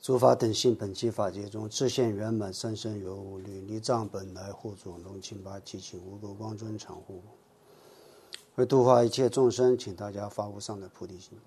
诸法等性本具法界中，自现圆满，三身有无虑，离障本来护主龙清八七情无垢光尊常护。为度化一切众生，请大家发无上的菩提心。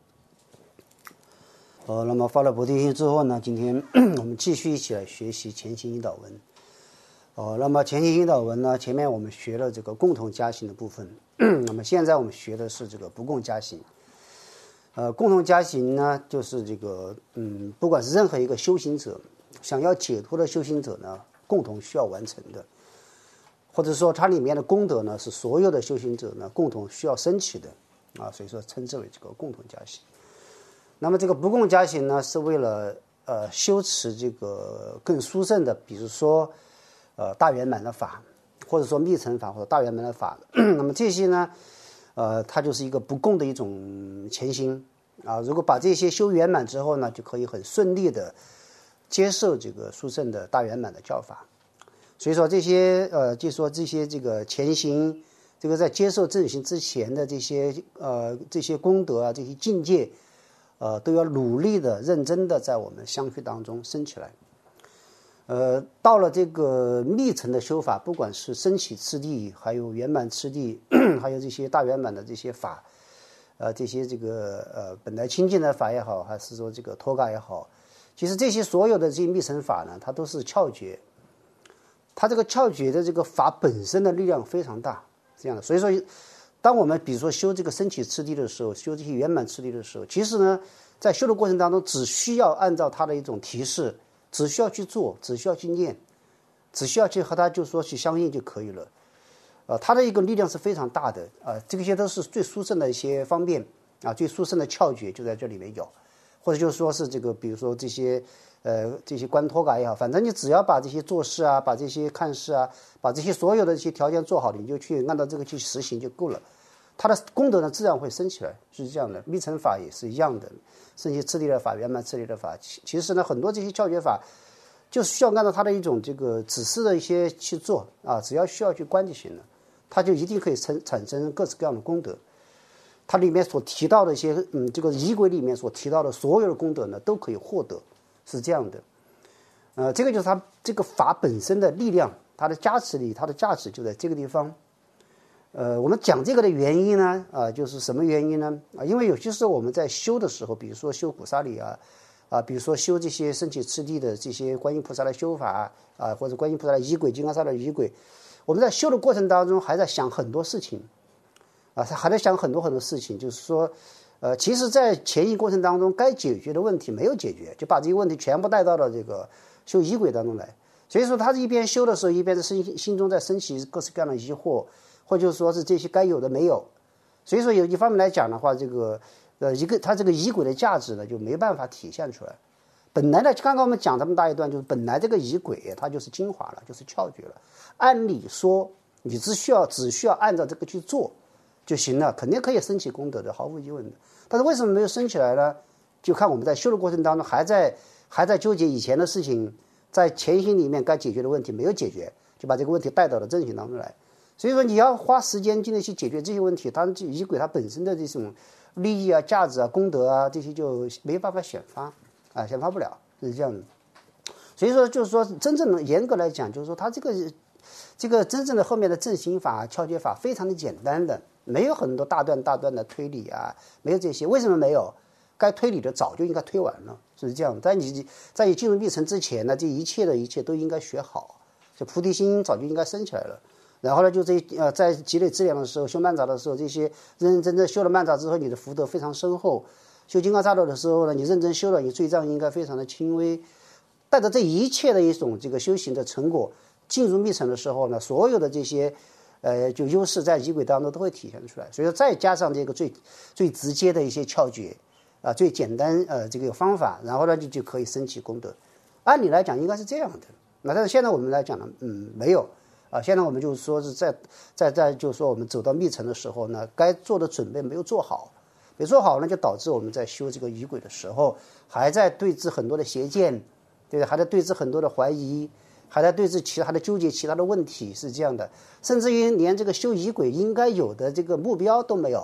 那么发了菩提心之后呢，今天我们继续一起来学习前行引导文。那么前行引导文呢，前面我们学了这个共同加行的部分，那么现在我们学的是这个不共加行。共同加行呢，就是这个不管是任何一个修行者想要解脱的修行者呢，共同需要完成的，或者说它里面的功德呢，是所有的修行者呢共同需要升起的所以说称之为这个共同加行。那么这个不共加行呢，是为了修持这个更殊胜的，比如说大圆满的法，或者说密乘法或者大圆满的法那么这些呢它就是一个不共的一种前行如果把这些修圆满之后呢，就可以很顺利的接受这个殊胜的大圆满的教法。所以说这些就说这些这个前行，这个在接受正行之前的这些功德啊，这些境界都要努力的认真的在我们相续当中升起来。到了这个密乘的修法，不管是升起次第，还有圆满次第，还有这些大圆满的这些法，这些这个本来清净的法也好，还是说这个脱嘎也好，其实这些所有的这些密乘法呢，它都是窍诀，它这个窍诀的这个法本身的力量非常大，这样的。所以说，当我们比如说修这个升起次第的时候，修这些圆满次第的时候，其实呢，在修的过程当中，只需要按照它的一种提示。只需要去做，只需要去念，只需要去和他就说去相应就可以了。他的一个力量是非常大的这些都是最殊胜的一些方面最殊胜的窍诀就在这里面有，或者就是说是这个，比如说这些观托嘎也好，反正你只要把这些做事啊，把这些看事啊，把这些所有的这些条件做好，你就去按照这个去实行就够了。它的功德呢自然会升起来，是这样的。密乘法也是一样的，升起次第的法、圆满次第的法，其实呢很多这些教学法就需要按照它的一种这个指示的一些去做只要需要去观就行了，它就一定可以产生各式各样的功德。它里面所提到的一些这个仪轨里面所提到的所有的功德呢都可以获得，是这样的。这个就是它这个法本身的力量，它的加持力，它的价值就在这个地方。我们讲这个的原因呢就是什么原因呢因为有些时候我们在修的时候，比如说修古沙里比如说修这些升起次第的这些观音菩萨的修法或者观音菩萨的仪轨、金刚萨的仪轨，我们在修的过程当中还在想很多事情还在想很多很多事情，就是说其实在前行过程当中该解决的问题没有解决，就把这些问题全部带到了这个修仪轨当中来。所以说他一边修的时候，一边是心中在升起各式各样的疑惑，或者说是这些该有的没有。所以说有一方面来讲的话，这个它这个仪轨的价值呢就没办法体现出来。本来呢，刚刚我们讲这么大一段，就是本来这个仪轨它就是精华了，就是窍诀了。按理说你只需要按照这个去做就行了，肯定可以升起功德的，毫无疑问的。但是为什么没有升起来呢？就看我们在修的过程当中还在纠结以前的事情，在前行里面该解决的问题没有解决，就把这个问题带到了正行当中来。所以说你要花时间精力去解决这些问题，当然仪轨它本身的这种利益价值功德这些就没办法显发显发不了，是这样的。所以说就是说真正的严格来讲，就是说它这个真正的后面的正行法、窍诀法非常的简单的，没有很多大段的推理没有这些。为什么没有？该推理的早就应该推完了，是这样的。在你进入密乘之前呢，这一切都应该学好，这菩提心早就应该升起来了。然后呢，就在积累资粮的时候，修曼荼的时候，这些认认真真修了曼荼之后，你的福德非常深厚。修金刚萨埵的时候呢，你认真修了，你罪障应该非常的轻微。带着这一切的一种这个修行的成果，进入密乘的时候呢，所有的这些就优势在仪轨当中都会体现出来。所以说再加上这个最直接的一些窍诀最简单这个方法，然后呢就可以升起功德。按理来讲应该是这样的，那但是现在我们来讲呢，没有。现在我们就是说是在就是说我们走到密乘的时候呢，该做的准备没有做好，没做好呢，就导致我们在修这个仪轨的时候，还在对峙很多的邪见，对，还在对峙很多的怀疑，还在对峙其他的纠结其他的问题，是这样的。甚至于连这个修仪轨应该有的这个目标都没有，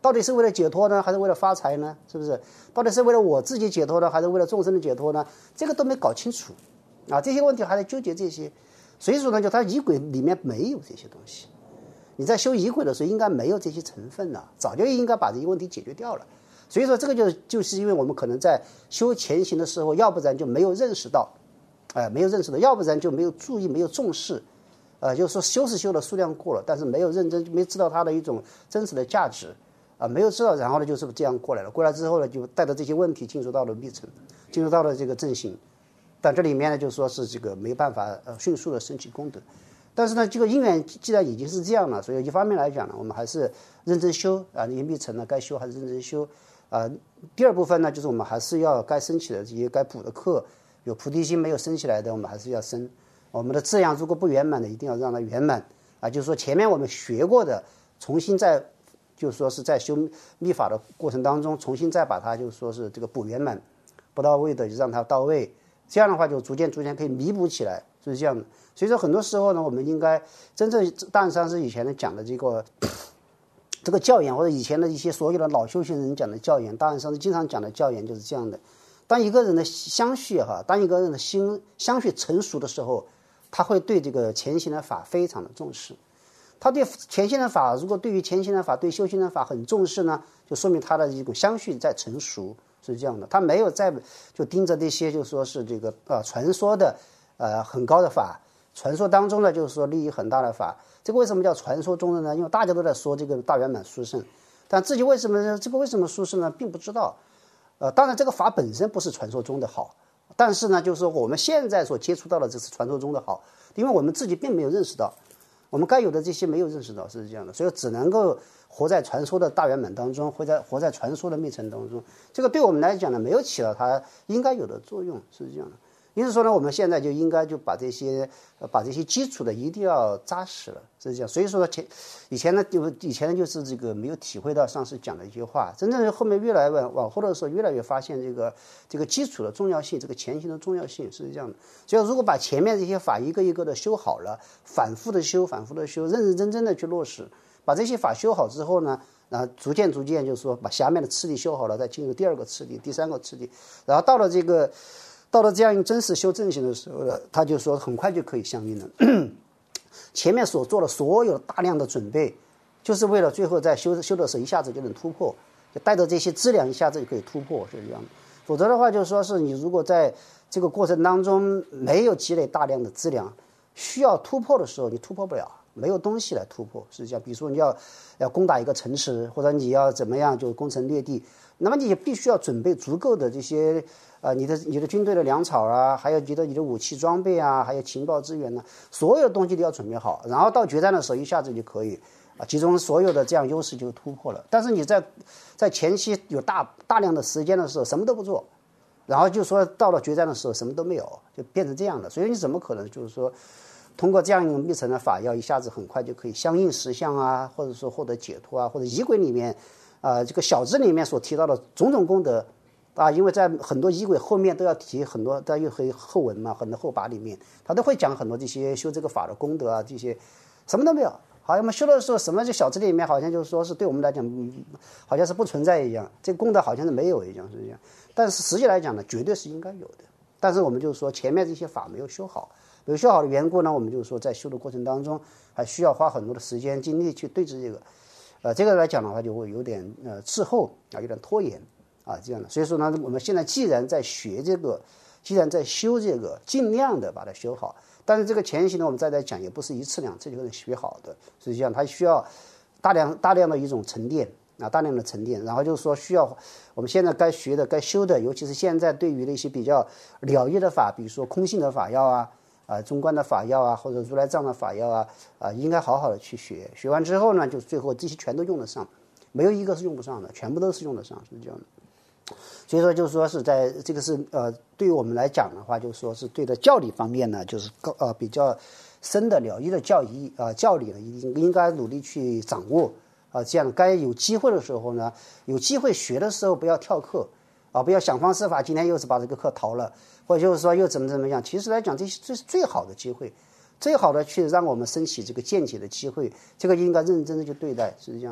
到底是为了解脱呢，还是为了发财呢？是不是？到底是为了我自己解脱呢，还是为了众生的解脱呢？这个都没搞清楚啊，这些问题还在纠结这些。所以说呢，就它仪轨里面没有这些东西。你在修仪轨的时候，应该没有这些成分了，早就应该把这些问题解决掉了。所以说，这个就是因为我们可能在修前行的时候，要不然就没有认识到，没有认识到，要不然就没有注意，没有重视，就是说修是修的数量过了，但是没有认真，没知道它的一种真实的价值，没有知道，然后呢就是这样过来了。过来之后呢，就带着这些问题进入到了密乘，进入到了这个正行。但这里面呢，就说是这个没办法迅速的升起功德。但是呢，这个因缘既然已经是这样了，所以一方面来讲呢，我们还是认真修啊，那些密乘呢该修还是认真修啊。第二部分呢，就是我们还是要该升起的这些该补的课，有菩提心没有升起来的，我们还是要升。我们的质量如果不圆满的，一定要让它圆满啊。就是说前面我们学过的，重新再就是说是在修密法的过程当中，重新再把它就是说是这个补圆满，不到位的就让它到位。这样的话就逐渐可以弥补起来，是这样的。所以说很多时候呢，我们应该真正大安上师以前讲的这个教言，或者以前的一些所有的老修行人讲的教言，大安上师经常讲的教言就是这样的。当一个人的相续当一个人的心相续成熟的时候，他会对这个前行的法非常的重视。他对前行的法，如果对于前行的法、对修行的法很重视呢，就说明他的一种相续在成熟，是这样的。他没有再就盯着这些就说是这个传说的很高的法，传说当中呢就是说利益很大的法。这个为什么叫传说中的呢？因为大家都在说这个大圆满殊胜，但自己为什么殊胜呢，并不知道。当然这个法本身不是传说中的好，但是呢就是说我们现在所接触到的这是传说中的好，因为我们自己并没有认识到我们该有的这些没有认识到，是这样的。所以只能够活在传说的大圆满当中，活在传说的密乘当中，这个对我们来讲呢没有起到它应该有的作用，是这样的。因此说呢，我们现在就应该就把这些基础的一定要扎实了，是这样。所以说以前呢就是这个没有体会到上师讲的一句话，真正后面越来越往后的时候，越来越发现这个基础的重要性，这个前行的重要性是这样的。所以如果把前面这些法一个一个的修好了，反复的修，认真真的去落实，把这些法修好之后呢，然后逐渐就是说把下面的次第修好了，再进入第二个次第、第三个次第，然后到了这样一个真实修正行的时候呢，他就说很快就可以相应了。前面所做的所有大量的准备，就是为了最后在修的时候一下子就能突破，就带着这些资粮一下子就可以突破，是这样的。否则的话，就是说是你如果在这个过程当中没有积累大量的资粮，需要突破的时候你突破不了，没有东西来突破，是这样。比如说你要攻打一个城池，或者你要怎么样就攻城略地，那么你也必须要准备足够的这些你的军队的粮草啊，还有你的武器装备啊，还有情报资源呢，所有的东西都要准备好，然后到决战的时候一下子就可以集中所有的这样优势就突破了。但是你在前期有大量的时间的时候什么都不做，然后就说到了决战的时候什么都没有，就变成这样的。所以你怎么可能就是说通过这样一种密乘的法，要一下子很快就可以相应实相啊，或者说获得解脱啊，或者仪轨里面这个小字里面所提到的种种功德因为在很多仪轨后面都要提很多，在后文嘛，很多后把里面他都会讲很多这些修这个法的功德啊，这些什么都没有。好像我们修的时候什么就小字里面好像就是说是对我们来讲好像是不存在一样，这个功德好像是没有一样，是这样。但是实际来讲呢，绝对是应该有的。但是我们就是说前面这些法没有修好，没有修好的缘故呢，我们就是说在修的过程当中还需要花很多的时间精力去对治这个这个来讲的话就会有点滞后有点拖延这样的。所以说呢，我们现在既然在学这个，既然在修这个，尽量的把它修好。但是这个前行呢，我们再来讲也不是一次两次就能学好的，实际上它需要大量的一种沉淀大量的沉淀。然后就是说需要我们现在该学的该修的，尤其是现在对于那些比较了义的法，比如说空性的法要中观的法要或者如来藏的法要应该好好的去学。学完之后呢，就最后这些全都用得上，没有一个是用不上的，全部都是用得上，是这样的。所以说就是说是在这个是对于我们来讲的话，就是说是对的教理方面呢，就是比较深的了义的教理呢，应该努力去掌握这样该有机会的时候呢，有机会学的时候不要跳课不要想方设法今天又是把这个课逃了，或者就是说又怎么样。其实来讲这是最好的机会，最好的去让我们升起这个见解的机会，这个应该认真的去对待，是这样的。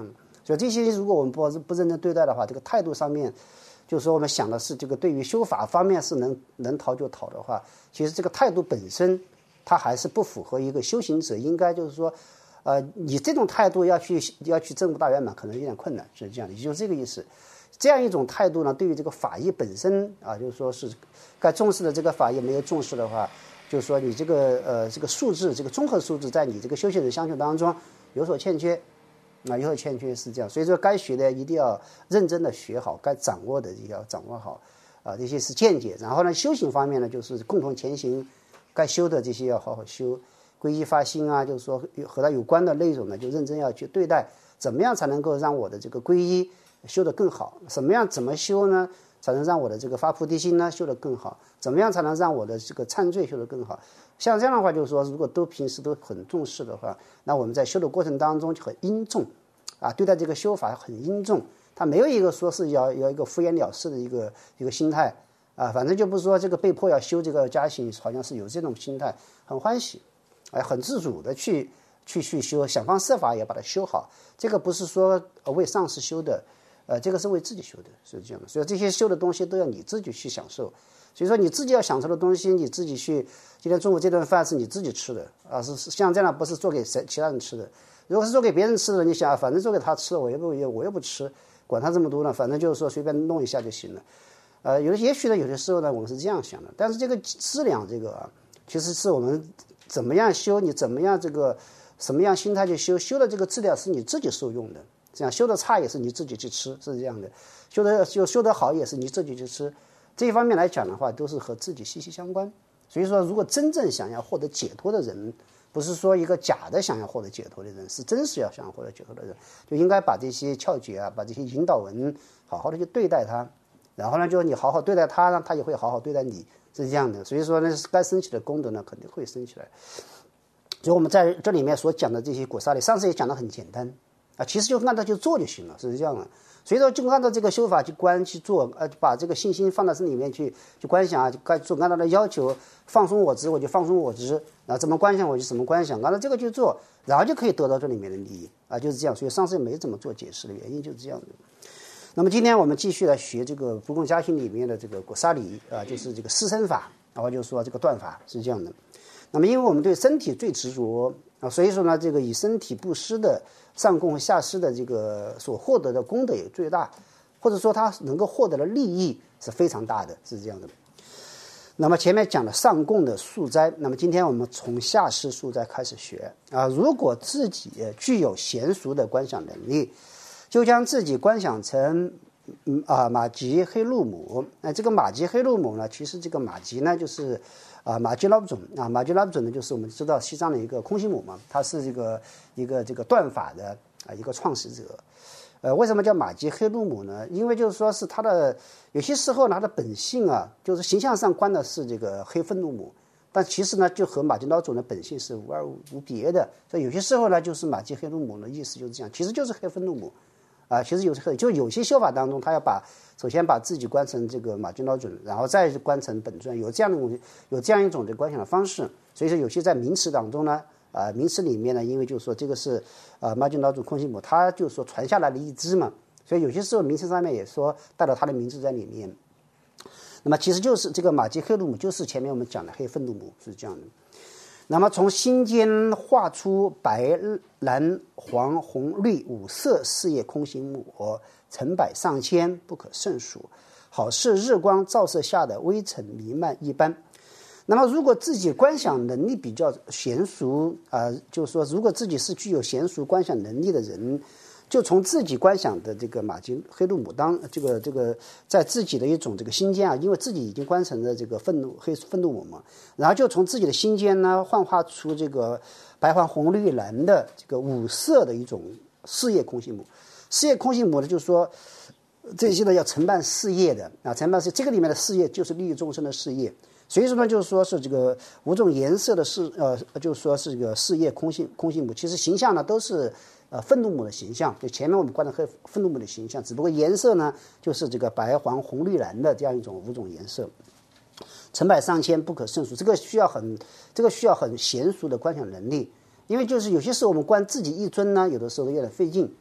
所以这些如果我们不认真对待的话，这个态度上面，就是说我们想的是这个对于修法方面是能逃就逃的话，其实这个态度本身它还是不符合一个修行者应该就是说，你这种态度要去证悟大圆满可能有点困难，是这样的，也就是这个意思。这样一种态度呢，对于这个法义本身啊，就是说是该重视的这个法义没有重视的话，就是说你这个素质，这个综合素质在你这个修行人相修当中有所欠缺，有所欠缺是这样。所以说该学的一定要认真的学好，该掌握的也要掌握好这些是见解。然后呢，修行方面呢，就是共同前行，该修的这些要好好修，皈依发心啊，就是说和它有关的内容呢，就认真要去对待。怎么样才能够让我的这个皈依修得更好？怎么修呢？才能让我的这个发菩提心呢修得更好？怎么样才能让我的这个忏罪修得更好？像这样的话，就是说，如果平时都很重视的话，那我们在修的过程当中就很殷重啊，对待这个修法很殷重。他没有一个说是要一个敷衍了事的一个心态啊，反正就不是说这个被迫要修这个家行，好像是有这种心态，很欢喜，很自主的去修，想方设法也把它修好。这个不是说为上师修的。这个是为自己修的，是这样的。所以这些修的东西都要你自己去享受。所以说你自己要享受的东西，你自己去。今天中午这顿饭是你自己吃的啊，是像这样不是做给其他人吃的。如果是做给别人吃的，你想反正做给他吃了，我又不吃，管他这么多呢，反正就是说随便弄一下就行了。也许呢，有些时候呢，我们是这样想的。但是这个质量这个啊，其实是我们怎么样修，你怎么样这个什么样心态去修的这个质量是你自己受用的。这样修得差也是你自己去吃，是这样的；修得好也是你自己去吃。这一方面来讲的话，都是和自己息息相关。所以说，如果真正想要获得解脱的人，不是说一个假的想要获得解脱的人，是真实要想要获得解脱的人，就应该把这些窍诀啊，把这些引导文好好的去对待它。然后呢，就你好好对待他呢，他也会好好对待你，是这样的。所以说呢，该升起的功德呢，肯定会升起来。所以我们在这里面所讲的这些果萨里，上次也讲得很简单。其实就按照去做就行了，是这样的。所以说，就按照这个修法去观去做，把这个信心放到这里面去观想啊，就该做按照的要求，放松我执我就放松我执，然后怎么观想我就怎么观想，按照这个去做，然后就可以得到这里面的利益啊，就是这样。所以上次也没怎么做解释的原因就是这样的。那么今天我们继续来学这个不共家行里面的这个果萨里啊，就是这个施身法，然后就是说这个断法是这样的。那么因为我们对身体最执着啊，所以说呢，这个以身体布施的上供和下施的这个所获得的功德也最大，或者说他能够获得的利益是非常大的，是这样的。那么前面讲了上供的素斋，那么今天我们从下施素斋开始学啊。如果自己具有娴熟的观想能力，就将自己观想成马吉黑鹿母。那这个马吉黑鹿母呢，其实这个马吉呢就是马吉拉布准啊，马吉拉布准呢就是我们知道西藏的一个空行母嘛，他是一个这个断法的一个创始者。为什么叫马吉黑鹿母呢？因为就是说是他的有些时候呢，他的本性啊，就是形象上观的是这个黑愤怒母，但其实呢，就和马吉老祖的本性是无二无别的。所以有些时候呢，就是马吉黑鹿母的意思就是这样，其实就是黑愤怒母其实有些修法当中，他要首先把自己观成这个马吉老祖，然后再观成本尊，有这样一种的观想的方式。所以说有些在名词当中呢。名词里面呢，因为就是说这个是马吉老祖空行母，他就是说传下来的一支嘛，所以有些时候名词上面也说带了他的名字在里面。那么其实就是这个马吉黑鹿母，就是前面我们讲的黑愤怒母，是这样的。那么从心间画出白蓝黄红绿五色四叶空行母，成百上千不可胜数，好似日光照射下的微尘弥漫一般。那么如果自己观想能力比较娴熟就是说如果自己是具有娴熟观想能力的人，就从自己观想的这个马吉黑鹿母当这个在自己的一种这个心间因为自己已经观成了这个黑愤怒母嘛，然后就从自己的心间呢幻化出这个白黄红绿蓝的这个五色的一种事业空行母。事业空行母呢，就是说这些呢要承办事业的承办事业，这个里面的事业就是利益众生的事业。所以说呢，就是说是这个五种颜色的就是说是这个事业空性母，其实形象呢都是愤怒母的形象，就前面我们观的愤怒母的形象，只不过颜色呢就是这个白黄红绿蓝的这样一种五种颜色，成百上千不可胜数，这个需要很娴熟的观想能力。因为就是有些时候我们观自己一尊呢，有的时候有点费劲，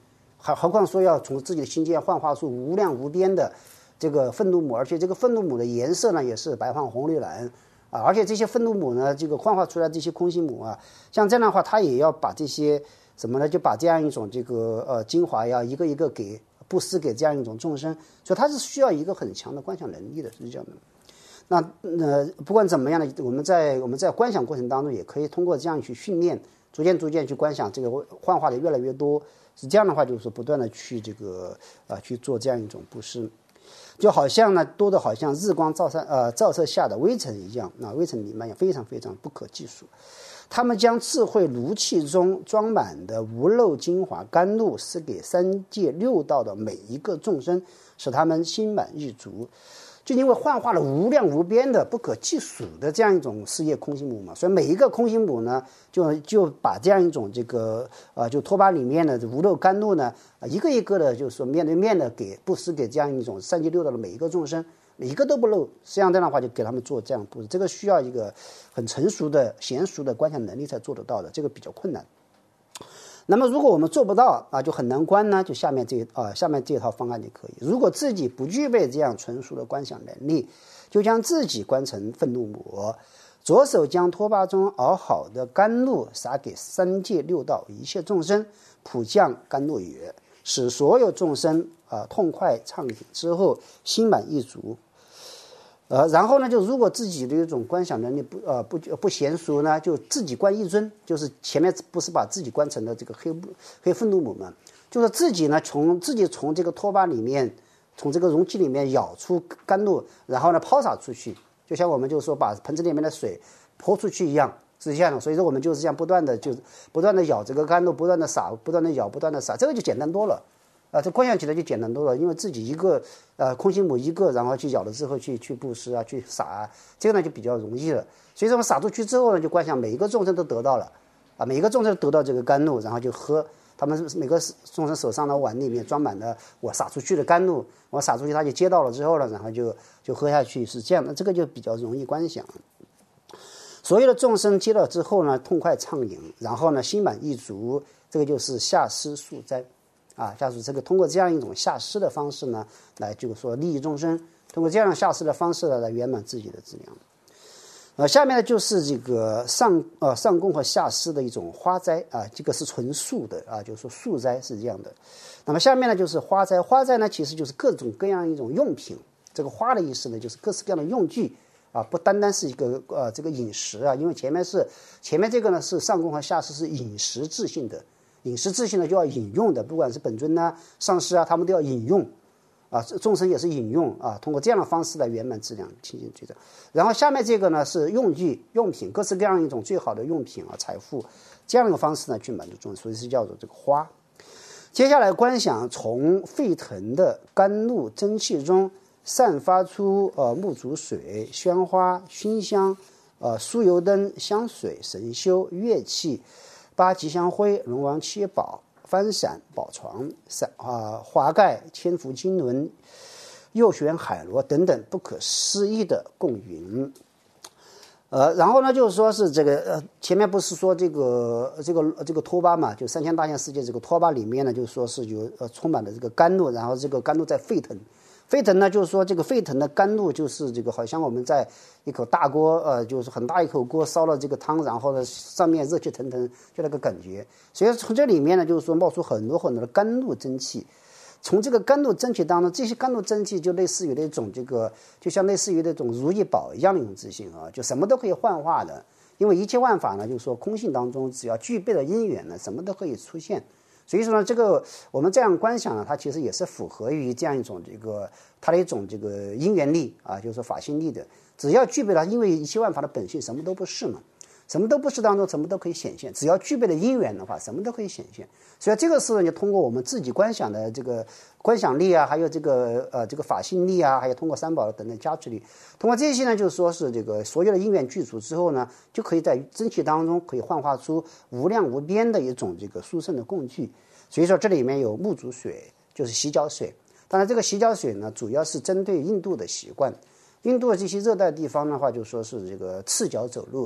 何况说要从自己的心间幻化出无量无边的这个愤怒母，而且这个愤怒母的颜色呢也是白黄红绿蓝啊，而且这些愤怒母呢，这个幻化出来这些空心母啊，像这样的话，它也要把这些什么呢？就把这样一种这个精华呀，一个一个给布施给这样一种众生，所以它是需要一个很强的观想能力的，是这样的。那不管怎么样呢，我们在观想过程当中，也可以通过这样去训练，逐渐去观想这个幻化的越来越多，是这样的话，就是不断的去这个去做这样一种布施，就好像呢多的好像日光照射下的微尘一样，微尘弥漫也非常非常不可计数。他们将智慧炉气中装满的无漏精华甘露施给三界六道的每一个众生，使他们心满意足。就因为幻化了无量无边的不可计数的这样一种事业空心母嘛，所以每一个空心母呢，就把这样一种这个就托巴里面的无漏甘露呢，一个一个的，就是说面对面的给布施给这样一种三界六道的每一个众生，一个都不漏。实际上这样的话，就给他们做这样布施，这个需要一个很成熟的娴熟的观想能力才做得到的，这个比较困难。那么如果我们做不到就很难观呢，就下面这套方案就可以。如果自己不具备这样纯熟的观想能力，就将自己观成愤怒母，左手将托巴中熬好的甘露洒给三界六道一切众生，普降甘露雨，使所有众生痛快畅饮之后心满意足。然后呢，就如果自己的一种观想能力不娴熟呢，就自己观一尊，就是前面不是把自己观成了这个黑愤怒母嘛，就是自己呢从这个托巴里面，从这个容器里面舀出甘露，然后呢抛洒出去，就像我们就是说把盆子里面的水泼出去一样，是这样的。所以说我们就是这样不断的舀这个甘露，不断的洒，不断的舀，不断的洒，这个就简单多了。这观想起来就简单多了，因为自己一个空心母一个，然后去舀了之后去布施去洒这个呢就比较容易了。所以说我们洒出去之后呢，就观想每一个众生都得到了每一个众生得到这个甘露，然后就喝他们每个众生手上的碗里面装满了我洒出去的甘露，我洒出去他就接到了之后呢，然后就喝下去，是这样的，这个就比较容易观想。所有的众生接了之后呢，痛快畅饮，然后呢心满意足，这个就是下施素斋。下施这个通过这样一种下施的方式呢，来就是说利益众生，通过这样下施的方式呢，来圆满自己的资粮。下面呢就是这个上供和下施的一种花斋这个是纯素的就是说素斋是这样的。那么下面呢就是花斋，花斋呢其实就是各种各样一种用品，这个花的意思呢就是各式各样的用具不单单是一个这个饮食因为前面这个呢是上供和下施是饮食自性的。饮食自性呢就要饮用的，不管是本尊上师他们都要饮用众生也是饮用通过这样的方式来圆满资粮清净罪障。然后下面这个呢是用具用品，各式各样一种最好的用品财富，这样的方式呢去满足众生，所以是叫做这个花。接下来观想从沸腾的甘露蒸汽中散发出木竹水、鲜花、熏香、酥油灯、香水、神修、乐器、八吉祥灰、龙王七宝、幡伞、宝床、华盖、千福金轮、右旋海螺等等不可思议的供云。然后呢，就是说是这个前面不是说这个托巴嘛，就三千大千世界这个托巴里面呢，就是说是有充满了这个甘露，然后这个甘露在沸腾。沸腾呢，就是说这个沸腾的甘露，就是这个好像我们在一口大锅，就是很大一口锅烧了这个汤，然后呢上面热气腾腾，就那个感觉。所以从这里面呢，就是说冒出很多很多的甘露蒸汽。从这个甘露蒸汽当中，这些甘露蒸汽就类似于那种就像类似于那种如意宝一样的一种自信就什么都可以幻化的。因为一切万法呢，就是说空性当中，只要具备了因缘呢，什么都可以出现。所以说呢，这个我们这样观想呢，它其实也是符合于这样一种它的一种这个因缘力就是说法性力的。只要具备了，因为一切万法的本性什么都不是嘛，什么都不是当中什么都可以显现，只要具备了因缘的话，什么都可以显现。所以这个是呢，就通过我们自己观想的这个观想力还有这个法性力还有通过三宝等等加持力，通过这些呢，就是说是这个所有的因缘具足之后呢，就可以在真气当中可以幻化出无量无边的一种这个殊胜的供具。所以说这里面有木竹水，就是洗脚水。当然这个洗脚水呢，主要是针对印度的习惯。印度的这些热带地方的话，就说是这个赤脚走路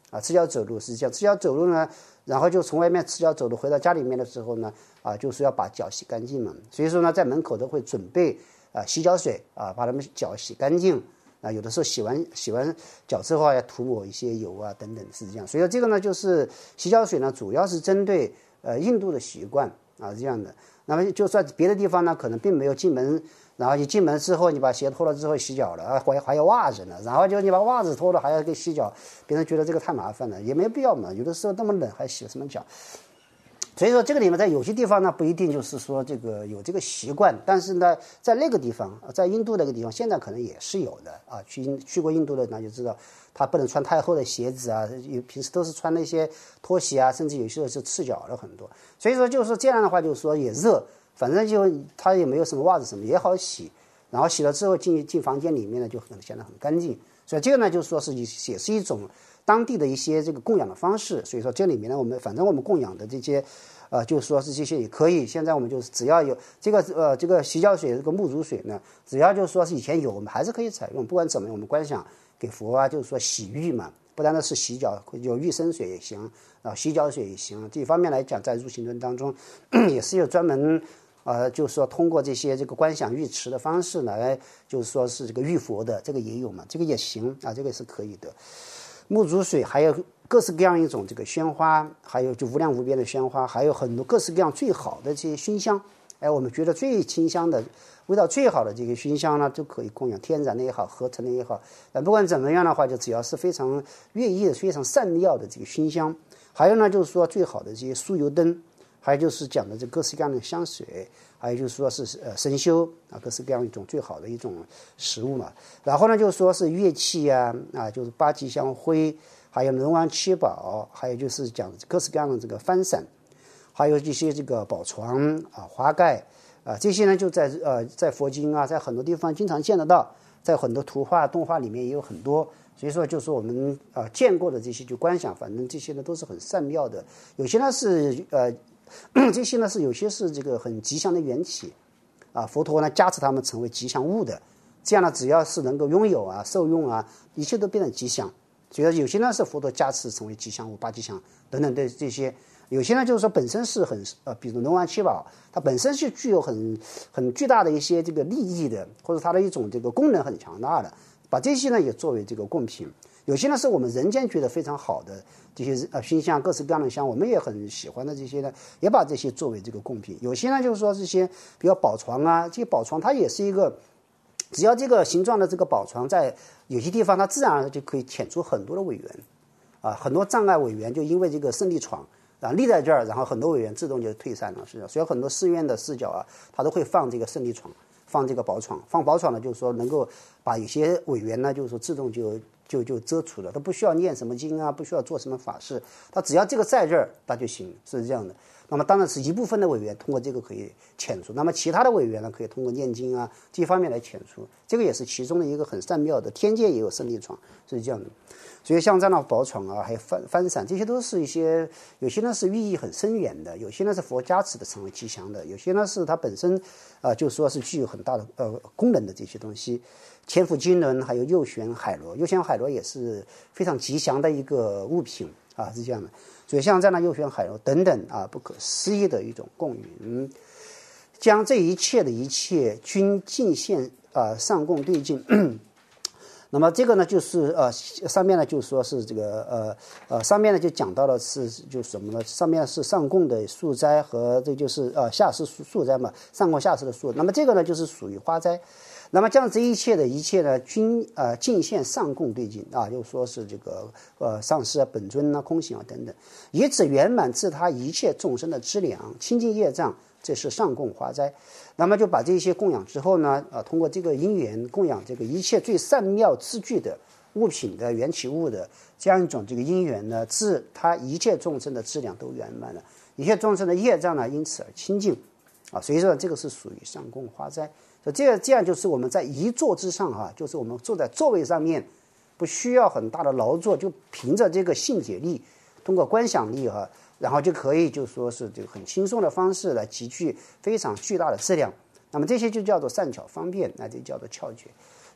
赤脚走路是这样，赤脚走路呢，然后就从外面赤脚走路回到家里面的时候呢，就是要把脚洗干净嘛。所以说呢，在门口都会准备洗脚水把他们脚洗干净。有的时候洗完脚之后要涂抹一些油等等是这样。所以说这个呢，就是洗脚水呢，主要是针对印度的习惯这样的。那么就算别的地方呢，可能并没有进门，然后你进门之后，你把鞋脱了之后洗脚了还要袜子呢，然后就你把袜子脱了还要给洗脚，别人觉得这个太麻烦了，也没有必要嘛。有的时候那么冷还洗什么脚？所以说这个里面在有些地方呢不一定就是说这个有这个习惯，但是呢在那个地方，在印度那个地方现在可能也是有的去过印度的那就知道，他不能穿太厚的鞋子平时都是穿那些拖鞋甚至有些是赤脚的很多。所以说就是这样的话，就是说也热，反正就他也没有什么袜子什么也好洗，然后洗了之后进房间里面呢就显得很干净。所以这个呢就说是也是一种当地的一些这个供养的方式。所以说这里面呢反正我们供养的这些就是说是这些也可以。现在我们就是只要有这个洗脚水这个木足水呢，只要就是说是以前有，我们还是可以采用。不管怎么样，我们观想给佛就是说洗浴嘛，不单单是洗脚，有浴生水也行洗脚水也行。这一方面来讲，在入行论当中也是有专门就是说通过这些这个观想浴池的方式来就是说是这个浴佛的，这个也有嘛，这个也行这个是可以的。木足水还有各式各样一种这个鲜花，还有就无量无边的鲜花，还有很多各式各样最好的这些熏香。我们觉得最清香的味道最好的这个熏香呢，就可以供养，天然的也好，合成的也好。不管怎么样的话，就只要是非常悦意的、非常善妙的这个熏香。还有呢，就是说最好的这些酥油灯，还有就是讲的这各式各样的香水，还有就是说是神修各式各样一种最好的一种食物嘛。然后呢，就是说是乐器就是八吉祥灰，还有龙王七宝，还有就是讲各式各样的这个幡伞，还有这些这个宝床花盖这些呢就在佛经在很多地方经常见得到，在很多图画动画里面也有很多。所以说就是我们见过的这些就观想，反正这些呢都是很善妙的。有些呢是这些呢是有些是这个很吉祥的缘起佛陀呢加持他们成为吉祥物的，这样呢只要是能够拥有受用一切都变成吉祥。所以有些呢是佛陀加持成为吉祥物、八吉祥等等的这些。有些呢就是说本身是很比如龙王七宝，它本身是具有很巨大的一些这个利益的，或者它的一种这个功能很强大的，把这些呢也作为这个贡品。有些呢是我们人间觉得非常好的这些熏香，各式各样的香，我们也很喜欢的这些呢，也把这些作为这个贡品。有些呢就是说这些比较宝床这些宝床它也是一个，只要这个形状的这个宝床在有些地方，它自然而然就可以遣出很多的委员很多障碍委员就因为这个胜利床立在这儿，然后很多委员自动就退散了，是的。所以很多寺院的寺脚它都会放这个胜利床，放这个宝床。放宝床呢，就是说能够把有些委员呢，就是说自动就遮除了，他不需要念什么经不需要做什么法事，他只要这个在这儿，他就行，是这样的。那么当然是一部分的委员通过这个可以遣除，那么其他的委员呢，可以通过念经这方面来遣除，这个也是其中的一个很善妙的。天界也有胜利床，是这样的。所以像这样的宝床还有幡伞，这些都是一些，有些呢是寓意很深远的，有些呢是佛加持的成为吉祥的，有些呢是它本身就说是具有很大的功能的这些东西。千佛金轮还有右旋海螺，右旋海螺也是非常吉祥的一个物品是这样的。所以像这样的右旋海螺等等不可思议的一种供云，将这一切的一切均尽现上供对境。那么这个呢就是上面呢就说是这个上面呢就讲到了是就是什么呢？上面是上供的素斋和这就是下施素斋嘛，上供下施的素。那么这个呢就是属于花斋。那么将这一切的一切呢均尽现上供对境就说是这个上师本尊空行等等，以此圆满自他一切众生的资粮清净业障，这是上供花斋。那么就把这些供养之后呢通过这个因缘供养这个一切最善妙之具的物品的缘起物的这样一种这个因缘呢，自他一切众生的资粮都圆满了，一切众生的业障呢因此而清净所以说这个是属于上供花斋。所以这样就是我们在一坐之上就是我们坐在座位上面，不需要很大的劳作，就凭着这个信解力，通过观想力然后就可以就说是这个很轻松的方式来集聚非常巨大的质量。那么这些就叫做善巧方便，这叫做窍诀。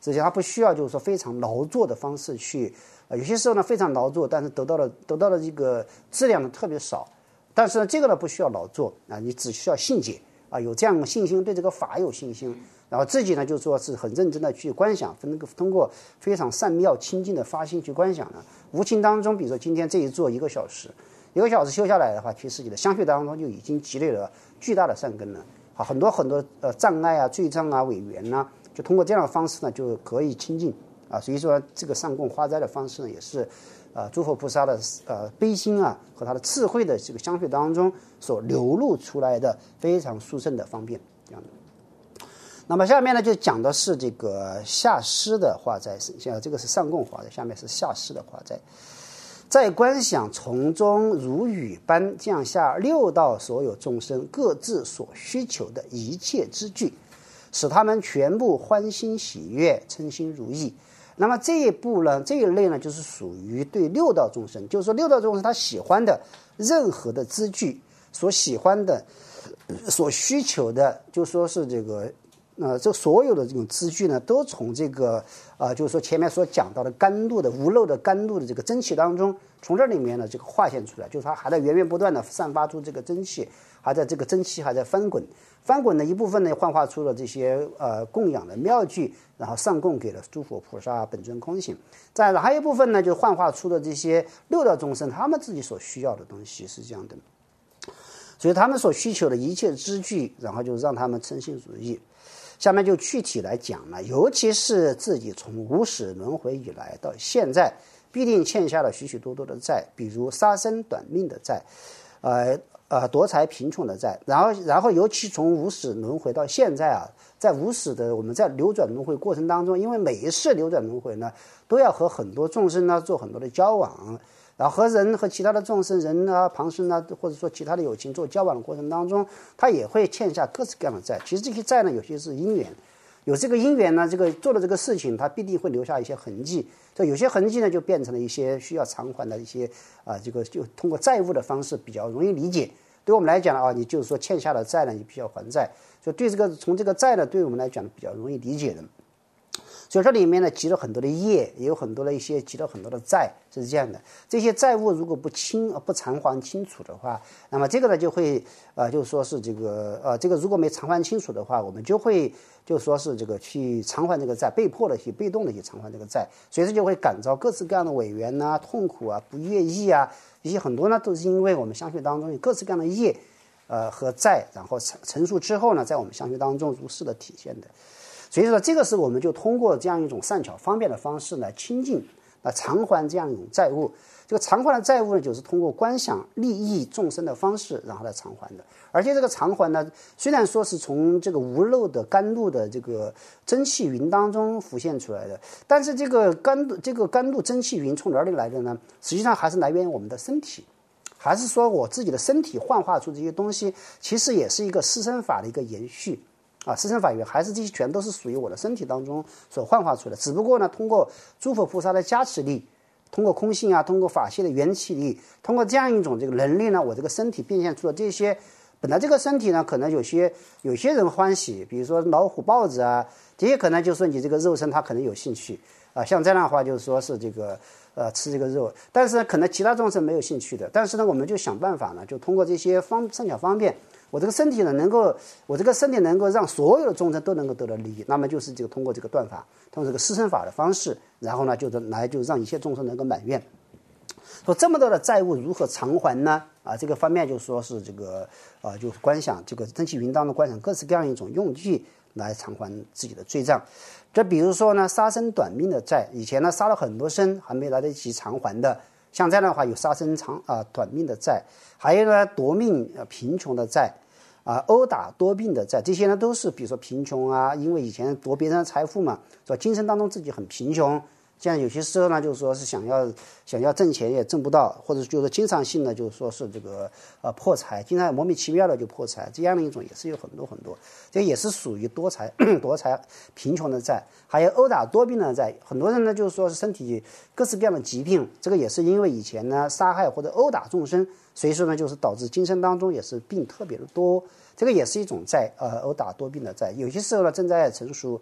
实际上他不需要就是说非常劳作的方式去，有些时候呢非常劳作，但是得到的这个质量呢特别少。但是呢，这个呢不需要劳作啊，你只需要信解啊，有这样的信心，对这个法有信心，然后自己呢就说是很认真的去观想，通过非常善妙清净的发心去观想呢，无形当中，比如说今天这一坐1个小时修下来的话，其实你的相续当中就已经积累了巨大的善根了。好，很多障碍啊、罪障啊、违缘呐，就通过这样的方式呢，就可以清净啊。所以说，这个上供化斋的方式呢，也是诸佛菩萨的悲心啊和他的智慧的这个相续当中所流露出来的非常殊胜的方便这样的。那么下面呢，就讲的是这个下施的化斋，这个是上供化斋，下面是下施的化斋。在观想从中如雨般降下6道所有众生各自所需求的一切之具，使他们全部欢欣喜悦，称心如意。那么这一步呢，这一类呢，就是属于对6道众生，就是说6道众生他喜欢的任何的资具，所喜欢的、所需求的，就说是这个。这所有的这种资具呢，都从这个就是说前面所讲到的甘露的无漏的甘露的这个真气当中，从这里面呢这个化现出来，就是它还在源源不断的散发出这个真气，还在这个真气还在翻滚的一部分呢，幻化出了这些供养的妙具，然后上供给了诸佛菩萨本尊空性。再还有一部分呢，就幻化出了这些6道众生他们自己所需要的东西，是这样的。所以他们所需求的一切资具，然后就让他们称心如意。下面就具体来讲了，尤其是自己从无始轮回以来到现在，必定欠下了许许多多的债，比如杀生短命的债，夺财贫穷的债，然后尤其从无始轮回到现在啊，在无始的我们在流转轮回过程当中，因为每一世流转轮回呢，都要和很多众生呢做很多的交往。然后和人和其他的众生人啊、旁生啊，或者说其他的有情做交往的过程当中，他也会欠下各式各样的债。其实这些债呢，有些是因缘，有这个因缘呢，这个做的这个事情，它必定会留下一些痕迹。这有些痕迹呢，就变成了一些需要偿还的一些这个就通过债务的方式比较容易理解。对我们来讲啊，你就是说欠下的债呢，你必须要还债，所以对这个从这个债呢，对我们来讲比较容易理解的。所以这里面呢积了很多的业，也有很多的一些积了很多的债，是这样的。这些债务如果不偿还清楚的话，那么这个呢就会就是说是这个如果没偿还清楚的话，我们就会就说是这个去偿还这个债，被迫的去被动的去偿还这个债，随时就会感召各式各样的委员啊、痛苦啊、不悦意啊，一些很多呢都是因为我们相续当中有各式各样的业和债，然后陈述之后呢，在我们相续当中如是的体现的。所以说这个是我们就通过这样一种善巧方便的方式来清净、来偿还这样一种债务。这个偿还的债务呢，就是通过观想利益众生的方式，然后来偿还的。而且这个偿还呢，虽然说是从这个无漏的甘露的这个真气云当中浮现出来的，但是这个甘露真气云从哪里来的呢？实际上还是来源于我们的身体，还是说我自己的身体幻化出这些东西，其实也是一个施身法的一个延续。施身法源还是这些全都是属于我的身体当中所幻化出来的，只不过呢，通过诸佛菩萨的加持力，通过空性啊，通过法系的元气力，通过这样一种这个能力呢，我这个身体变现出了这些。本来这个身体呢，可能有些人欢喜，比如说老虎、豹子啊，这些可能就是说你这个肉身他可能有兴趣像这样的话就是说是这个吃这个肉，但是可能其他众生没有兴趣的。但是呢，我们就想办法呢，就通过这些善巧方便。我这个身体呢，能够让所有的众生都能够得到利益，那么就是这个通过这个断法，通过这个施身法的方式，然后呢，就让一切众生能够满愿。说这么多的债务如何偿还呢？这个方面就说是这个就是观想这个真气云当中观想各式各样一种用具来偿还自己的罪障。这比如说呢，杀生短命的债，以前呢杀了很多生还没来得及偿还的。像这样的话，有杀生短命的债，还有呢夺命贫穷的债，殴打多病的债，这些呢都是比如说贫穷啊，因为以前夺别人的财富嘛，说今生当中自己很贫穷，这样有些时候呢，就是说是想要挣钱也挣不到，或者就是经常性的就是说是这个破财，经常莫名其妙的就破财，这样的一种也是有很多很多，这也是属于夺财贫穷的债，还有殴打多病的债。很多人呢就是说是身体各式各样的疾病，这个也是因为以前呢杀害或者殴打众生，所以说呢就是导致今生当中也是病特别的多，这个也是一种债殴打多病的债。有些时候呢正在成熟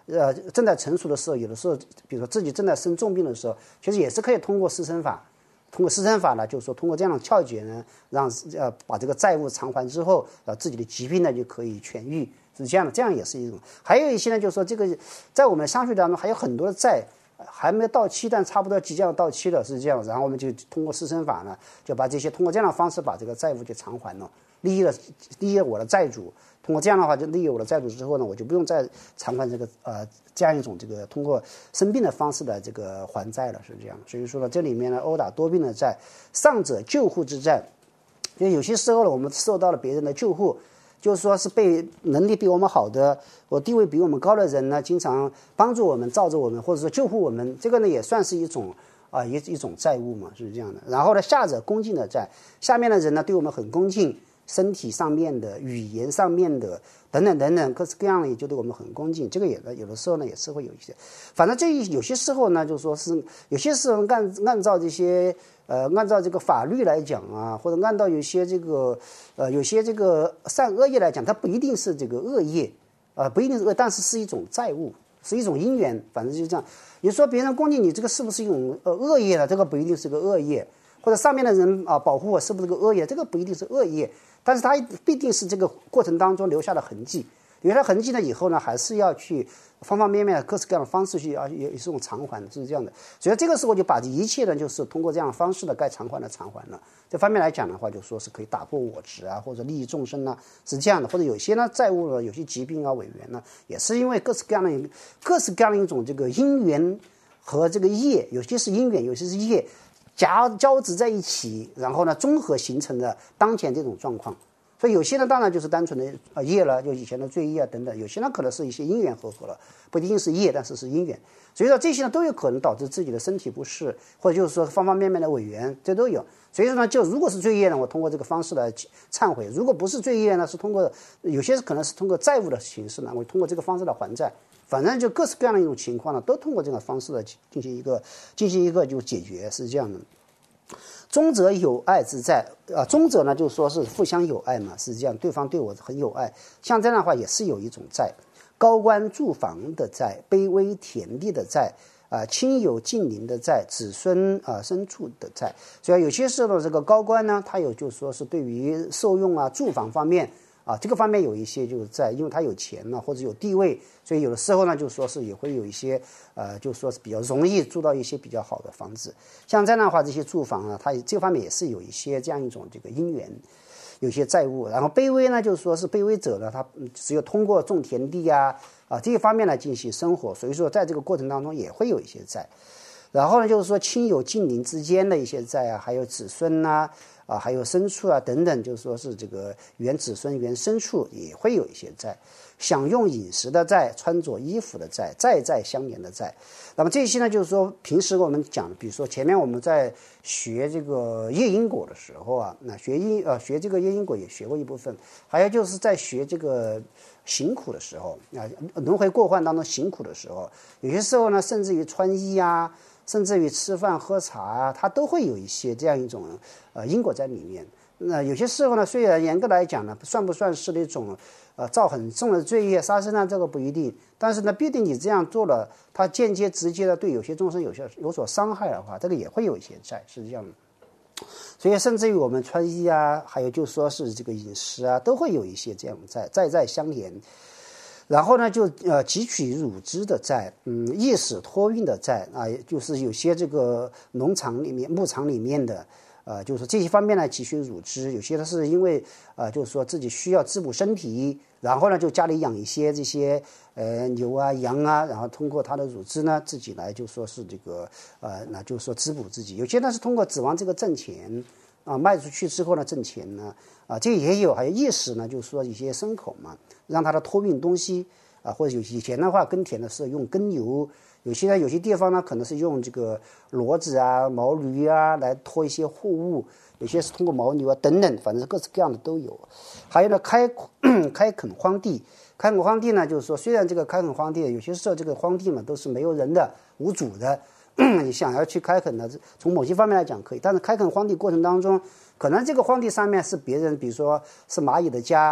正在成熟的时候，有的时候比如说自己正在生重病的时候，其实也是可以通过施身法。通过施身法呢，就是说通过这样的窍诀呢，让把这个债务偿还之后，自己的疾病呢就可以痊愈，是这样的，这样也是一种。还有一些呢，就是说这个在我们相续当中还有很多的债还没到期，但差不多即将到期了，是这样。然后我们就通过施身法呢，就把这些通过这样的方式把这个债务就偿还了，利益我的债主。通过这样的话，就利益我的债主之后呢，我就不用再偿还这个这样一种这个通过生病的方式的这个还债了，是这样。所以说呢，这里面呢，殴打多病的债，上者救护之债，就有些时候呢，我们受到了别人的救护，就是说是被能力比我们好的或地位比我们高的人呢，经常帮助我们、罩着我们，或者说救护我们，这个呢也算是一种一种债务嘛，是这样的。然后呢，下者恭敬的债，下面的人呢对我们很恭敬。身体上面的、语言上面的等等等等，各式各样的也就对我们很恭敬。这个也有的时候呢也是会有一些，反正这有些时候呢，就说是有些时候按照这些按照这个法律来讲啊，或者按照有些这个善恶业来讲，它不一定是这个恶业不一定是恶，但是是一种债务，是一种因缘，反正就这样。你说别人恭敬你，这个是不是一种恶业呢？这个不一定是个恶业。或者上面的人保护我，是不是个恶业？这个不一定是恶业，但是它必定是这个过程当中留下的痕迹。留下痕迹了以后呢，还是要去方方面面各式各样的方式去也是种偿还，是这样的。所以这个时候就把一切呢，就是通过这样的方式的该偿还的偿还了。这方面来讲的话，就说是可以打破我执啊，或者利益众生啊，是这样的。或者有些呢债务呢，有些疾病啊、委员呢，也是因为各式各样的一种这个因缘和这个业，有些是因缘，有些是业。交织在一起，然后呢，综合形成的当前这种状况。所以有些呢，当然就是单纯的业了，就以前的罪业啊等等；有些呢，可能是一些因缘合了，不一定是业，但是是因缘。所以说这些呢，都有可能导致自己的身体不适，或者就是说方方面面的委员，这都有。所以说呢，就如果是罪业呢，我通过这个方式来忏悔；如果不是罪业呢，是通过有些可能是通过债务的形式呢，我通过这个方式来还债。反正就各式各样的一种情况呢，都通过这个方式来进行一个就解决，是这样的。中者有爱之债中者呢，就是说是互相有爱嘛，是这样，对方对我很有爱，像这样的话也是有一种债。高官住房的债，卑微田地的债亲友近邻的债，子孙牲畜的债。所以有些时候这个高官呢，他有就是说是对于受用住房方面这个方面有一些就是在，因为他有钱呢，或者有地位，所以有的时候呢，就是说是也会有一些就是说是比较容易住到一些比较好的房子。像这样的话，这些住房呢，它这方面也是有一些这样一种这个因缘，有些债务。然后卑微呢，就是说是卑微者呢，他只有通过种田地这些方面来进行生活，所以说在这个过程当中也会有一些债。然后呢，就是说亲友近邻之间的一些债还有子孙还有牲畜等等，就是说是这个原子孙、原牲畜也会有一些债，享用饮食的债，穿着衣服的债，债相连的债。那么这些呢，就是说平时我们讲，比如说前面我们在学这个业因果的时候那学这个业因果也学过一部分，还有就是在学这个行苦的时候轮回过患当中行苦的时候，有些时候呢，甚至于穿衣甚至于吃饭喝茶它都会有一些这样一种因果在里面。那有些时候呢，虽然严格来讲呢，算不算是那种造很重的罪业，杀生这个不一定，但是呢，必定你这样做了，它间接直接的对有些众生有所伤害的话，这个也会有一些债，是这样的。所以甚至于我们穿衣还有就说是这个饮食都会有一些这样的债相连。然后呢，就汲取乳汁的债，夜使托运的债就是有些这个农场里面、牧场里面的，就是这些方面呢汲取乳汁，有些呢是因为就是说自己需要滋补身体，然后呢就家里养一些这些牛羊然后通过它的乳汁呢自己来就说是这个那就是说滋补自己，有些呢是通过指望这个挣钱卖出去之后呢挣钱呢这也有，还有夜使呢，就是说一些牲口嘛，让它的托运东西或者以前的话耕田的是用耕牛，有些地方呢可能是用这个骡子毛驴来拖一些货物，有些是通过牦牛等等，反正各式各样的都有。还有呢开垦荒地，开垦荒地呢就是说，虽然这个开垦荒地有些时候这个荒地嘛都是没有人的无主的你想要去开垦呢，从某些方面来讲可以，但是开垦荒地过程当中，可能这个荒地上面是别人，比如说是蚂蚁的家，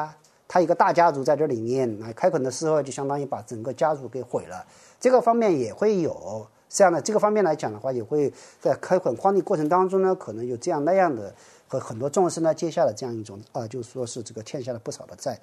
他一个大家族在这里面开垦的时候，就相当于把整个家族给毁了，这个方面也会有这样的。这个方面来讲的话，也会在开垦荒地过程当中呢，可能有这样那样的和很多众生呢接下了这样一种就是说是这个欠下了不少的债。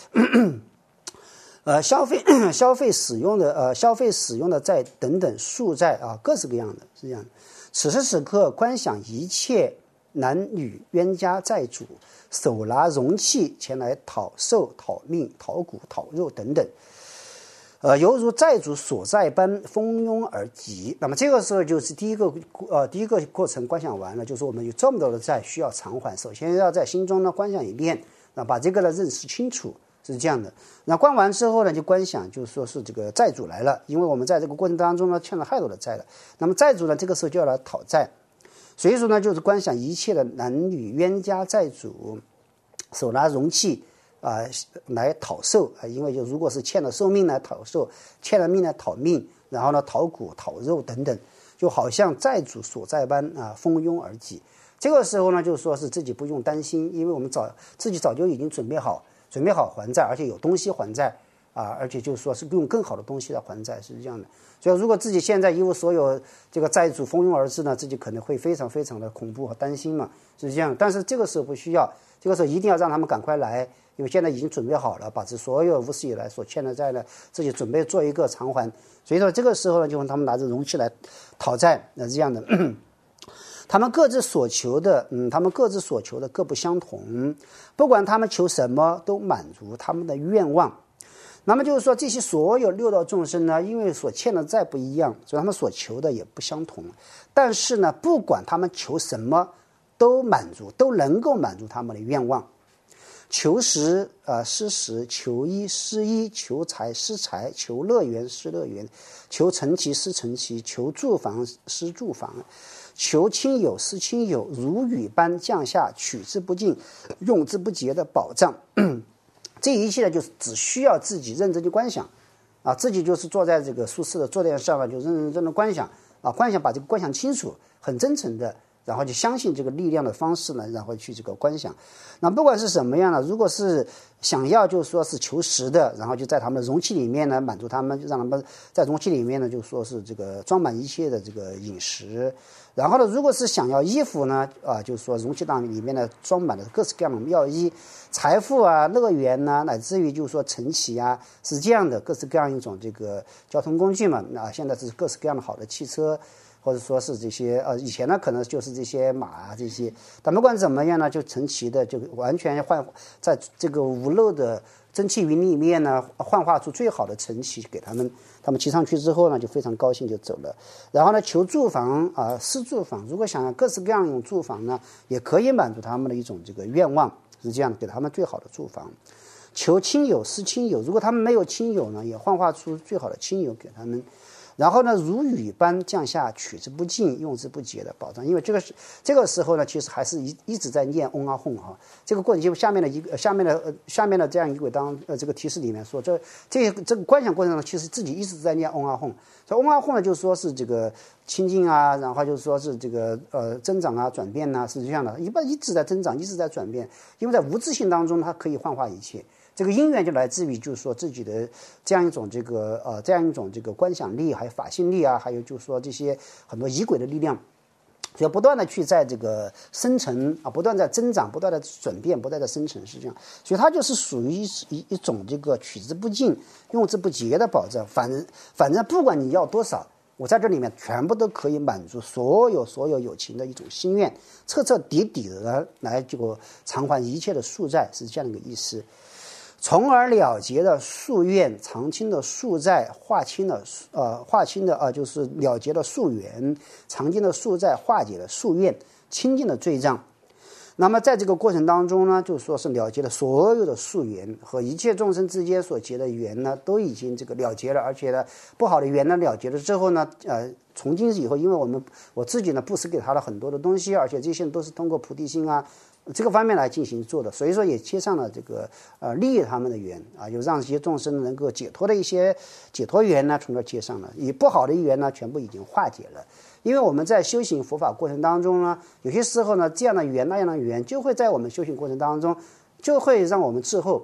消费使用的债等等数债各式各样的是这样的。此时此刻，观想一切男女冤家债主手拿容器前来讨寿、讨命、讨骨、讨肉等等，犹如债主所在般蜂拥而集。那么这个时候就是第一个过程观想完了，就是我们有这么多的债需要偿还，首先要在心中呢观想一遍，把这个呢认识清楚。是这样的，那观完之后呢，就观想，就是说是这个债主来了，因为我们在这个过程当中呢欠了太多的债了，那么债主呢这个时候就要来讨债，所以说呢就是观想一切的男女冤家债主手拿容器来讨寿因为就如果是欠了寿命来讨寿，欠了命来讨命，然后呢讨骨讨肉等等，就好像债主所在般蜂拥而集。这个时候呢就是说是自己不用担心，因为我们自己早就已经准备好还债，而且有东西还债而且就是说是用更好的东西来还债，是这样的。所以如果自己现在一无所有，这个债主蜂拥而至呢，自己可能会非常非常的恐怖和担心嘛，是这样。但是这个时候不需要，这个时候一定要让他们赶快来，因为现在已经准备好了，把这所有无始以来所欠的债呢，自己准备做一个偿还。所以说这个时候呢，就让他们拿着容器来讨债，是这样的。他们各自所求的各不相同，不管他们求什么都满足他们的愿望。那么就是说这些所有六道众生呢，因为所欠的债不一样，所以他们所求的也不相同，但是呢不管他们求什么都能够满足他们的愿望。求食施食，求衣施衣，求财施财，求乐园施乐园，求成其施成其，求住房施住房，求亲友施亲友，如雨般降下，取之不尽，用之不竭的宝藏。这一切呢，就是只需要自己认真去观想自己就是坐在这个舒适的坐垫上就认真的观想观想，把这个观想清楚，很真诚的，然后就相信这个力量的方式呢，然后去这个观想。那不管是什么样的，如果是想要就是说是求食的，然后就在他们的容器里面呢满足他们，就让他们在容器里面呢就说是这个装满一切的这个饮食。然后呢，如果是想要衣服呢就是说容器里面呢装满了各式各样的妙衣，财富乐园乃至于就是说乘骑是这样的各式各样一种这个交通工具嘛。现在是各式各样的好的汽车，或者说是这些以前呢可能就是这些马这些，但不管怎么样呢，就乘骑的就完全在这个无漏的蒸汽云里面呢幻化出最好的乘骑给他们骑上去之后呢就非常高兴就走了。然后呢求住房施住房，如果想要各式各样一种住房呢，也可以满足他们的一种这个愿望，是这样给他们最好的住房。求亲友施亲友，如果他们没有亲友呢，也幻化出最好的亲友给他们。然后呢，如雨般降下，取之不尽，用之不竭的宝藏。因为这个时候呢，其实还是一直在念嗡啊吽这个过程就下面的这样一个这个提示里面说，这个观想过程中，其实自己一直在念嗡啊吽。所以嗡啊吽呢，就是说是这个清净然后就是说是这个增长转变是这样的，一直在增长，一直在转变。因为在无自性当中，它可以幻化一切。这个因缘就来自于就是说自己的这样一种这个观想力，还有法性力还有就是说这些很多仪轨的力量，所以不断的去在这个生成不断在增长，不断的转变，不断的生成，是这样。所以它就是属于一种这个取之不尽，用之不竭的宝藏。反正不管你要多少，我在这里面全部都可以满足所有有情的一种心愿，彻彻底底的来这个偿还一切的宿债，是这样的一个意思。从而了结的夙愿，偿清的夙债，划清的就是了结的夙缘，偿清的夙债，化解了夙愿，清净的罪障。那么在这个过程当中呢，就说是了结了所有的夙缘，和一切众生之间所结的缘呢，都已经这个了结了，而且呢，不好的缘呢了结了之后呢，从今以后，因为我自己呢布施给他了很多的东西，而且这些都是通过菩提心这个方面来进行做的，所以说也接上了这个利益他们的缘有让这些众生能够解脱的一些解脱缘呢，从这接上了，以不好的缘呢，全部已经化解了。因为我们在修行佛法过程当中呢，有些时候呢，这样的缘那样的缘，就会在我们修行过程当中，就会让我们滞后，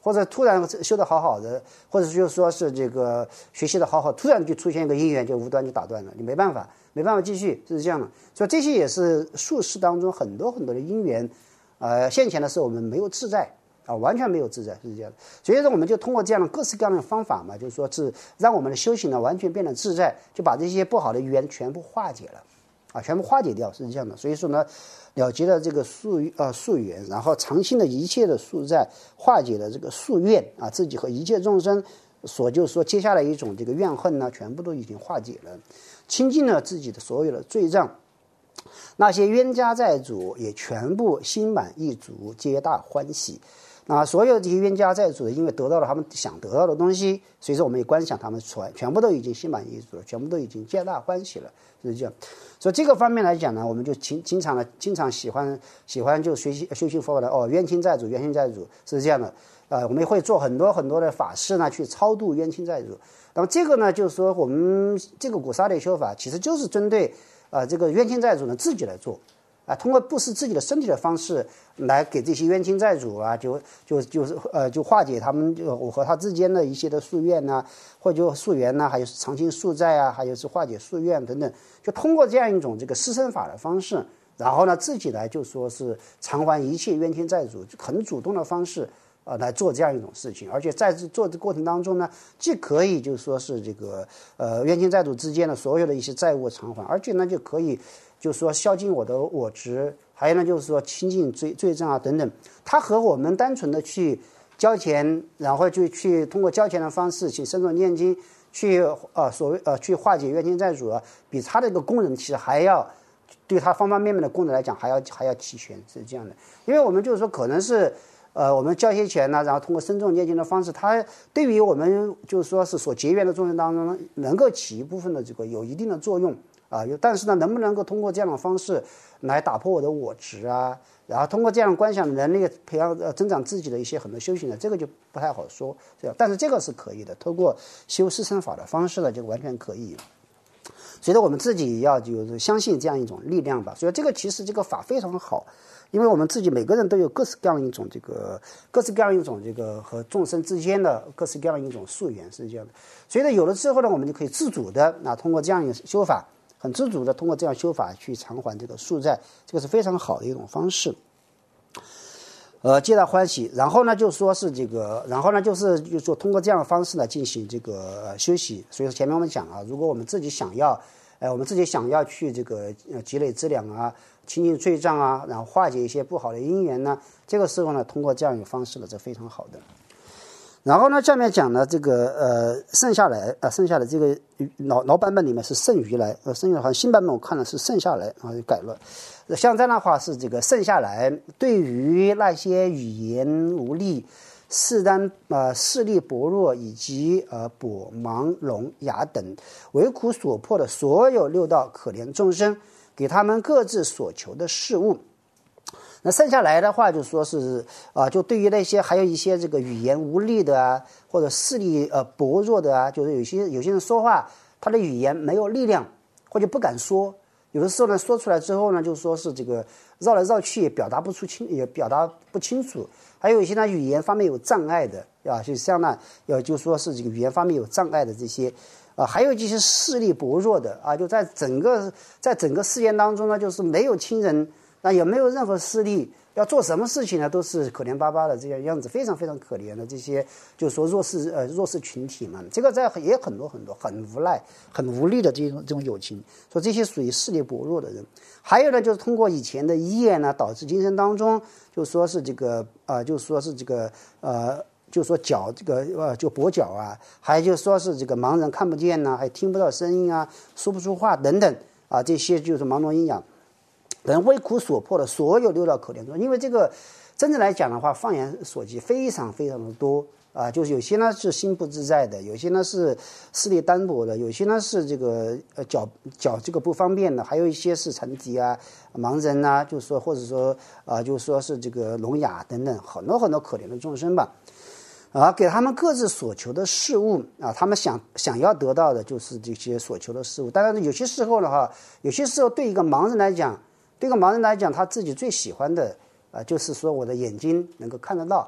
或者突然修得好好的，或者就说是这个学习的好好，突然就出现一个因缘，就无端就打断了，你没办法继续，是这样的。所以这些也是术士当中很多很多的因缘，现前的时候我们没有自在完全没有自在，是这样的。所以说我们就通过这样的各式各样的方法嘛，就是说是让我们的修行呢完全变得自在，就把这些不好的语言全部化解了全部化解掉，是这样的。所以说呢，了结了这个宿缘，然后常心的一切的宿债，化解了这个宿怨自己和一切众生就是说接下来一种这个怨恨呢，全部都已经化解了，清净了自己的所有的罪障。那些冤家债主也全部心满意足，皆大欢喜。那所有这些冤家债主因为得到了他们想得到的东西，所以说我们也观想他们全部都已经心满意足了，全部都已经皆大欢喜了，是这样。所以这个方面来讲呢，我们就经常喜欢就学习修行佛法的冤亲债主是这样的。我们会做很多很多的法事呢，去超度冤亲债主。那么这个呢，就是说我们这个古刹的修法，其实就是针对这个冤亲债主呢自己来做。通过布施自己的身体的方式来给这些冤亲债主就化解他们我和他之间的一些的宿怨或者宿缘还有偿清宿债还有是化解宿怨等等，就通过这样一种这个施身法的方式，然后呢自己来就说是偿还一切冤亲债主，很主动的方式来做这样一种事情。而且在做的过程当中呢，既可以就是说是这个冤亲债主之间的所有的一些债务偿还，而且呢就可以就是说消尽我的我执，还有呢就是说清净罪障等等。它和我们单纯的去交钱，然后就去通过交钱的方式去深入念经，去去化解冤亲债主比他的一个功能其实还要对他方方面面的功能来讲还要齐全，是这样的。因为我们就是说可能是我们交些钱然后通过深重念经的方式，它对于我们就是说是所结缘的众生当中能够起一部分的这个有一定的作用但是呢，能不能够通过这样的方式来打破我的我执然后通过这样观想的能力培养增长自己的一些很多修行这个就不太好说，但是这个是可以的，通过修施身法的方式呢，就完全可以。所以说我们自己要就是相信这样一种力量吧。所以这个其实这个法非常好，因为我们自己每个人都有各式各样一种这个和众生之间的各式各样一种宿缘，是这样的。所以呢，有了之后呢，我们就可以自主的通过这样一个修法，很自主的通过这样修法去偿还这个宿债，这个是非常好的一种方式。皆大欢喜。然后呢，就说是这个，然后呢就是说通过这样的方式呢进行这个休息。所以说前面我们讲如果我们自己想要去这个积累资粮清净罪障然后化解一些不好的因缘呢，这个时候呢通过这样一个方式呢是非常好的。然后呢，下面讲呢这个剩下的这个老版本里面是剩余来，剩下好像新版本我看的是剩下来就改了。像这样的话是这个剩下来，对于那些语言无力、视力薄弱以及跛盲聋哑等为苦所迫的所有六道可怜众生，给他们各自所求的事物。那剩下来的话就说是就对于那些还有一些这个语言无力的或者视力薄弱的就是有些人说话他的语言没有力量或者不敢说，有的时候呢说出来之后呢就说是这个绕来绕去也表达不清楚，还有一些呢语言方面有障碍的就像呢就说是这个语言方面有障碍的这些还有这些视力薄弱的就在整个世间当中呢，就是没有亲人也没有任何势力，要做什么事情呢都是可怜巴巴的这样样子，非常非常可怜的这些就是说弱势群体们，这个也很多很多很无奈很无力的这种友情，说这些属于视力薄弱的人。还有呢就是通过以前的业呢导致今生当中就说是这个就是说脚这个就跛脚还有就说是这个盲人看不见还听不到声音说不出话等等这些就是盲聋喑哑人为苦所迫的所有六道可怜众。因为这个真正来讲的话，放眼所及非常非常的多就是有些呢是心不自在的，有些呢是视力单薄的，有些呢是这个脚这个不方便的，还有一些是残疾盲人就是说或者说就是说是这个聋哑等等很多很多可怜的众生吧给他们各自所求的事物他们想要得到的就是这些所求的事物。当然有些时候对一个盲人来讲他自己最喜欢的就是说我的眼睛能够看得到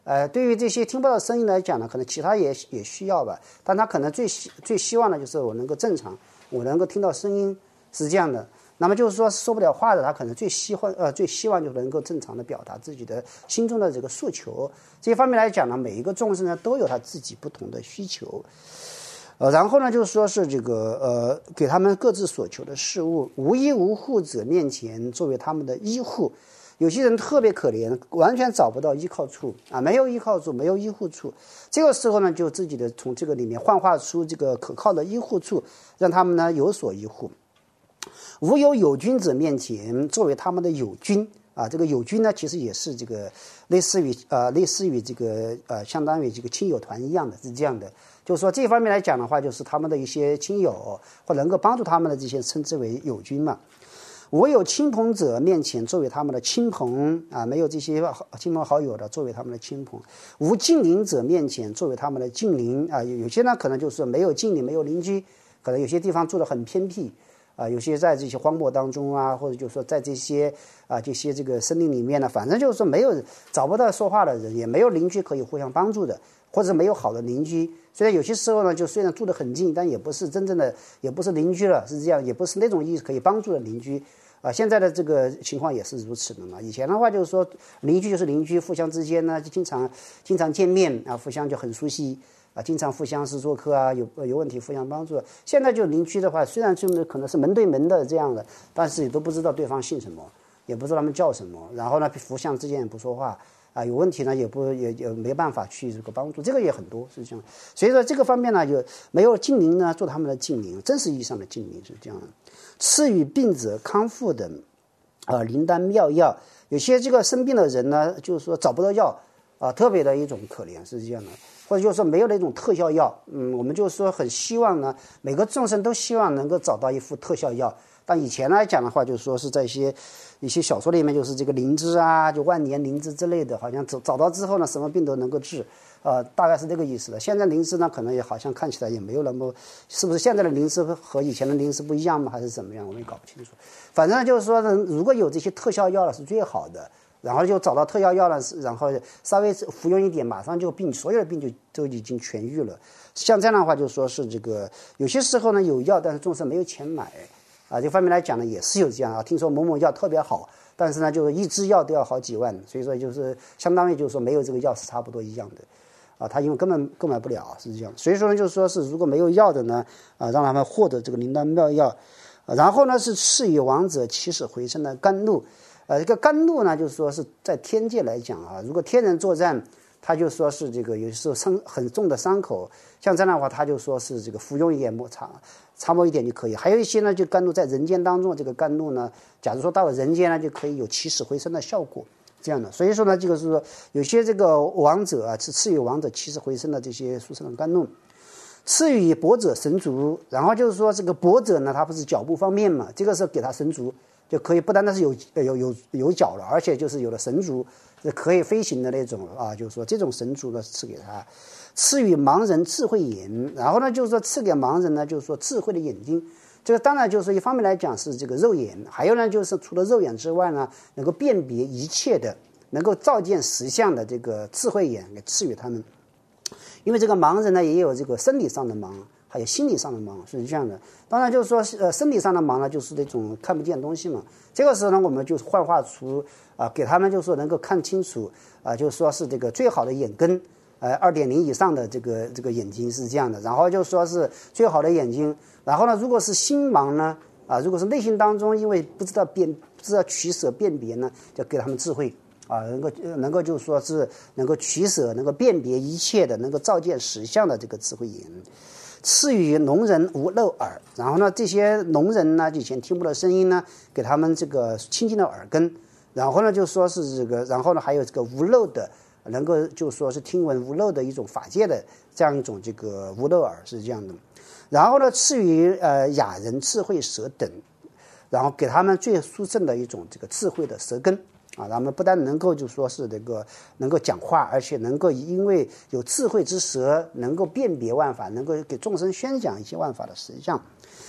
对于这些听不到声音来讲呢，可能其他也需要吧，但他可能最希望的就是我能够正常，我能够听到声音，是这样的。那么就是说说不了话的，他可能最希望就能够正常的表达自己的心中的这个诉求。这方面来讲呢，每一个众生呢都有他自己不同的需求。然后呢，就是说是这个给他们各自所求的事物，无依无护者面前作为他们的依护。有些人特别可怜，完全找不到依靠处啊，没有依靠处，没有依护处。这个时候呢，就自己的从这个里面幻化出这个可靠的依护处，让他们呢有所依护。无有友军者面前作为他们的友军啊，这个友军呢，其实也是这个类似于这个相当于这个亲友团一样的，是这样的。就是说这方面来讲的话，就是他们的一些亲友或能够帮助他们的这些称之为友军嘛。无有亲朋者面前作为他们的亲朋啊，没有这些亲朋好友的作为他们的亲朋。无近邻者面前作为他们的近邻啊，有些呢可能就是没有近邻，没有邻居，可能有些地方住得很偏僻。有些在这些荒漠当中啊，或者就是说在这些这个森林里面呢，反正就是说没有找不到说话的人，也没有邻居可以互相帮助的，或者没有好的邻居。虽然有些时候呢，就虽然住得很近，但也不是真正的，也不是邻居了，是这样，也不是那种意义可以帮助的邻居。现在的这个情况也是如此的嘛。以前的话就是说邻居就是邻居，互相之间呢就经常见面啊，互相就很熟悉。经常互相是做客啊，有问题互相帮助。现在就邻居的话，虽然就是可能是门对门的这样的，但是也都不知道对方姓什么，也不知道他们叫什么，然后呢，互相之间也不说话啊，有问题呢也没办法去这个帮助，这个也很多是这样。所以说这个方面呢，就没有近邻呢做他们的近邻，真实意义上的近邻是这样的。赐予病者康复的灵丹妙药，有些这个生病的人呢，就是说找不到药特别的一种可怜是这样的。或者就是说没有那种特效药，我们就是说很希望呢，每个众生都希望能够找到一副特效药。但以前来讲的话，就是说是在一些小说里面，就是这个灵芝啊，就万年灵芝之类的，好像找到之后呢，什么病都能够治，大概是这个意思的。现在灵芝呢，可能也好像看起来也没有那么，是不是现在的灵芝和以前的灵芝不一样吗？还是怎么样？我们也搞不清楚。反正就是说呢，如果有这些特效药了，是最好的。然后就找到特效药了，然后稍微服用一点，马上就所有的病就都已经痊愈了。像这样的话，就说是这个有些时候呢有药，但是众生没有钱买这方面来讲呢也是有这样听说某某药特别好，但是呢就是一支药都要好几万，所以说就是相当于就是说没有这个药是差不多一样的他因为根本购买不了是这样。所以说呢就是说是如果没有药的呢让他们获得这个灵丹妙药然后呢是赐予亡者起死回生的甘露。这个甘露呢，就是说是在天界来讲如果天人作战，他就说是这个有时候很重的伤口，像这样的话，他就说是这个服用一点擦摸一点就可以。还有一些呢，就甘露在人间当中，这个甘露呢，假如说到了人间呢，就可以有起死回生的效果，这样的。所以说呢，这个是说有些这个亡者是赐予亡者起死回生的这些殊胜的甘露。赐予跛者神足，然后就是说这个跛者呢，他不是脚不方便嘛，这个时候给他神足。就可以不单单是有脚了，而且就是有了神足，可以飞行的那种就是说这种神足呢赐给他。赐予盲人智慧眼，然后呢就是说赐给盲人呢就是说智慧的眼睛。这个当然就是一方面来讲是这个肉眼，还有呢就是除了肉眼之外呢，能够辨别一切的，能够照见实相的这个智慧眼给赐予他们。因为这个盲人呢也有这个生理上的盲，还有心理上的盲，是这样的。当然就是说生理上的盲呢就是那种看不见东西嘛，这个时候呢我们就幻化出给他们就是说能够看清楚就是说是这个最好的眼根2.0以上的这个眼睛是这样的。然后就说是最好的眼睛。然后呢如果是心盲呢如果是内心当中因为不知道取舍辨别呢，就给他们智慧能够就是说是能够取舍，能够辨别一切的，能够照见实相的这个智慧眼。赐予聋人无漏耳，然后呢这些聋人呢以前听不到声音呢，给他们这个清净的耳根。然后呢就说是这个，然后呢还有这个无漏的，能够就说是听闻无漏的一种法界的这样一种这个无漏耳是这样的。然后呢赐予雅人智慧舌等，然后给他们最殊胜的一种这个智慧的舌根他们不但能够就说是这个能够讲话，而且能够因为有智慧之舌，能够辨别万法，能够给众生宣讲一些万法的实相。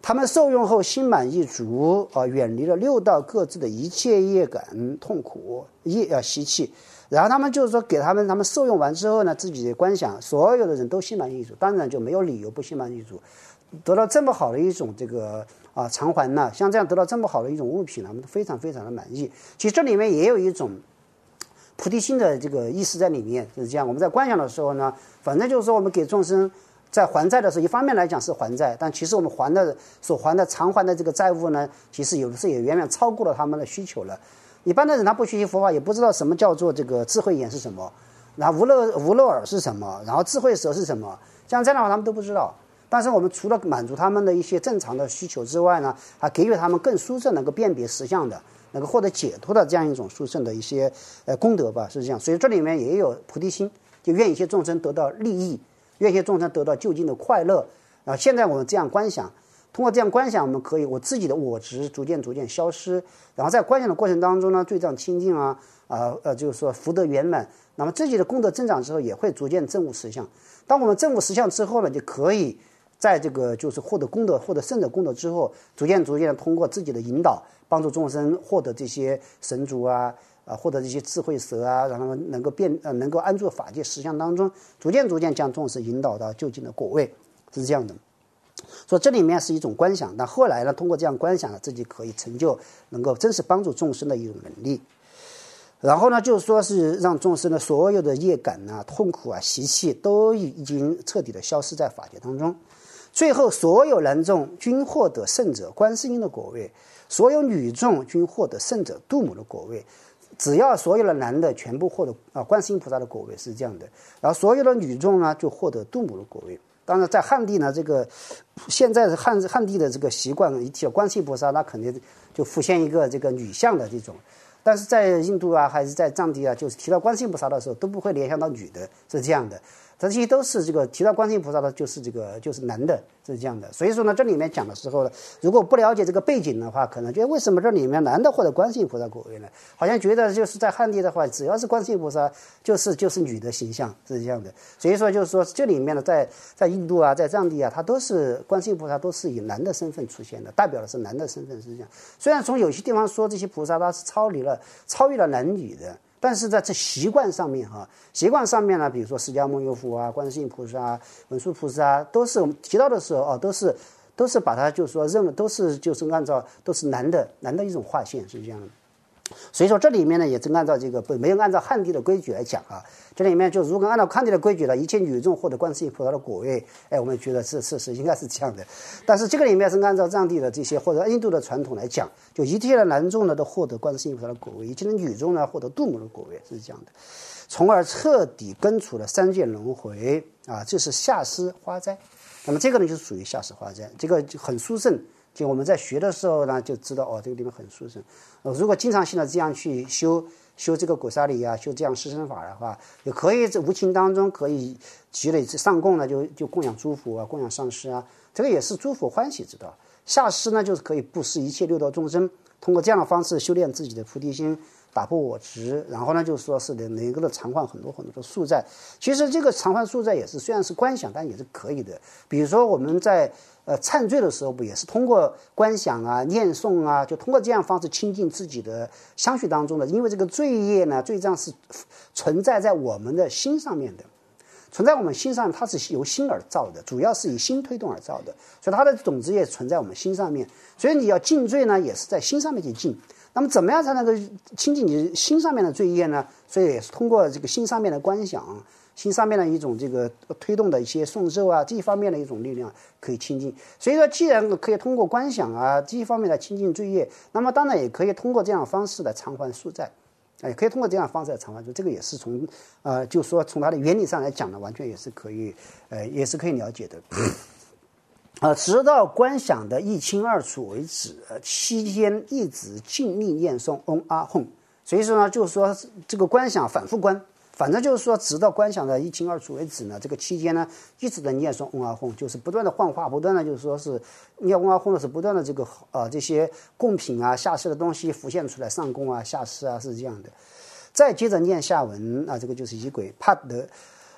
他们受用后心满意足远离了六道各自的一切业感痛苦习气。然后他们就是说给他们受用完之后呢，自己的观想，所有的人都心满意足，当然就没有理由不心满意足。得到这么好的一种这个偿还呢，像这样得到这么好的一种物品呢，我们非常非常的满意。其实这里面也有一种菩提心的这个意思在里面，就是这样。我们在观想的时候呢，反正就是说我们给众生在还债的时候，一方面来讲是还债，但其实我们所还的偿还的这个债务呢，其实有的时候也远远超过了他们的需求了。一般的人他不学习佛法，也不知道什么叫做这个智慧眼是什么，然后无漏耳是什么，然后智慧舌是什么，像这样的话他们都不知道。但是我们除了满足他们的一些正常的需求之外呢，还给予他们更殊胜能够辨别实相的，能够获得解脱的这样一种殊胜的一些功德吧，是这样。所以这里面也有菩提心，就愿一切众生得到利益，愿一切众生得到究竟的快乐。现在我们这样观想，通过这样观想，我们可以我自己的我执逐渐消失，然后在观想的过程当中呢，罪障清净就是说福德圆满，那么自己的功德增长之后，也会逐渐证悟实相。当我们证悟实相之后呢，就可以在这个就是获得功德、获得圣者功德之后，逐渐的通过自己的引导，帮助众生获得这些神足获得这些智慧舌让他们能够安住法界实相当中，逐渐将众生引导到究竟的果位，是这样的。所以这里面是一种观想，但后来呢，通过这样观想呢，自己可以成就能够真实帮助众生的一种能力。然后呢，就是说是让众生的所有的业感痛苦习气都已经彻底的消失在法界当中。最后所有男众均获得圣者观世音的果位，所有女众均获得圣者度母的果位。只要所有的男的全部获得观世音菩萨的果位，是这样的，然后所有的女众呢就获得度母的果位。当然在汉地呢，这个现在是汉地的这个习惯，一提到观世音菩萨，那肯定就浮现一个这个女相的这种。但是在印度还是在藏地就是提到观世音菩萨的时候，都不会联想到女的，是这样的。这些都是这个提到观世音菩萨的，就是男的，是这样的。所以说呢，这里面讲的时候呢，如果不了解这个背景的话，可能觉得为什么这里面男的获得观世音菩萨果位呢？好像觉得就是在汉地的话，只要是观世音菩萨，就是女的形象，是这样的。所以说就是说这里面呢，在印度在藏地它都是观世音菩萨都是以男的身份出现的，代表的是男的身份，是这样。虽然从有些地方说这些菩萨它是超越了男女的。但是在这习惯上面呢，比如说释迦牟尼佛观世音菩萨文殊菩萨，都是我们提到的时候都是把它就是说认为都是按照都是男的一种划线，是这样的。所以说这里面呢，也是按照这个没有按照汉地的规矩来讲这里面就如果按照汉地的规矩呢，一切女众获得观世音菩萨的果位，我们觉得是应该是这样的。但是这个里面是按照藏地的这些或者印度的传统来讲，就一切的男众呢都获得观世音菩萨的果位，一切的女众呢获得度母的果位，是这样的，从而彻底根除了三界轮回这是下施花斋。那么这个呢就属于下施花斋，这个就很殊胜。就我们在学的时候呢，就知道这个地方很殊胜。如果经常性的这样去修这个果沙里修这样施身法的话，也可以在无情当中可以积累上供呢，就供养诸佛供养上师这个也是诸佛欢喜之道。下施呢，就是可以布施一切六道众生，通过这样的方式修炼自己的菩提心，打破我执，然后呢，就是说是能够偿还很多的宿债。其实这个偿还宿债也是虽然是观想，但也是可以的。比如说我们在忏罪的时候，不也是通过观想念诵就通过这样方式亲近自己的相续当中的。因为这个罪业呢，罪障是存在在我们的心上面的，存在我们心上，它是由心而造的，主要是以心推动而造的，所以它的种子也存在我们心上面。所以你要尽罪呢，也是在心上面去尽。那么怎么样才能够亲近你心上面的罪业呢？所以也是通过这个心上面的观想，心上面的一种这个推动的一些诵咒这一方面的一种力量可以亲近。所以说既然可以通过观想这一方面来亲近罪业，那么当然也可以通过这样的方式来偿还宿债，也可以通过这样的方式来偿还。这个也是从就是说从它的原理上来讲呢，完全也是可以了解的。直到观想的一清二楚为止，期间一直尽力念诵嗡阿吽。所以说呢，就是说这个观想反复观，反正就是说直到观想的一清二楚为止呢，这个期间呢一直的念诵嗡阿吽，就是不断的幻化，不断的就是说是念嗡阿吽的是不断的这个这些贡品下施的东西浮现出来，上供下施是这样的。再接着念下文这个就是仪轨帕德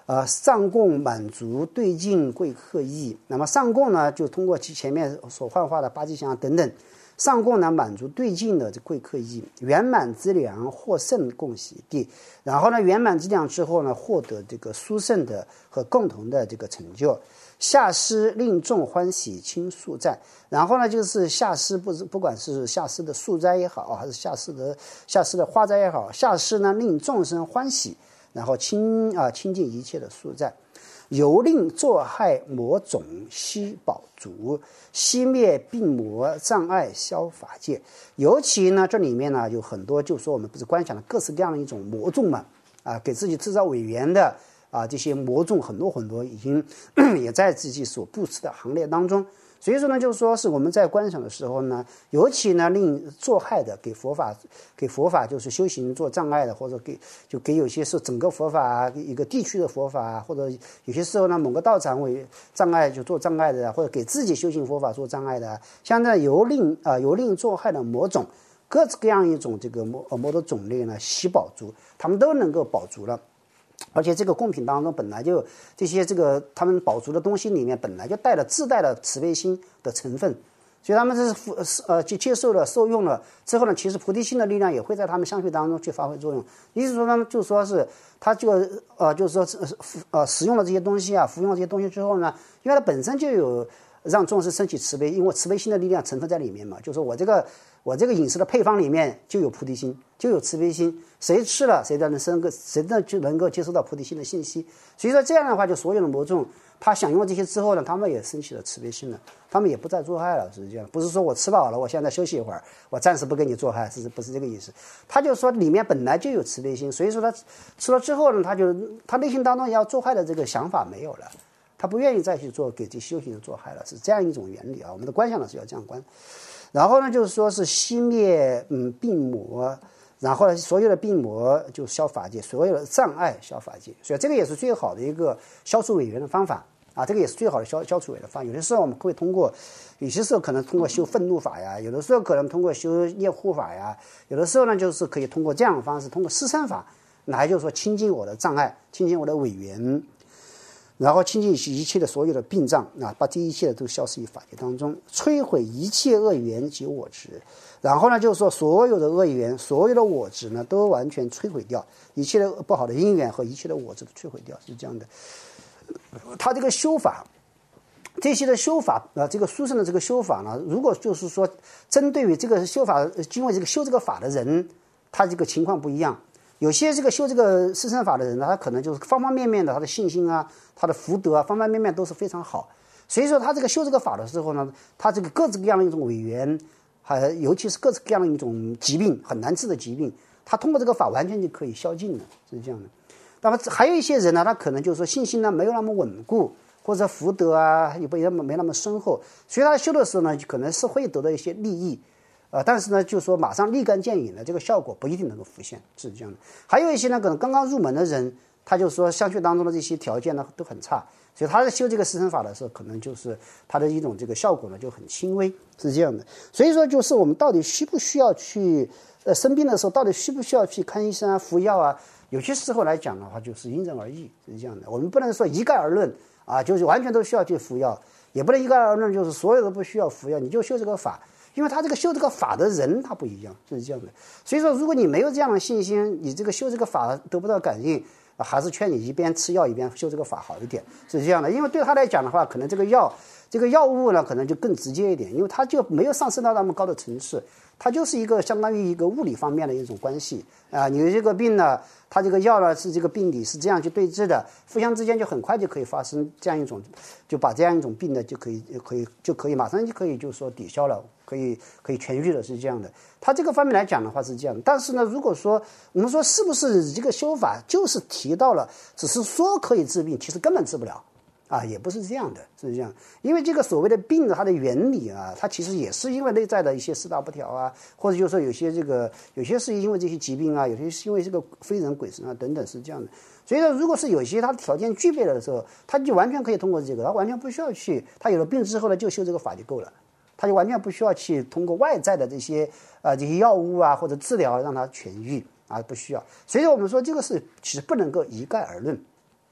上供满足对境贵克义。那么上供呢，就通过其前面所幻化的八吉祥等等，上供呢满足对境的这贵克义，圆满之良获胜共喜地。然后呢，圆满之良之后呢，获得这个殊胜的和共同的这个成就。下施令众欢喜轻宿灾，然后呢，就是下施不管是下施的宿灾也好，还是下施的化灾也好，下施呢令众生欢喜，然后清净一切的宿灾，由令作害魔种悉保足，熄灭病魔障碍消法界。尤其呢，这里面呢有很多，就说我们不是观想的各式各样的一种魔众嘛，给自己制造违缘的。这些魔众很多已经也在自己所布施的行列当中，所以说呢，就是说是我们在观赏的时候呢，尤其呢令作害的给佛法就是修行做障碍的，或者给有些是整个佛法一个地区的佛法，或者有些时候呢某个道场为障碍就做障碍的，或者给自己修行佛法做障碍的，像这由令作害的魔种，各式各样一种这个魔的种类呢，悉保足，他们都能够保足了。而且这个贡品当中本来就这些他们保足的东西里面本来就自带了慈悲心的成分，所以他们就接受了受用了之后呢，其实菩提心的力量也会在他们相续当中去发挥作用。意思说呢，就说是他就是说使用了这些东西服用了这些东西之后呢，因为它本身就有让众生升起慈悲，因为慈悲心的力量成分在里面嘛，就是我这个饮食的配方里面就有菩提心，就有慈悲心，谁吃了谁就能够接收到菩提心的信息。所以说这样的话，就所有的魔众他享用了这些之后呢，他们也升起了慈悲心了，他们也不再作害了。是这样，不是说我吃饱了我现在休息一会儿，我暂时不给你作害，不是这个意思。他就说里面本来就有慈悲心，所以说他吃了之后呢，他内心当中要作害的这个想法没有了，他不愿意再去给这修行的作害了，是这样一种原理我们的观想呢是要这样观。然后呢，就是说是熄灭病魔，然后呢，所有的病魔就消法界，所有的障碍消法界，所以这个也是最好的一个消除违缘的方法这个也是最好的消除违的方法。有的时候我们会通过，有些时候可能通过修愤怒法呀，有的时候可能通过修业护法呀，有的时候呢就是可以通过这样的方式，通过施身法，来就是说清净我的障碍，清净我的违缘。然后清净一切的所有的病障把这一切的都消失于法界当中，摧毁一切恶缘及我执。然后呢，就是说所有的恶缘、所有的我执呢，都完全摧毁掉，一切的不好的因缘和一切的我执都摧毁掉，是这样的。他这个修法，这些的修法这个殊胜的这个修法呢，如果就是说针对于这个修法，经过这个修这个法的人，他这个情况不一样。有些这个修这个施身法的人呢，他可能就是方方面面的，他的信心他的福德方方面面都是非常好。所以说他这个修这个法的时候呢，他这个各式各样的一种违缘，尤其是各式各样的一种疾病，很难治的疾病，他通过这个法完全就可以消尽了，是这样的。那么还有一些人呢，他可能就是说信心呢没有那么稳固，或者福德也没那么深厚，所以他修的时候呢，可能是会得到一些利益。但是呢，就说马上立竿见影的这个效果不一定能够浮现，是这样的。还有一些呢，可能刚刚入门的人，他就说相续当中的这些条件呢都很差，所以他在修这个施身法的时候，可能就是他的一种这个效果呢就很轻微，是这样的。所以说，就是我们到底需不需要去生病的时候，到底需不需要去看医生服药有些时候来讲的话，就是因人而异，是这样的。我们不能说一概而论就是完全都需要去服药，也不能一概而论就是所有都不需要服药，你就修这个法。因为他这个修这个法的人他不一样，是这样的。所以说如果你没有这样的信心，你这个修这个法得不到感应还是劝你一边吃药一边修这个法好一点，是这样的。因为对他来讲的话，可能这个药物呢可能就更直接一点，因为它就没有上升到那么高的层次，它就是一个相当于一个物理方面的一种关系你的这个病呢，它这个药呢是这个病理是这样去对治的，互相之间就很快就可以发生这样一种，就把这样一种病呢就可以马上就可以就是说抵消了，可以痊愈了，是这样的。它这个方面来讲的话是这样，但是呢，如果说我们说是不是这个修法就是提到了，只是说可以治病，其实根本治不了也不是这样的，是这样。因为这个所谓的病它的原理它其实也是因为内在的一些四大不调或者就是说有些是因为这些疾病有些是因为这个非人鬼神等等，是这样的。所以说，如果是有些他条件具备了的时候，他就完全可以通过这个，他完全不需要去，他有了病之后呢，就修这个法就够了。他就完全不需要去通过外在的这些药物或者治疗让他痊愈不需要。所以说我们说这个是其实不能够一概而论。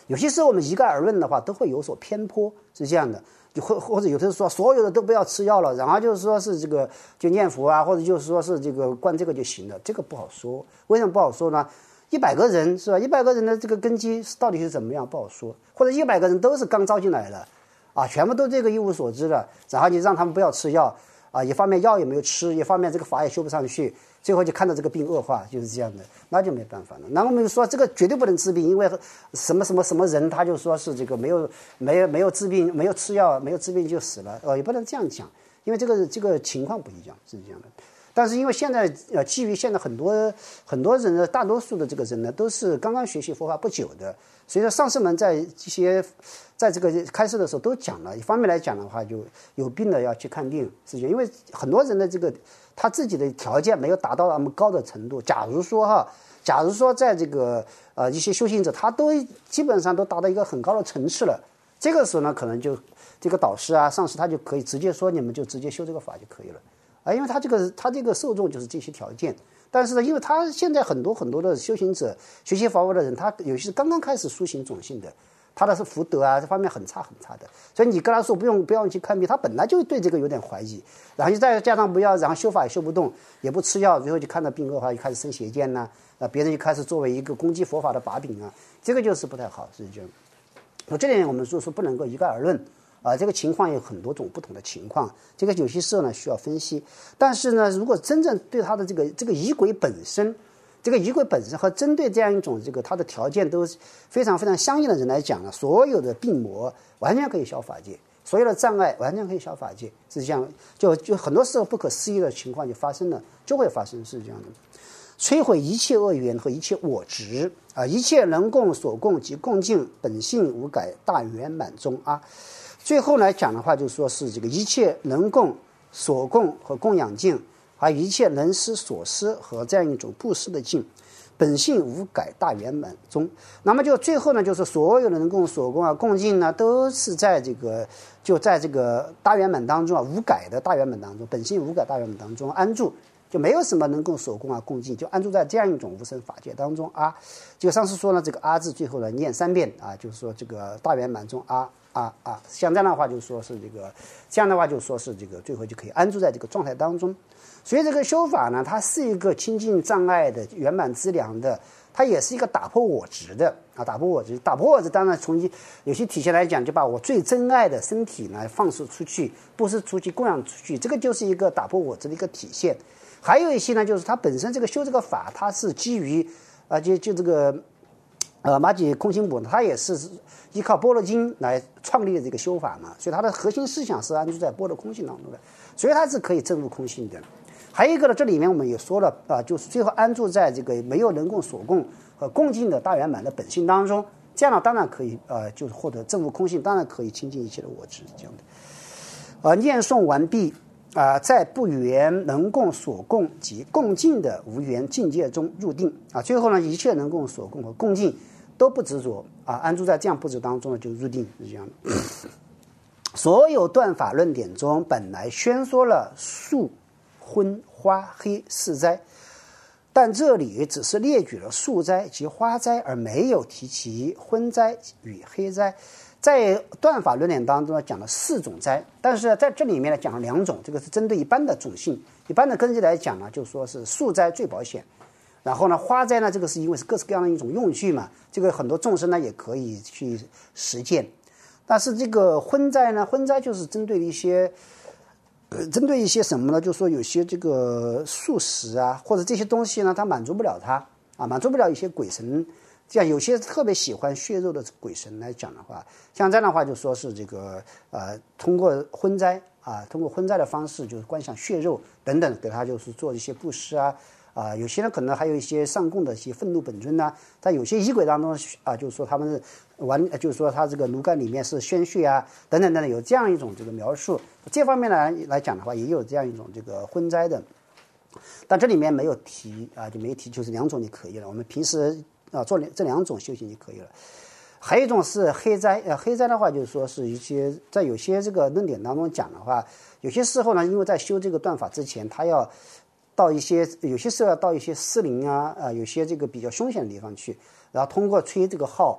有些时候我们一概而论的话，都会有所偏颇，是这样的。或者有的说所有的都不要吃药了，然后就是说是这个就念佛啊，或者就是说是这个灌这个就行了，这个不好说。为什么不好说呢？100个人是吧？100个人的这个根基到底是怎么样不好说，或者100个人都是刚招进来的啊，全部都这个一无所知的，然后你让他们不要吃药啊，一方面药也没有吃，一方面这个法也修不上去，最后就看到这个病恶化，就是这样的，那就没办法了。那我们说这个绝对不能治病，因为什么人他就说是这个没有治病，没有吃药，没有治病就死了，也不能这样讲，因为这个情况不一样，是这样的。但是因为现在基于现在很多人的大多数的这个人呢，都是刚刚学习佛法不久的，所以说上师们在这个开示的时候都讲了，一方面来讲的话，就有病的要去看病，是因为很多人的这个他自己的条件没有达到那么高的程度。假如说在这个一些修行者，他都基本上都达到一个很高的层次了，这个时候呢，可能就这个导师啊、上师他就可以直接说你们就直接修这个法就可以了。因为他这个受众就是这些条件，但是呢，因为他现在很多的修行者学习法法的人，他有些是刚刚开始苏醒种性的，他的是福德啊这方面很差的，所以你跟他说不用去看病，他本来就对这个有点怀疑，然后再加上不要，然后修法也修不动，也不吃药，最后就看到病恶化，就开始生邪见呐，别人就开始作为一个攻击佛法的把柄啊，这个就是不太好，是这样。这点我们说不能够一概而论。这个情况有很多种不同的情况，这个有些时候呢需要分析。但是呢，如果真正对他的这个仪轨本身，和针对这样一种这个他的条件都非常非常相应的人来讲呢，所有的病魔完全可以消法界，所有的障碍完全可以消法界，是这样。就很多时候不可思议的情况就发生了，就会发生，是这样的。摧毁一切恶缘和一切我执一切能供所供及共敬，本性无改，大圆满中啊。最后来讲的话，就说是这个一切能供所供和供养敬，还有一切能施所施和这样一种布施的敬，本性无改，大圆满中。那么就最后呢，就是所有的能供所供啊、供敬呢，都是在这个大圆满当中啊，无改的大圆满当中，本性无改大圆满当中安住，就没有什么能供所供啊、供敬，就安住在这样一种无生法界当中啊。就上次说呢，这个啊字最后呢念3遍啊，就是说这个大圆满中像这样的话就说是这个最后就可以安住在这个状态当中。所以这个修法呢，它是一个清净障碍的、圆满资粮的，它也是一个打破我执的打破我执当然从有些体现来讲，就把我最珍爱的身体呢放射出去，布施出去，供养出去，这个就是一个打破我执的一个体现。还有一些呢，就是它本身这个修这个法，它是基于就这个马吉空行补，它也是依靠般若经来创立的这个修法嘛，所以它的核心思想是安住在般若空性当中的，所以它是可以证入空性的。还有一个呢，这里面我们也说了就是最后安住在这个没有能供所供和共敬的大圆满的本性当中，这样呢当然可以就是获得证入空性，当然可以清净一切的我执，这样的。念诵完毕在不缘能供所供及共敬的无缘境界中入定最后呢，一切能供所供和共敬都不执着安住在这样布置当中呢，就入定，是这样的。所有断法论点中本来宣说了素、荤、花、黑4灾，但这里只是列举了素灾及花灾，而没有提及荤灾与黑灾。在断法论点当中讲了4种灾，但是在这里面呢讲了2种，这个是针对一般的种姓，一般的根基来讲呢，就说是素灾最保险。然后呢，花灾呢，这个是因为是各式各样的一种用具嘛，这个很多众生呢也可以去实践。但是这个荤灾呢，荤灾就是针对一些什么呢？就是说有些这个素食或者这些东西呢，它满足不了它满足不了一些鬼神。像有些特别喜欢血肉的鬼神来讲的话，像这样的话就说是这个通过荤灾的方式，就是观想血肉等等，给他就是做一些布施有些人可能还有一些上供的一些愤怒本尊在有些仪轨当中就是说他们就是说他这个炉盖里面是鲜血等等等等，有这样一种这个描述。这方面来讲的话，也有这样一种这个荤灾的，但这里面没有提就没提，就是2种就可以了。我们平时做这2种修行就可以了。还有一种是黑灾黑灾的话就是说是在有些这个论点当中讲的话，有些时候呢，因为在修这个断法之前，他要有些时候要到一些寺林有些这个比较凶险的地方去，然后通过吹这个号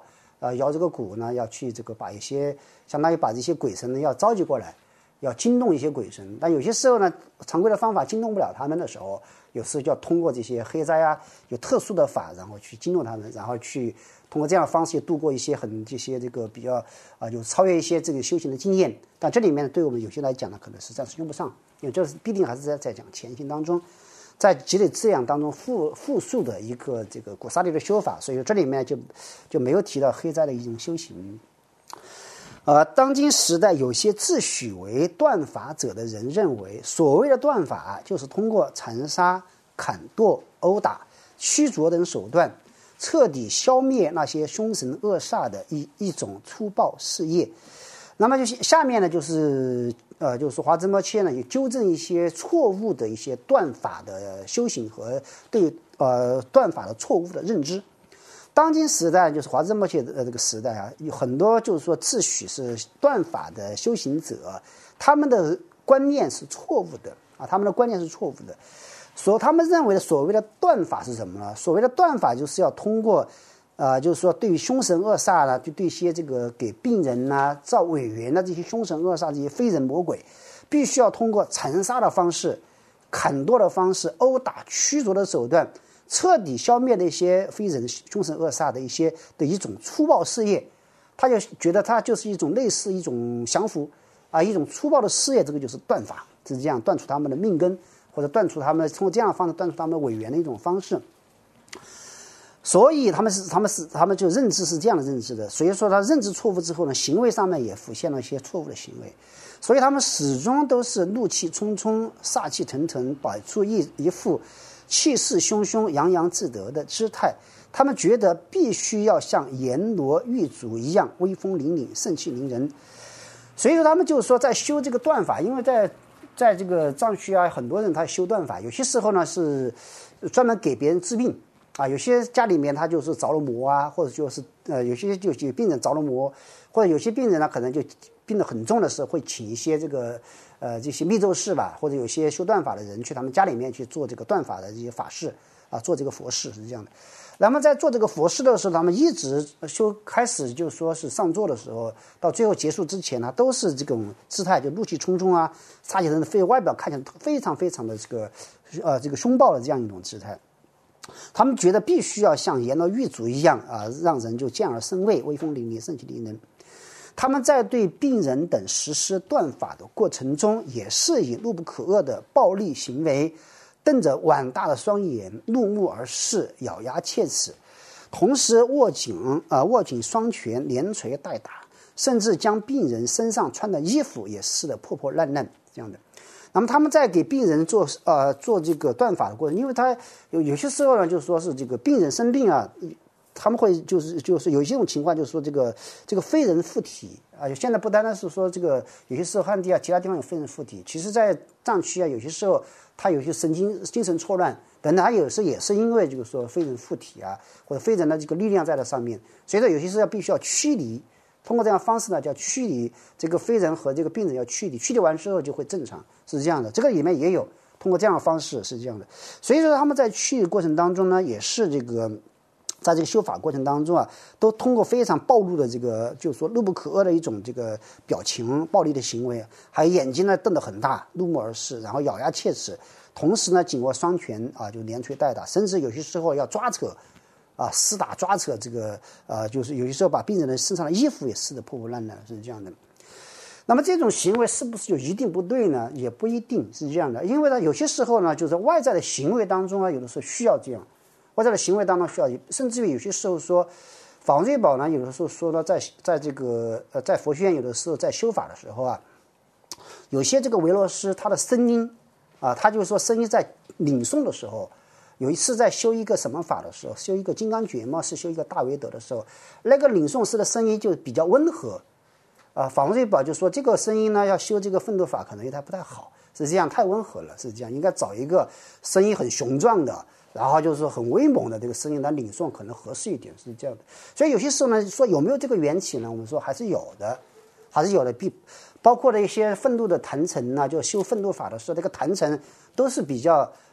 摇这个鼓呢，要去这个把一些相当于把这些鬼神呢要召集过来，要惊动一些鬼神。但有些时候呢，常规的方法惊动不了他们的时候，有时候就要通过这些黑斋啊，有特殊的法，然后去惊动他们，然后去通过这样的方式度过一些这些这个比较就超越一些这个修行的经验。但这里面对我们有些来讲呢，可能是暂时用不上，因为这是必定还是在讲前行当中，在积累资粮当中复述的一个这个古刹利的修法，所以这里面就没有提到黑斋的一种修行。当今时代有些自诩为断法者的人认为，所谓的断法就是通过残杀、砍剁、殴打、驱逐等手段，彻底消灭那些凶神恶煞的一种粗暴事业。那么就是下面呢，就是华兹摩切呢也纠正一些错误的一些断法的修行和对断法的错误的认知。当今时代就是华兹摩切的这个时代啊，有很多就是说自诩是断法的修行者，他们的观念是错误的啊，他们的观念是错误的。他们认为的所谓的断法是什么呢？所谓的断法就是要通过就是说对于凶神恶煞呢，就对一些这个给病人呐、造委员的这些凶神恶煞这些非人魔鬼，必须要通过残杀的方式、砍剁的方式、殴打、驱逐的手段，彻底消灭那些非人凶神恶煞的一种粗暴事业。他就觉得他就是一种类似一种降服一种粗暴的事业，这个就是断法，是这样断除他们的命根，或者断除他们通过这样的方式断除他们委员的一种方式。所以他们就认知是这样的认知的，所以说他认知错误之后呢，行为上面也浮现了一些错误的行为，所以他们始终都是怒气冲冲、煞气腾腾，摆出一副气势汹汹、洋洋自得的姿态。他们觉得必须要像阎罗狱卒一样威风凛凛、盛气凌人。所以说他们就是说在修这个断法，因为在这个藏区啊，很多人他修断法，有些时候呢是专门给别人治病。有些家里面他就是着了魔啊，或者就是有些就有病人着了魔，或者有些病人呢可能就病得很重的时候，会请一些这个这些密咒师吧，或者有些修断法的人去他们家里面去做这个断法的这些法事做这个佛事是这样的。那么在做这个佛事的时候，他们一直开始就说是上座的时候，到最后结束之前呢，都是这种姿态，就怒气冲冲啊，杀气腾腾，外表看起来非常非常的这个凶暴的这样一种姿态。他们觉得必须要像阎罗狱卒一样让人就见而生畏，威风凛凛，盛气凌人。他们在对病人等实施断法的过程中，也是以怒不可遏的暴力行为，瞪着碗大的双眼，怒目而视，咬牙切齿，同时握紧双拳，连捶带打，甚至将病人身上穿的衣服也撕得破破烂烂这样的。那么他们在给病人做这个断法的过程，因为他有些时候呢，就是说是这个病人生病啊，他们会就是有一种情况，就是说这个非人附体现在不单单是说这个有些时候汉地啊，其他地方有非人附体，其实在藏区啊，有些时候他有些精神错乱等等，他有时也是因为就是说非人附体或者非人的这个力量在这上面，所以说有些时候必须要驱离。通过这样的方式呢，叫驱离这个非人和这个病人要驱离完之后就会正常，是这样的。这个里面也有通过这样的方式是这样的。所以说他们在驱离过程当中呢，也是这个在这个修法过程当中都通过非常暴露的这个就是说怒不可遏的一种这个表情、暴力的行为，还有眼睛呢瞪得很大，怒目而视，然后咬牙切齿，同时呢紧握双拳就连捶带打，甚至有些时候要抓扯。撕打抓扯，这个就是有些时候把病人的身上的衣服也撕得破破烂烂，是这样的。那么这种行为是不是就一定不对呢？也不一定是这样的，因为呢有些时候呢，就是外在的行为当中有的时候需要这样，外在的行为当中需要，甚至于有些时候说，法王瑞宝呢，有的时候说呢，在这个在佛学院有的时候在修法的时候有些这个维罗师他的声音他就是说声音在领诵的时候。有一次在修一个什么法的时候，修一个金刚诀嘛，是修一个大维德的时候，那个领诵师的声音就比较温和法王瑞宝就说这个声音呢要修这个奋斗法可能有点不太好，是这样太温和了，是这样应该找一个声音很雄壮的，然后就是说很威猛的这个声音来领诵可能合适一点，是这样的。所以有些时候呢说有没有这个缘起呢，我们说还是有的，包括了一些愤怒的坛城就修愤怒法的时候，这个坛城都是比较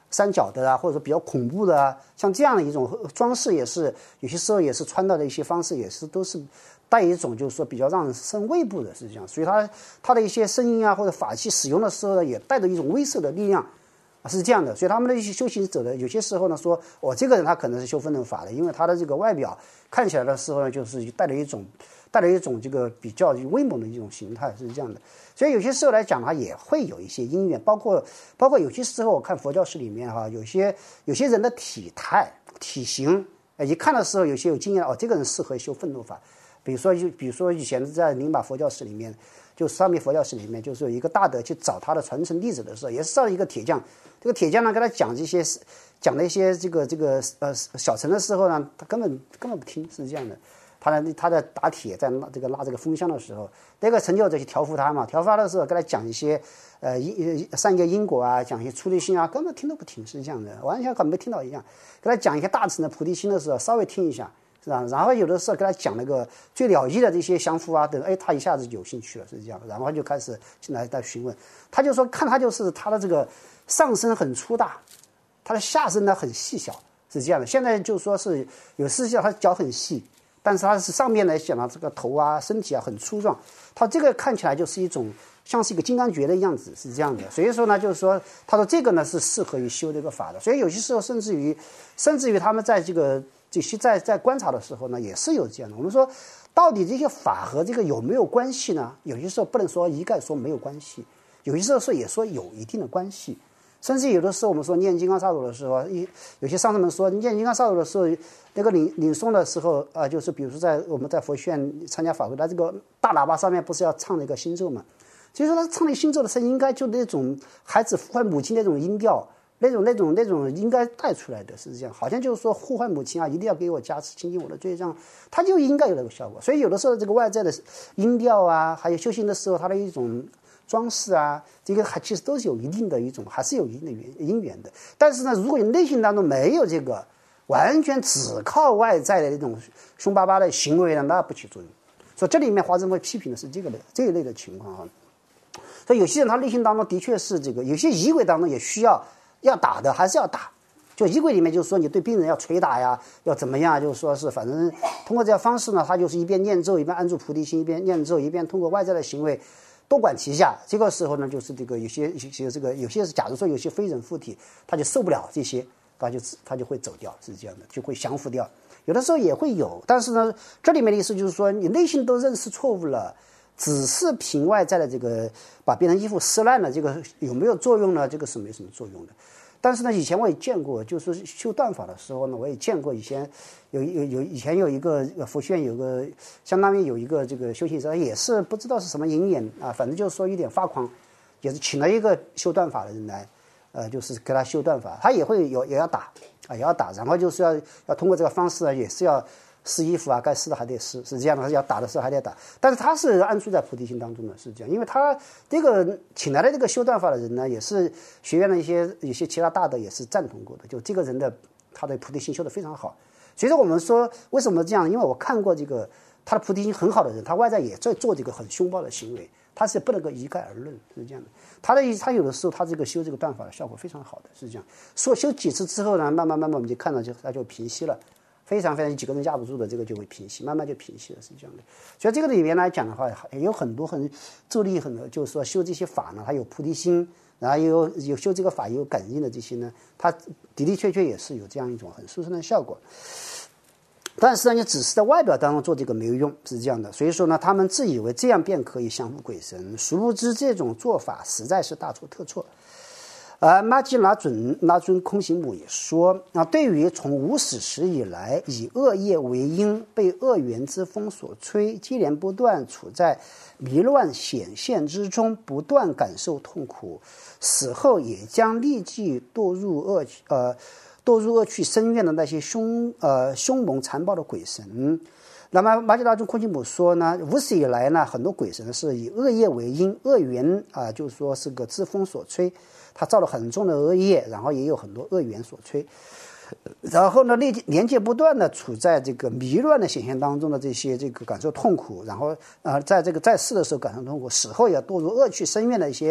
三角的啊，或者说比较恐怖的啊，像这样的一种装饰也是有些时候也是穿到的一些方式也是都是带一种就是说比较让人生畏怖的，是这样。所以他的一些声音啊或者法器使用的时候呢，也带着一种威慑的力量。是这样的，所以他们的一些修行者呢，有些时候呢说，这个人他可能是修分论法的，因为他的这个外表看起来的时候呢，就是带了一种这个比较威猛的一种形态，是这样的。所以有些时候来讲它也会有一些因缘，包括有些时候我看佛教史里面有些人的体态体型，一看的时候有些有经验这个人适合修愤怒法。比如说以前在宁玛佛教史里面，就上面佛教史里面，就是有一个大德去找他的传承弟子的时候，也是找一个铁匠。这个铁匠呢，跟他讲了一些这个小乘的时候呢，他根本不听，是这样的。他在打铁，在拉这个风箱的时候，那个成就者去调伏他嘛，调伏他的时候跟他讲一些善业因果啊，讲一些出离心啊，根本听都不听，是这样的，完全没听到一样。跟他讲一些大乘的菩提心的时候，稍微听一下。是吧？然后有的时候跟他讲那个最了义的这些降伏啊等，他一下子有兴趣了，是这样的。然后就开始来询问，他就说看他就是他的这个上身很粗大，他的下身呢很细小，是这样的。现在就说是有视角，他脚很细，但是他是上面来讲呢，这个头啊身体啊很粗壮，他这个看起来就是一种像是一个金刚诀的样子，是这样的。所以说呢，就是说他说这个呢是适合于修这个法的。所以有些时候甚至于他们在这些在观察的时候呢，也是有这样的。我们说，到底这些法和这个有没有关系呢？有些时候不能说一概说没有关系，有些时候也说有一定的关系。甚至有的时候我们说念金刚萨埵的时候，有些上师们说念金刚萨埵的时候，那个领诵的时候就是比如说我们在佛学院参加法会，他这个大喇叭上面不是要唱那个心咒嘛？所以说他唱那个心咒的声音，应该就那种孩子呼唤母亲那种音调。那种应该带出来的，是这样，好像就是说呼唤母亲啊，一定要给我加持清净我的罪障，它就应该有那个效果。所以有的时候这个外在的音调啊，还有修行的时候它的一种装饰啊，这个其实都是有一定的还是有一定的因缘的。但是呢，如果你内心当中没有这个，完全只靠外在的那种凶巴巴的行为呢，那不起作用。所以这里面华证会批评的是这一类的情况啊。所以有些人他内心当中的确是这个，有些仪轨当中也需要打的还是要打，就仪轨里面就是说你对病人要捶打呀，要怎么样，就是说是反正通过这样方式呢，他就是一边念咒一边安住菩提心，一边念咒一边通过外在的行为多管齐下。这个时候呢，就是这个有些是假如说有些非人附体，他就受不了这些，他就会走掉，是这样的，就会降服掉。有的时候也会有，但是呢，这里面的意思就是说你内心都认识错误了。只是凭外在的这个把别人衣服撕烂了，这个有没有作用呢？这个是没什么作用的。但是呢，以前我也见过，就是修断法的时候呢，我也见过以前以前有一个佛学院有个相当于有一个这个修行者，也是不知道是什么因缘啊，反正就是说有点发狂，也是请了一个修断法的人来，就是给他修断法，他也要打啊，也要打，然后就是要通过这个方式呢，也是要撕衣服啊，该撕的还得撕，是这样的，要打的时候还得打。但是他是安住在菩提心当中的，是这样，因为他这个请来的这个修断法的人呢，也是学院的一些其他大德也是赞同过的，就这个人的他的菩提心修得非常好。所以说我们说为什么这样？因为我看过这个他的菩提心很好的人，他外在也在做这个很凶暴的行为，他是不能够一概而论，是这样的。他有的时候他这个修这个断法的效果非常好的，是这样。修几次之后呢，慢慢我们就看到他就平息了。非常几个人架不住的，这个就会平息，慢慢就平息了，是这样的。所以这个里面来讲的话，也有很多助力很多，就是说修这些法呢，它有菩提心，然后有修这个法有感应的这些呢，它的确也是有这样一种很殊胜的效果。但是呢，你只是在外表当中做这个没有用，是这样的。所以说呢，他们自以为这样便可以降服鬼神，殊不知这种做法实在是大错特错。玛吉那尊空行母也说，对于从无始时以来以恶业为因，被恶缘之风所吹，接连不断处在迷乱显现之中，不断感受痛苦，死后也将立即堕入恶趣深渊的那些凶猛残暴的鬼神。那么玛吉那尊空行母说呢，无始以来呢，很多鬼神是以恶业为因，恶缘就是说是个之风所吹。他造了很重的恶业，然后也有很多恶缘所催，然后呢，连接不断的处在这个迷乱的显现当中的这些感受痛苦，然后在这个在世的时候感受痛苦，死后也堕入恶趣深渊的一些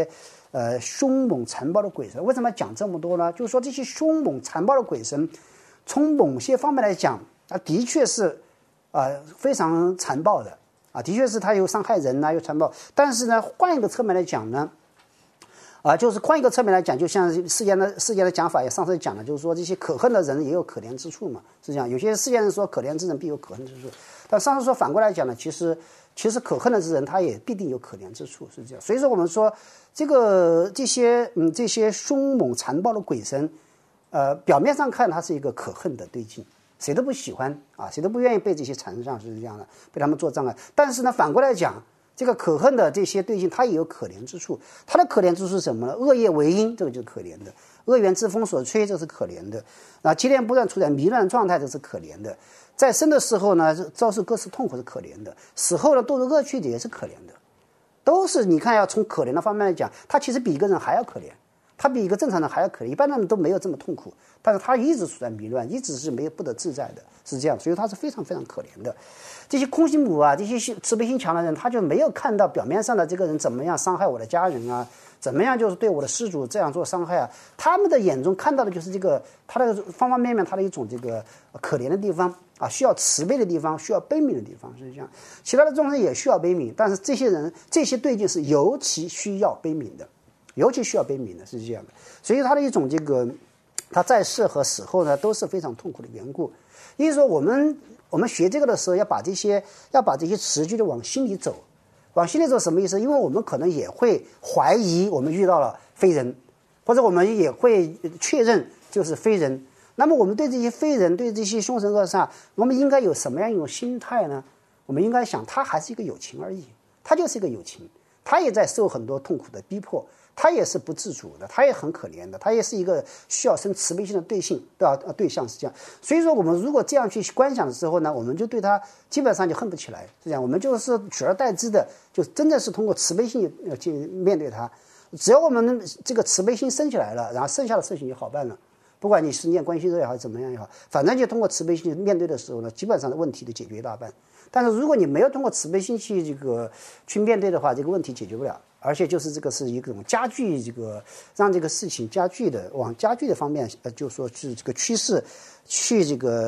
凶猛残暴的鬼神。为什么讲这么多呢？就是说这些凶猛残暴的鬼神，从某些方面来讲，的确是非常残暴的的确是他有伤害人又残暴。但是呢，换一个侧面来讲呢，就是换一个侧面来讲，就像世间的讲法也上次讲了，就是说这些可恨的人也有可怜之处嘛，是这样。有些世间人说可怜之人必有可恨之处，但上次说反过来讲呢，其实可恨的之人他也必定有可怜之处，是这样。所以说我们说这些凶猛残暴的鬼神，表面上看他是一个可恨的对境，谁都不喜欢谁都不愿意被这些缠上，是这样的，被他们做障碍。但是呢，反过来讲，这个可恨的这些对境，它也有可怜之处。它的可怜之处是什么呢？恶业为因，这个就是可怜的；恶缘之风所吹，这是可怜的；接连不断处在迷乱状态，这是可怜的；在生的时候呢，遭受各式痛苦是可怜的；死后呢，堕入恶趣也是可怜的。都是你看，要从可怜的方面来讲，他其实比一个人还要可怜，他比一个正常人还要可怜。一般人都没有这么痛苦，但是他一直处在迷乱，一直是没有不得自在的，是这样。所以他是非常非常可怜的。这些空心母这些慈悲心强的人，他就没有看到表面上的这个人怎么样伤害我的家人怎么样就是对我的施主这样做伤害他们的眼中看到的就是这个他的方方面面，他的一种这个可怜的地方需要慈悲的地方，需要悲悯的地方，是这样。其他的众生也需要悲悯，但是这些人这些对境是尤其需要悲悯的，尤其需要悲悯的，是这样的。所以他的一种这个他在世和死后呢都是非常痛苦的缘故。因为说我们学这个的时候要把这些词句的往心里走，往心里走什么意思？因为我们可能也会怀疑我们遇到了非人，或者我们也会确认就是非人。那么我们对这些非人，对这些凶神恶煞，我们应该有什么样一种心态呢？我们应该想，他还是一个有情而已，他就是一个有情，他也在受很多痛苦的逼迫，他也是不自主的，他也很可怜的，他也是一个需要生慈悲心的对象，是这样。所以说我们如果这样去观想的时候呢，我们就对他基本上就恨不起来，是这样。我们就是取而代之的，就真的是通过慈悲心去面对他。只要我们这个慈悲心升起来了，然后剩下的事情就好办了。不管你是念观心咒也好，怎么样也好，反正就通过慈悲心面对的时候呢，基本上的问题都解决一大半。但是如果你没有通过慈悲心去面对的话，这个问题解决不了，而且就是这个是一种加剧让这个事情加剧的往加剧的方面，就说是这个趋势去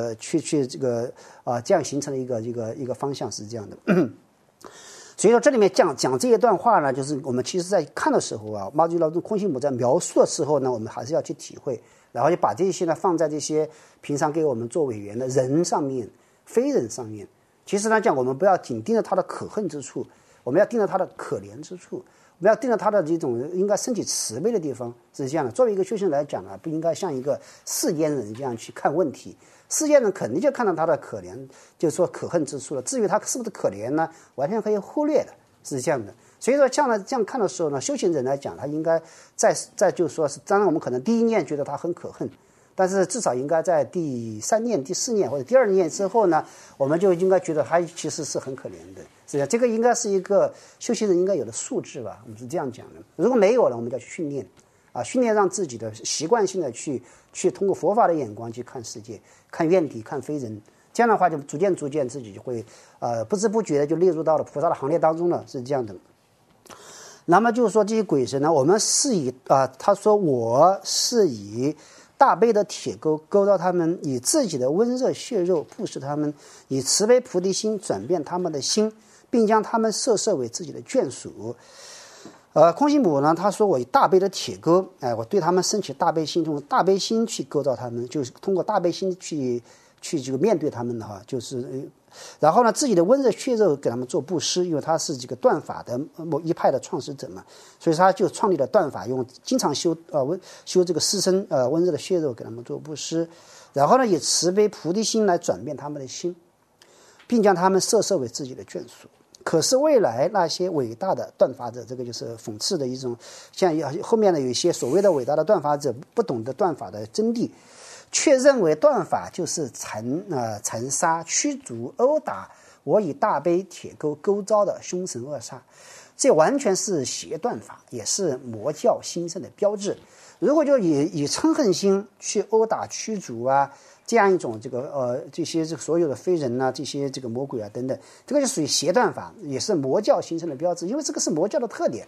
这样形成了一个方向，是这样的。所以说这里面讲这一段话呢，就是我们其实在看的时候马祖劳动空心母在描述的时候呢，我们还是要去体会，然后就把这些呢放在这些平常给我们做委员的人上面、非人上面。其实呢讲，我们不要紧盯着他的可恨之处，我们要盯着他的可怜之处，我们要盯着他的这种应该升起慈悲的地方，是这样的。作为一个修行人来讲不应该像一个世间人这样去看问题。世间人肯定就看到他的可怜，就是说可恨之处了。至于他是不是可怜呢，完全可以忽略的，是这样的。所以说这样看的时候呢，修行人来讲，他应该在就是说是，当然我们可能第一念觉得他很可恨，但是至少应该在第三念、第四念或者第二念之后呢，我们就应该觉得他其实是很可怜的。是这个应该是一个修行人应该有的素质吧，我们是这样讲的。如果没有了，我们就要去训练训练让自己的习惯性的去通过佛法的眼光去看世界，看怨敌，看非人。这样的话就逐渐自己就会不知不觉的就列入到了菩萨的行列当中了，是这样的。那么就是说这些鬼神呢，我们是以他说我是以大悲的铁钩勾到他们，以自己的温热血肉布施他们，以慈悲菩提心转变他们的心，并将他们设为自己的眷属。空心母呢，他说我以大悲的铁钩，我对他们升起大悲心，通过大悲心去构造他们，就是通过大悲心去这个面对他们的就是然后呢，自己的温热血肉给他们做布施，因为他是这个断法的某一派的创始者嘛，所以他就创立了断法，经常修这个师身温热的血肉给他们做布施，然后呢，以慈悲菩提心来转变他们的心，并将他们设为自己的眷属。可是未来那些伟大的断法者，这个就是讽刺的一种，像后面的有一些所谓的伟大的断法者不懂得断法的真谛，却认为断法就是残杀、驱逐、殴打我以大悲铁钩勾招的凶神恶煞，这完全是邪断法，也是魔教兴盛的标志。如果就以嗔恨心去殴打、驱逐这样一种这些所有的非人这些这个魔鬼等等，这个就属于邪断法，也是魔教形成的标志。因为这个是魔教的特点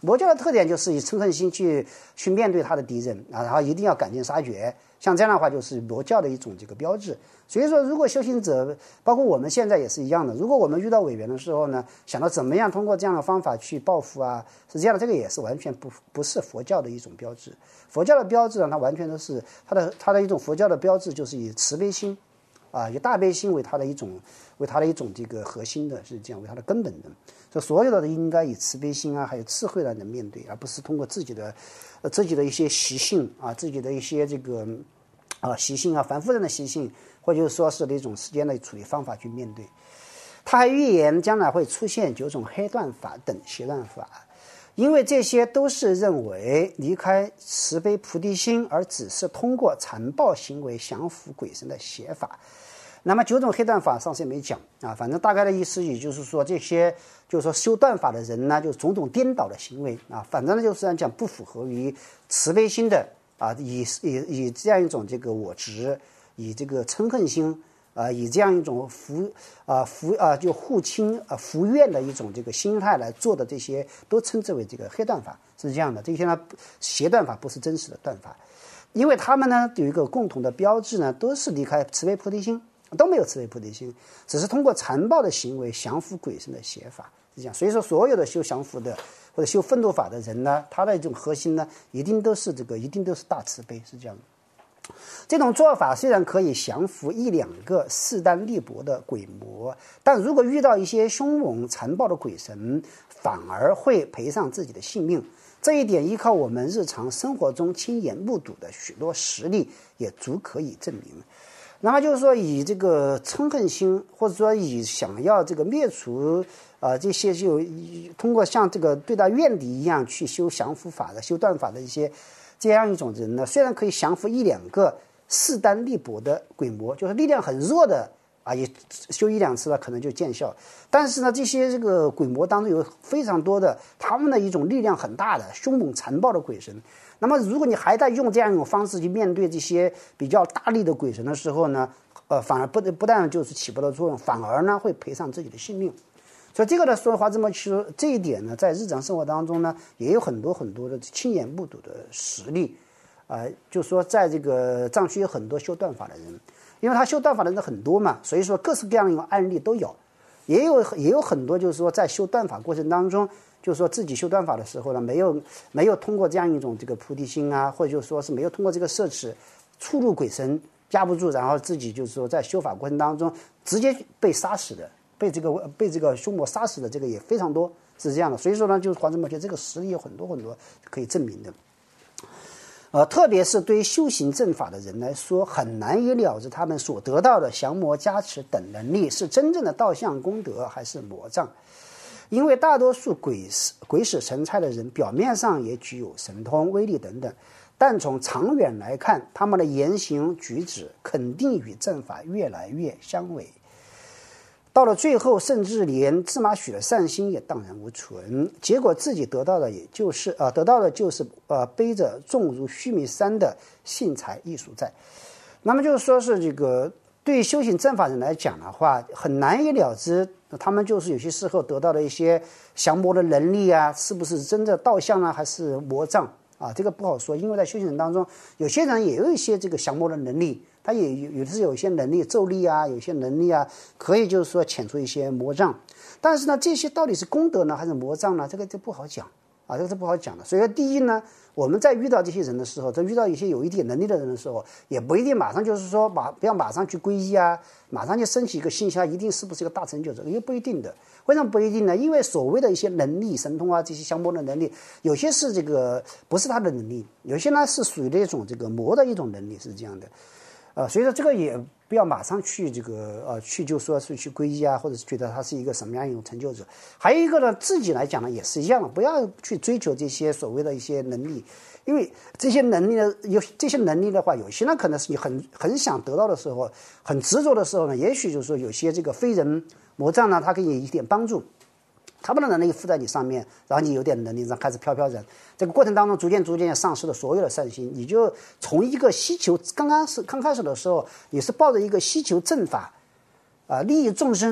魔教的特点就是以嗔恨心去面对他的敌人啊，然后一定要赶尽杀绝，像这样的话就是魔教的一种这个标志。所以说，如果修行者，包括我们现在也是一样的，如果我们遇到委员的时候呢，想到怎么样通过这样的方法去报复啊，是这样的，这个也是完全不是佛教的一种标志。佛教的标志呢，它完全都是它的一种佛教的标志，就是以慈悲心啊，以大悲心为它的一种这个核心的，是这样为它的根本的。所有的应该以慈悲心啊，还有智慧来面对，而不是通过自己的一些习性啊，自己的一些这个习性啊，凡夫人的习性，或者说是那种时间的处理方法去面对。他还预言将来会出现9种黑断法等邪断法，因为这些都是认为离开慈悲菩提心，而只是通过残暴行为降服鬼神的邪法。那么9种黑断法上次也没讲啊，反正大概的意思也就是说，这些就是说修断法的人呢，就种种颠倒的行为啊，反正呢就是讲不符合于慈悲心的啊，以这样一种这个我执，以这个嗔恨心啊，以这样一种就护亲福愿的一种这个心态来做的，这些都称之为这个黑断法，是这样的。这些呢邪断法不是真实的断法，因为他们呢有一个共同的标志呢，都是离开慈悲菩提心。都没有慈悲菩提心，只是通过残暴的行为降服鬼神的邪法，是这样。所以说，所有的修降服的或者修愤怒法的人呢，他的一种核心呢，一定都是大慈悲，是这样的。这种做法虽然可以降服1、2个势单力薄的鬼魔，但如果遇到一些凶猛残暴的鬼神，反而会赔上自己的性命。这一点依靠我们日常生活中亲眼目睹的许多实例也足可以证明。那么就是说，以这个嗔恨心，或者说以想要这个灭除这些，就通过像这个对待怨敌一样去修降伏法的、修断法的一些这样一种人呢，虽然可以降服1、2个势单力薄的鬼魔，就是力量很弱的啊，也修1、2次了可能就见效。但是呢，这些这个鬼魔当中有非常多的他们的一种力量很大的凶猛残暴的鬼神。那么如果你还在用这样一种方式去面对这些比较大力的鬼神的时候呢，反而不但就是起不到作用，反而呢会赔上自己的性命。所以这个呢，说话这么说，这一点呢，在日常生活当中呢，也有很多的亲眼目睹的实例。就说在这个藏区有很多修断法的人，因为他修断法的人很多嘛，所以说各式各样的案例都有，也有很多就是说在修断法过程当中，就是说自己修断法的时候呢，没有通过这样一种这个菩提心啊，或者就是说是没有通过这个摄持触入鬼神架不住，然后自己就是说在修法过程当中直接被杀死的，被这个凶魔杀死的，这个也非常多，是这样的。所以说呢，就是黄志摩觉得这个实例有很多可以证明的。特别是对于修行正法的人来说，很难以了知他们所得到的降魔加持等能力是真正的道相功德还是魔障。因为大多数鬼使神差的人表面上也具有神通威力等等，但从长远来看，他们的言行举止肯定与正法越来越相违，到了最后甚至连芝麻许的善心也荡然无存，结果自己得到的就是背着重如须弥山的信财艺术债。那么就是说是这个对修行正法人来讲的话，很难以了知他们就是有些时候得到的一些降魔的能力啊，是不是真的道相啊，还是魔障啊？这个不好说，因为在修行人当中，有些人也有一些这个降魔的能力，他也有一些能力咒力啊，有些能力啊，可以就是说遣除一些魔障。但是呢，这些到底是功德呢，还是魔障呢？这个就不好讲啊，这个是不好讲的。所以说，第一呢，我们在遇到这些人的时候，在遇到一些有一点能力的人的时候，也不一定马上就是说不要马上去皈依啊，马上就升起一个信心，一定是不是一个大成就者，也不一定的。为什么不一定呢？因为所谓的一些能力、神通啊，这些降魔的能力，有些是这个不是他的能力，有些呢是属于那种这个魔的一种能力，是这样的。所以说这个也不要马上去这个去就说是去皈依啊，或者是觉得他是一个什么样一种成就者。还有一个呢，自己来讲呢也是一样的，不要去追求这些所谓的一些能力，因为这些能力呢，这些能力的话，有些呢可能是你很想得到的时候，很执着的时候呢，也许就是说有些这个非人魔障呢，它可以有一点帮助。他们的能力附在你上面，然后你有点能力，然后开始飘然，这个过程当中逐渐丧失了所有的善心，你就从一个希求，刚开始的时候，你是抱着一个希求正法利益众生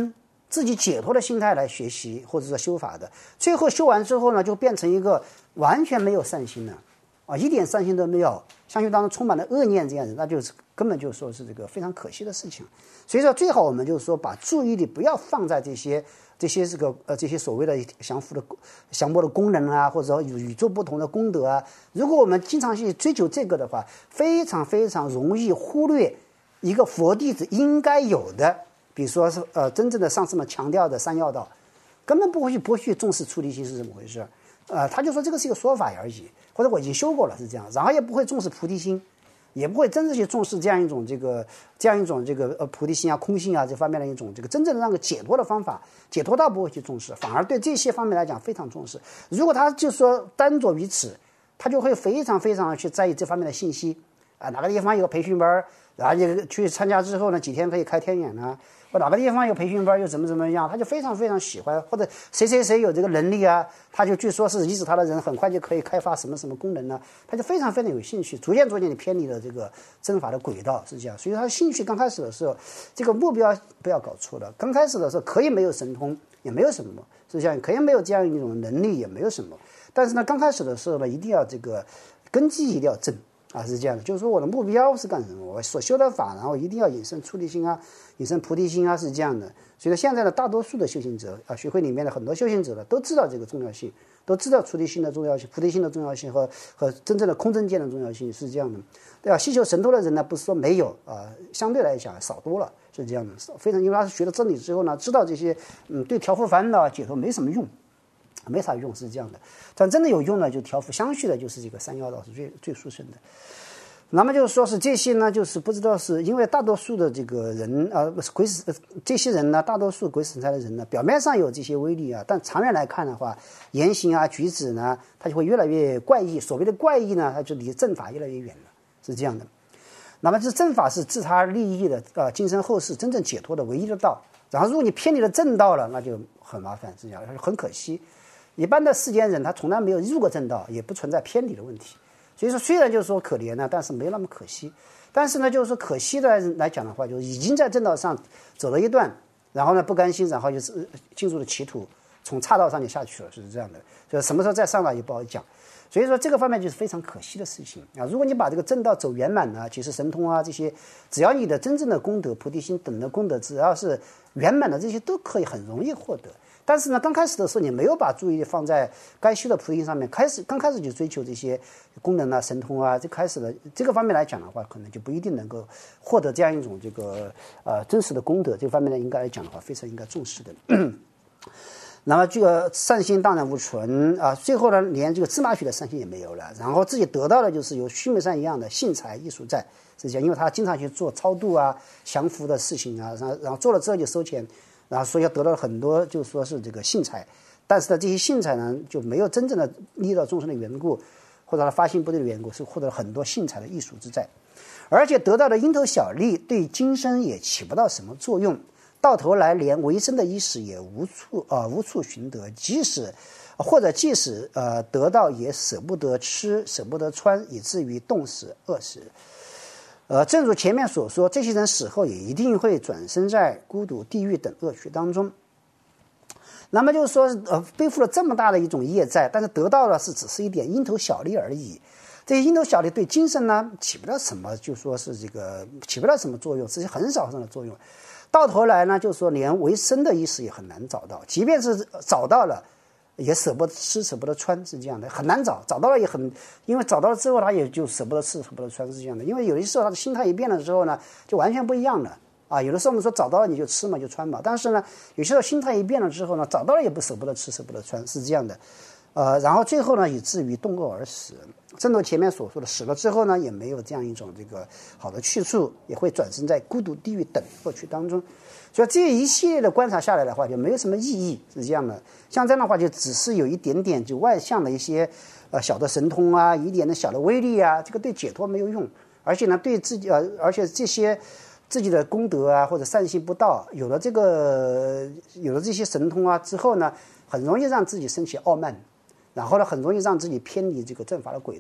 自己解脱的心态来学习或者说修法的，最后修完之后呢，就变成一个完全没有善心了啊，一点善心都没有，相信当中充满了恶念这样子，那就是根本就说是这个非常可惜的事情。所以说最好我们就是说把注意力不要放在这些这些所谓的降魔的功能啊，或者说与众不同的功德啊。如果我们经常去追求这个的话，非常非常容易忽略一个佛弟子应该有的，比如说是真正的上师们强调的三要道，根本不会去重视出离心是怎么回事。他就说这个是一个说法而已，或者我已经修过了是这样，然后也不会重视菩提心，也不会真正去重视这样一种菩提心啊、空性啊这方面的一种这个真正的那个解脱的方法，解脱道不会去重视，反而对这些方面来讲非常重视。如果他就说单着于此，他就会非常非常的去在意这方面的信息啊，哪个地方有个培训班，然后你去参加之后呢，几天可以开天眼啊，或哪个地方有培训班又怎么样，他就非常非常喜欢，或者谁有这个能力啊，他就据说是依止他的人很快就可以开发什么功能呢，他就非常非常有兴趣，逐渐地偏离了这个真法的轨道，是这样。所以他的兴趣刚开始的时候，这个目标不要搞错了，刚开始的时候可以没有神通，也没有什么，是这样，可以没有这样一种能力，也没有什么，但是呢，刚开始的时候呢，一定要这个根基一定要正。是这样的，就是说我的目标是干什么？我所修的法，然后一定要引申出离心啊，引申菩提心啊，是这样的。所以说现在的大多数的修行者啊，学会里面的很多修行者呢，都知道这个重要性，都知道出离心的重要性、菩提心的重要性和真正的空正见的重要性，是这样的。对吧？希求神通的人呢，不是说没有啊，相对来讲少多了，是这样的。非常，因为他是学了真理之后呢，知道这些对调伏烦恼、解脱没什么用。没啥用，是这样的。但真的有用呢，就调伏相续的，就是这个三要道是最殊胜的。那么就是说是这些呢，就是不知道是因为大多数的这个人这些人呢，大多数鬼使神差的人呢，表面上有这些威力啊，但长远来看的话，言行啊、举止呢，他就会越来越怪异。所谓的怪异呢，他就离正法越来越远了，是这样的。那么这正法是自他利益的今生后世真正解脱的唯一的道。然后如果你偏离了正道了，那就很麻烦，是这样，很可惜。一般的世间人他从来没有入过正道，也不存在偏离的问题。所以说虽然就是说可怜呢，但是没有那么可惜。但是呢，就是说可惜的来讲的话，就是已经在正道上走了一段，然后呢不甘心，然后就是进入了歧途，从岔道上就下去了，是这样的。所以什么时候再上来也不好讲。所以说这个方面就是非常可惜的事情啊！如果你把这个正道走圆满呢，其实神通啊这些，只要你的真正的功德、菩提心等的功德，只要是圆满的，这些都可以很容易获得。但是呢，刚开始的时候你没有把注意力放在该修的菩提心上面，刚开始就追求这些功能啊、神通啊，开始的这个方面来讲的话，可能就不一定能够获得这样一种这个真实的功德。这方面呢，应该来讲的话，非常应该重视的。那么这个善心荡然无存啊，最后呢，连这个芝麻许的善心也没有了，然后自己得到的就是有须弥山一样的信财艺术在，是这样，因为他经常去做超度啊、降服的事情啊，然后做了之后就收钱，然后所以得到了很多，就说是这个信财，但是呢，这些信财呢就没有真正的利益到众生的缘故，或者他发心不对的缘故，是获得了很多信财的艺术之在，而且得到的蝇头小利对今生也起不到什么作用。到头来连维生的衣食也无处寻得，即使得到也舍不得吃，舍不得穿，以至于冻死饿死。正如前面所说，这些人死后也一定会转生在孤独、地狱等恶趣当中。那么就是说，背负了这么大的一种业债，但是得到的只是一点蝇头小利而已。这些蝇头小利对精神呢起不了什么，就说是这个起不了什么作用，只是很少的作用。到头来呢，就是说连维生的意思也很难找到，即便是找到了，也舍不得吃，舍不得穿，是这样的，很难找。找到了也很，因为找到了之后，他也就舍不得吃，舍不得穿，是这样的。因为有的时候他的心态一变了之后呢，就完全不一样了啊。有的时候我们说找到了你就吃嘛，就穿嘛，但是呢，有些时候心态一变了之后呢，找到了也不舍不得吃，舍不得穿，是这样的。然后最后呢，以至于冻饿而死。正如前面所说的，死了之后呢，也没有这样一种这个好的去处，也会转生在孤独、地狱等恶趣当中。所以这一系列的观察下来的话，就没有什么意义，是这样的。像这样的话，就只是有一点点就外向的一些小的神通啊，一点的小的威力啊，这个对解脱没有用，而且呢，对自己而且这些自己的功德啊或者善心不到，有了这些神通啊之后呢，很容易让自己升起傲慢。然后呢，很容易让自己偏离这个正法的轨道。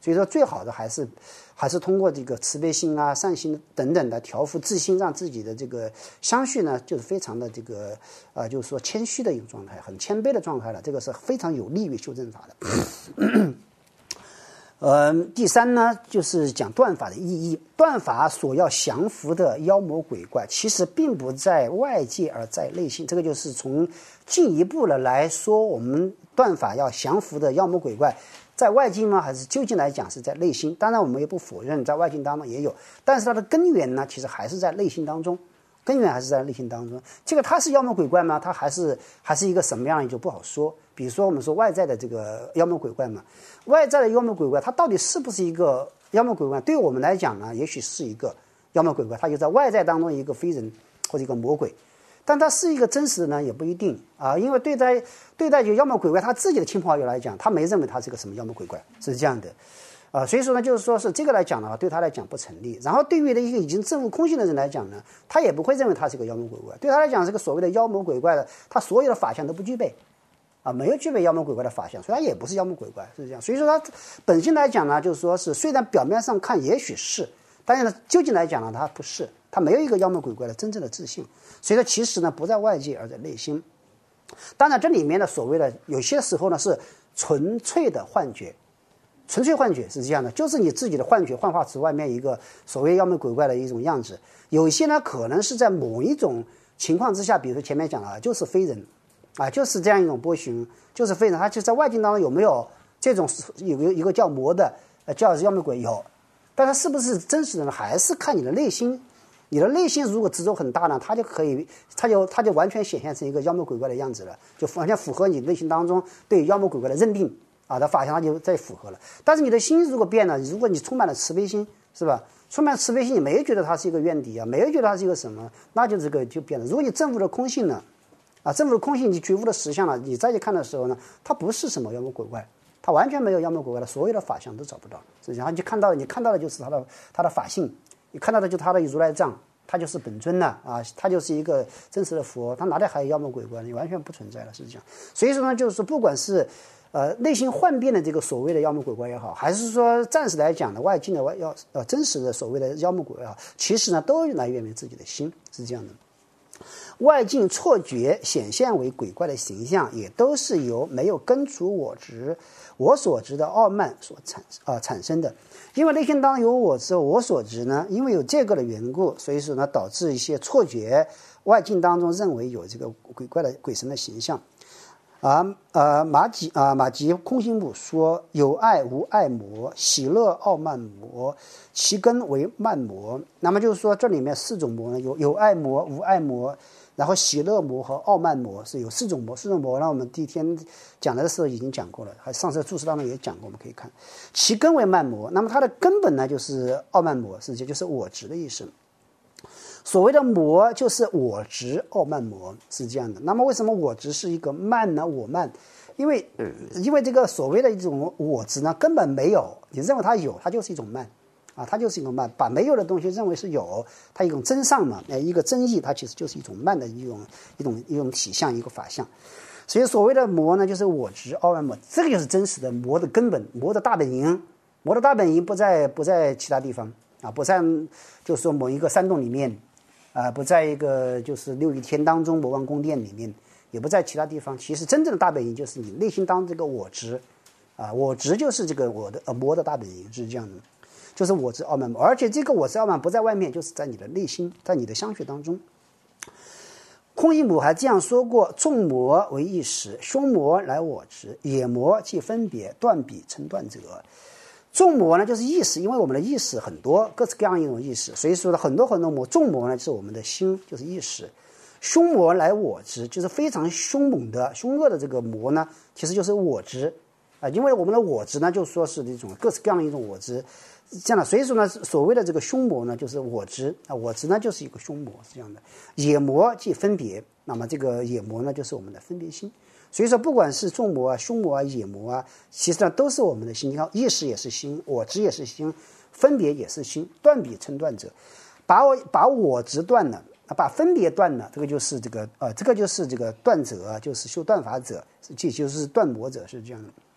所以说最好的还是通过这个慈悲心啊、善心等等的调伏自心，让自己的这个相续呢，就是非常的这个就是说谦虚的一种状态，很谦卑的状态了，这个是非常有利于修正法的。第三呢，就是讲断法的意义。断法所要降服的妖魔鬼怪，其实并不在外界，而在内心。这个就是从进一步的来说，我们断法要降服的妖魔鬼怪，在外境吗？还是究竟来讲是在内心？当然，我们也不否认在外境当中也有，但是它的根源呢，其实还是在内心当中。根源还是在内心当中。这个它是妖魔鬼怪吗？它还是一个什么样的就不好说。比如说我们说外在的这个妖魔鬼怪嘛，外在的妖魔鬼怪它到底是不是一个妖魔鬼怪？对我们来讲呢，也许是一个妖魔鬼怪，它就在外在当中一个非人或者一个魔鬼，但它是一个真实的呢，也不一定啊。因为对待就妖魔鬼怪，他自己的亲朋好友来讲，他没认为他是个什么妖魔鬼怪，是这样的。所以说呢，就是说是这个来讲的话，对他来讲不成立。然后对于一个已经证悟空性的人来讲呢，他也不会认为他是个妖魔鬼怪，对他来讲是个所谓的妖魔鬼怪的，他所有的法相都不具备，没有具备妖魔鬼怪的法相，所以他也不是妖魔鬼怪，是这样。所以说他本性来讲呢，就是说是虽然表面上看也许是，但是呢，究竟来讲呢，他不是，他没有一个妖魔鬼怪的真正的自信。所以说其实呢，不在外界而在内心。当然这里面的所谓的有些时候呢是纯粹的幻觉。纯粹幻觉是这样的，就是你自己的幻觉幻化出外面一个所谓妖魔鬼怪的一种样子。有一些呢可能是在某一种情况之下，比如说前面讲了，就是非人就是这样一种波形，就是非人，他就在外境当中有没有这种有一个叫魔的叫妖魔鬼有，但是是不是真实的呢？还是看你的内心。你的内心如果执着很大呢，它就完全显现成一个妖魔鬼怪的样子了，就完全符合你内心当中对妖魔鬼怪的认定的法相，它就再符合了。但是你的心如果变了，如果你充满了慈悲心，是吧？充满慈悲心，你没有觉得它是一个怨敌没有觉得它是一个什么，那就这个就变了。如果你证悟了空性呢，证悟了空性，你觉悟了实相了，你再去看的时候呢，它不是什么妖魔鬼怪，它完全没有妖魔鬼怪的所有的法相都找不到。然后你看到的就是它的法性，你看到的就是它的如来藏，它就是本尊了它就是一个真实的佛，它哪里还有妖魔鬼怪呢？你完全不存在了，是这样。所以说呢，就是说不管是内心幻变的这个所谓的妖魔鬼怪也好，还是说暂时来讲的外境的真实的所谓的妖魔鬼怪也好，其实呢都来源于自己的心，是这样的。外境错觉显现为鬼怪的形象，也都是由没有根除我所执的傲慢所产生的。因为内心当中有我执我所执呢，因为有这个的缘故，所以说呢导致一些错觉，外境当中认为有这个鬼怪的鬼神的形象。马吉空心母说：有爱无爱魔，喜乐傲慢魔，其根为慢魔。那么就是说这里面四种魔呢，有爱魔、无爱魔，然后喜乐魔和傲慢魔，是有四种魔。四种魔呢，我们第一天讲的时候已经讲过了，还上次注释当中也讲过，我们可以看其根为慢魔。那么它的根本呢就是傲慢魔，就是我执的意思。所谓的魔就是我执傲慢魔，是这样的。那么为什么我执是一个慢呢？我慢，因为这个所谓的一种我执呢根本没有，你认为它有，它就是一种慢它就是一种慢，把没有的东西认为是有，它一种真上嘛，一个真意，它其实就是一种慢的一种体相，一个法相。所以所谓的魔呢就是我执傲慢魔，这个就是真实的魔的根本，魔的大本营。魔的大本营不在其他地方不在就是说某一个山洞里面不在一个就是六欲天当中魔王宫殿里面，也不在其他地方。其实真正的大本营就是你内心当中这个我执我执就是这个我的魔的大本营，是这样的，就是我执傲慢魔。而且这个我执傲慢不在外面，就是在你的内心，在你的相续当中。空一母还这样说过：众魔为意识，凶魔来我执，野魔即分别，断彼成断者。众魔呢就是意识，因为我们的意识很多，各式各样一种意识，所以说呢很多魔。众魔呢就是我们的心，就是意识。凶魔来我执，就是非常凶猛的凶恶的这个魔呢，其实就是我执因为我们的我执呢就说是这种各式各样的一种我执，这样的。所以说呢所谓的这个凶魔呢就是我执我执呢就是一个凶魔，是这样的。野魔即分别，那么这个野魔呢就是我们的分别心。所以说不管是众魔凶魔野魔其实呢都是我们的心。你看意识也是心，我执也是心，分别也是心，断彼成断者。把我执断了，把分别断了，这个就是这个断者就是修断法者，这就是断魔者，是这样的。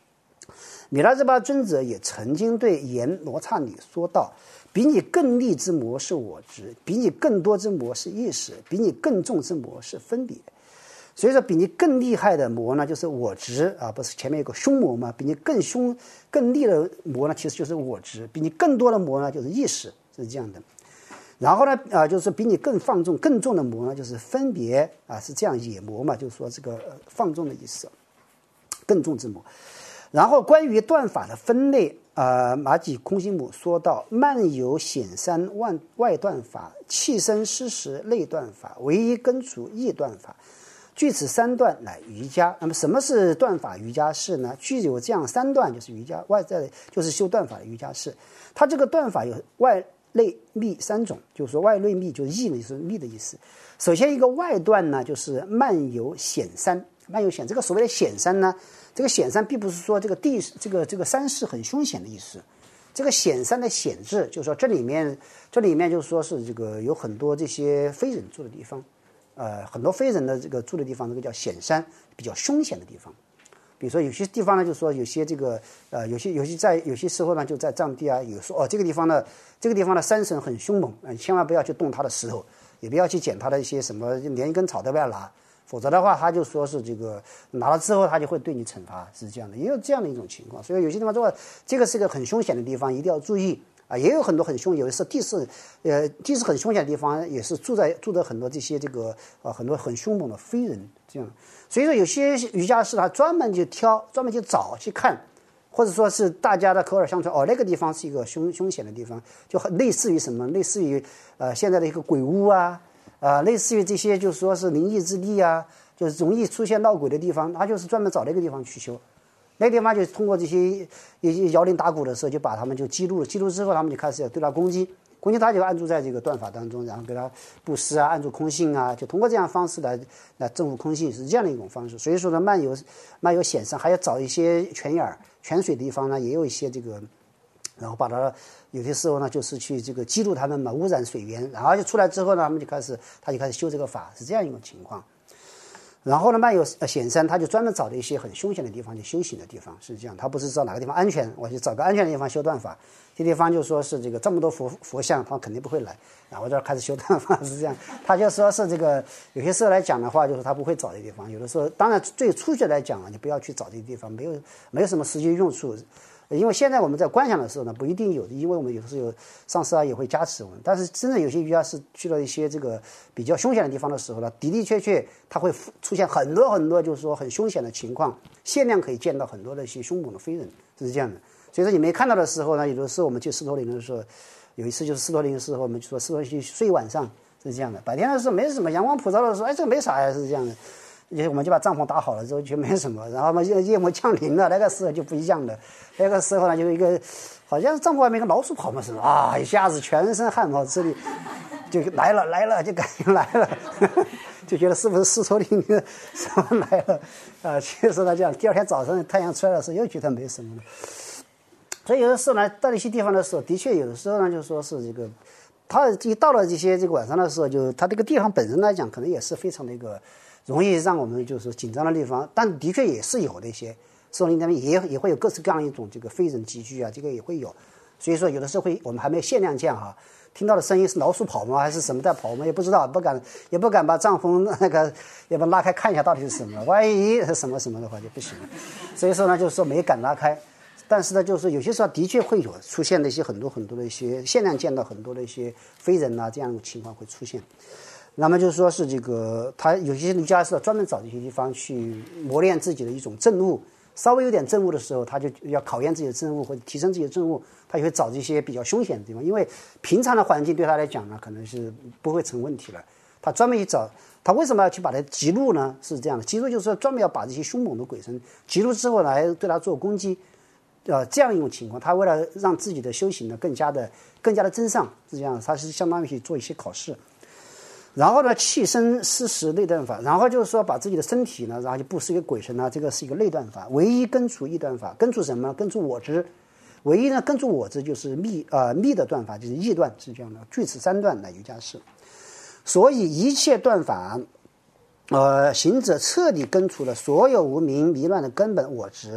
米拉兹巴尊者也曾经对阎罗刹女说道：比你更利之魔是我执，比你更多之魔是意识，比你更重之魔是分别。所以说比你更厉害的魔呢就是我执啊，不是前面有个凶魔吗？比你更厉的魔呢其实就是我执，比你更多的魔呢就是意识，是这样的。然后呢就是比你更放纵更重的魔呢就是分别啊，是这样也魔嘛，就是说这个放纵的意思，更重之魔。然后关于断法的分类马己空心母说到：漫游显三外断法，气生失时内断法，唯一根除意断法。据此三段乃瑜伽。那么什么是断法瑜伽士呢？具有这样三段就是瑜伽，外在就是修断法的瑜伽士。它这个断法有外内密三种，就是说外内密就是意呢，就是密的意思。首先一个外段呢就是漫游显三，漫游显这个所谓的显三呢，这个显三并不是说这个这个山势很凶险的意思。这个显山的显字就是说这里面就是说是这个有很多这些非人住的地方。很多非人的这个住的地方，这个叫显山，比较凶险的地方。比如说有些地方呢，就是说有些这个有些时候呢，就在藏地啊，有说这个地方的山神很凶猛，千万不要去动它的石头，也不要去捡它的一些什么，连一根草都不要拿，否则的话，他就说是这个拿了之后，他就会对你惩罚，是这样的，也有这样的一种情况。所以有些地方说这个是个很凶险的地方，一定要注意。也有很多很凶，有的是地势很凶险的地方，也是住着很多这些很多很凶猛的非人这样。所以说有些瑜伽师他专门去找去看，或者说是大家的口耳相传，那个地方是一个凶险的地方，就很类似于什么，类似于现在的一个鬼屋啊，类似于这些就是说是灵异之地啊，就是容易出现闹鬼的地方，他就是专门找那个地方去修。那个地方就通过这些摇铃打鼓的时候，就把他们就记录了，记录之后他们就开始要对他攻击他，就按住在这个断法当中，然后给他布施啊，按住空性啊，就通过这样的方式来证悟空性，是这样的一种方式。所以说呢，漫游显山，还要找一些泉眼泉水的地方呢，也有一些这个，然后把它有些时候呢就是去这个记录他们嘛，污染水源，然后就出来之后呢，他就开始修这个法，是这样一种情况。然后呢，漫游显山，他就专门找了一些很凶险的地方去修行的地方，是这样。他不是找哪个地方安全，我就找个安全的地方修断法。这地方就说是这个这么多佛像，他肯定不会来，然后这开始修断法，是这样。他就说是这个有些时候来讲的话，就是他不会找这地方。有的时候，当然最初学来讲啊，你不要去找这些地方，没有什么实际用处。因为现在我们在观想的时候呢，不一定有的，因为我们有的时候上师也会加持我们。但是真正有些瑜伽师去了一些这个比较凶险的地方的时候呢，的确它会出现很多就是说很凶险的情况，限量可以见到很多的一些凶猛的非人，是这样的。所以说你没看到的时候呢，有的时候我们去狮驼岭的时候，有一次就是狮驼岭的时候，我们就说狮驼岭去睡晚上，是这样的。白天的时候没什么，阳光普照的时候，这个没啥呀，是这样的。我们就把帐篷打好了之后就没什么，然后嘛夜幕降临了，那个时候就不一样了。那个时候呢，就一个好像帐篷外面一个老鼠跑嘛似的一下子全身汗毛直立，就来了，就感觉来了，就觉得是不是狮驼岭什么来了其实呢这样，第二天早上太阳出来的时候又觉得没什么了。所以有的时候呢，到一些地方的时候，的确有的时候呢，就说是这个，他一到了这个晚上的时候，就他这个地方本身来讲，可能也是非常的一个容易让我们就是紧张的地方，但的确也是有的一些狮驼岭那边也会有各式各样一种这个非人集聚啊，这个也会有。所以说有的时候我们还没有限量见听到的声音是老鼠跑吗，还是什么在跑，我们也不知道，也不敢把帐篷也把拉开看一下到底是什么，万一是什么的话就不行了。所以说呢，就是说没敢拉开。但是呢，就是有些时候的确会有出现的一些很多的一些限量见到很多的一些非人这样的情况会出现。那么就是说是这个，他有些瑜伽师专门找这些地方去磨练自己的一种证悟，稍微有点证悟的时候，他就要考验自己的证悟或者提升自己的证悟，他就会找这些比较凶险的地方，因为平常的环境对他来讲呢，可能是不会成问题了。他专门去找，他为什么要去把它击入呢？是这样的，击入就是说专门要把这些凶猛的鬼神击入之后来对他做攻击。这样一种情况，他为了让自己的修行呢更加的真上，是这样，他是相当于去做一些考试。然后呢，气生失时内断法，然后就是说把自己的身体呢，然后就布施给鬼神这个是一个内断法。唯一根除意断法，根除什么？根除我执。唯一呢，根除我执就是密的断法，就是意断，是这样的。据此三断乃瑜伽士。所以一切断法，行者彻底根除了所有无明迷乱的根本我执。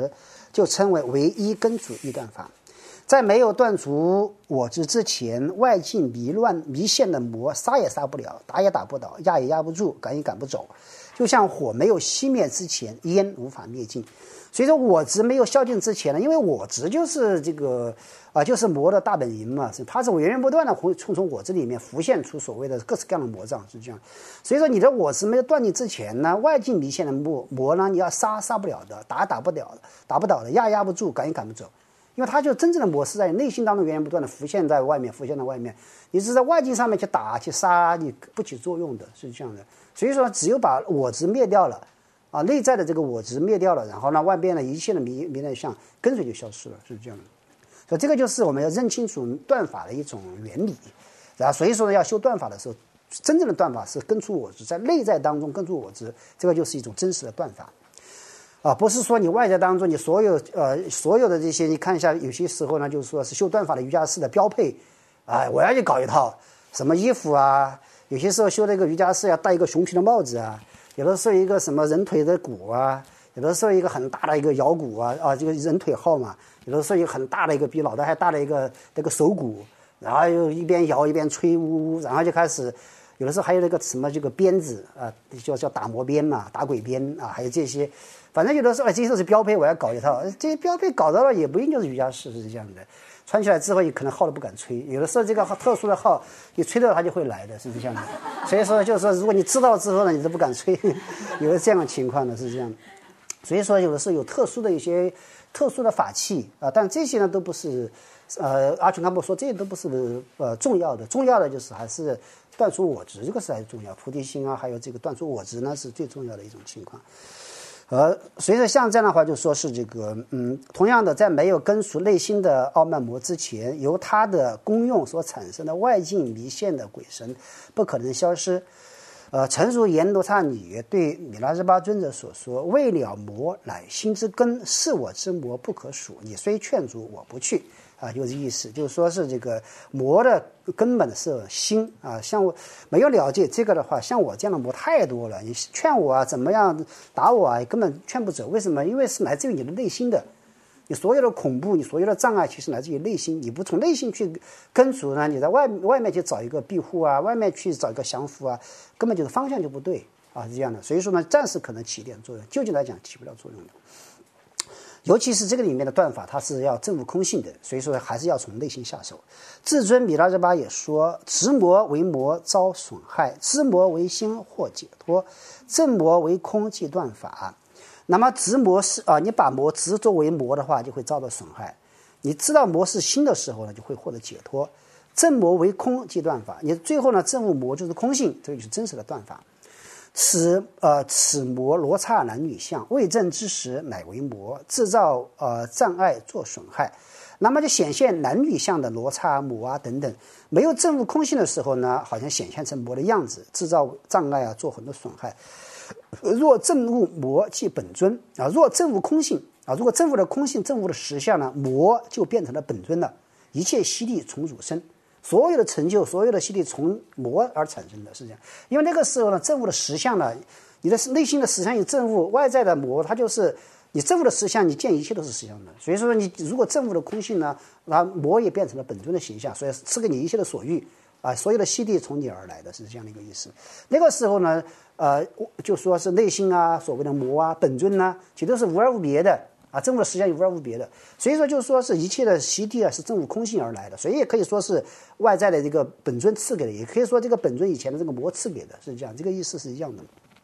就称为唯一根除一断法。在没有断除我执之前，外境迷现的魔杀也杀不了，打也打不倒，压也压不住，赶也赶不走。就像火没有熄灭之前，烟无法灭尽。所以说我执没有消尽之前呢，因为我执就是这个就是魔的大本营嘛，它是源源不断的会从我执里面浮现出所谓的各式各样的魔障，是这样。所以说你的我执没有断尽之前呢，外境迷现的魔呢，你要杀不了的，打不了的，打不倒的，压不住，赶也赶不走。因为它就真正的魔是在内心当中源源不断的浮现在外面，你是在外境上面去打去杀，你不起作用的，是这样的。所以说只有把我执灭掉了内在的这个我执灭掉了，然后呢外边的一切的迷恋相跟随就消失了，是这样的。所以这个就是我们要认清楚断法的一种原理。然后所以说呢，要修断法的时候，真正的断法是根除我执，在内在当中根除我执，这个就是一种真实的断法。不是说你外在当中你所有的这些，你看一下有些时候呢，就是说是修断法的瑜伽士的标配我要去搞一套什么衣服啊，有些时候修这个瑜伽士要戴一个熊皮的帽子啊，有的时候一个什么人腿的鼓啊，有的时候一个很大的一个摇鼓这个人腿号嘛，有的时候一个很大的一个比脑袋还大的一个那个手鼓，然后又一边摇一边吹呜呜，然后就开始有的时候还有那个什么这个鞭子叫打魔鞭嘛，打鬼鞭还有这些。反正有的时候这些都是标配，我要搞一套。这些标配搞到了也不一定就是瑜伽士，是这样的。穿起来之后，你可能号都不敢吹。有的时候这个特殊的号，你吹到它就会来的，是这样的。所以说，就是说，如果你知道之后呢，你都不敢吹，有的这样的情况呢是这样。所以说，有的时候有特殊的一些特殊的法器但这些呢都不是阿琼卡布说这些都不是重要的，重要的就是还是断除我执，这个是还是重要。菩提心还有这个断除我执呢是最重要的一种情况。所以说像这样的话就说是这个同样的，在没有根除内心的傲慢魔之前，由它的功用所产生的外境迷现的鬼神不可能消失。诚如阎罗刹女对米拉日巴尊者所说，未了魔乃心之根，是我之魔不可数，你虽劝阻我不去就是意思，就是说是这个魔的根本是心像我没有了解这个的话，像我这样的魔太多了，你劝我怎么样打我根本劝不走。为什么？因为是来自于你的内心的，你所有的恐怖，你所有的障碍其实来自于内心，你不从内心去根除呢，你在外面去找一个庇护外面去找一个降服根本就是方向就不对是这样的。所以说呢，暂时可能起点作用，究竟来讲起不了作用的。尤其是这个里面的断法，它是要证悟空性的，所以说还是要从内心下手。至尊米拉日巴也说，执魔为魔遭损害，知魔为心获解脱，正魔为空即断法。那么执魔是你把魔执作为魔的话，就会遭到损害。你知道魔是心的时候呢，就会获得解脱。正魔为空即断法，你最后呢证悟魔就是空性，这个就是真实的断法。此魔罗刹男女相，未证之时乃为魔，制造障碍作损害。那么就显现男女相的罗刹魔等等，没有证悟空性的时候呢，好像显现成魔的样子，制造障碍做很多损害。若证悟魔即本尊若证悟空性如果证悟了空性，证悟了实相呢，魔就变成了本尊了，一切悉地从汝生。所有的成就，所有的悉地从魔而产生的，是这样。因为那个时候呢，证悟的实相呢，你的内心的实相有证悟，外在的魔它就是你证悟的实相，你见一切都是实相的。所以说你如果证悟了空性呢，那魔也变成了本尊的形象，所以赐给你一切的所欲所有的悉地从你而来的，是这样的一个意思。那个时候呢就说是内心所谓的魔本尊其实都是无二无别的证悟的实相也无二无别的。所以说就是说是一切的悉地是证悟空性而来的，所以也可以说是外在的这个本尊赐给的，也可以说这个本尊以前的这个魔赐给的，是这样，这个意思是一样的。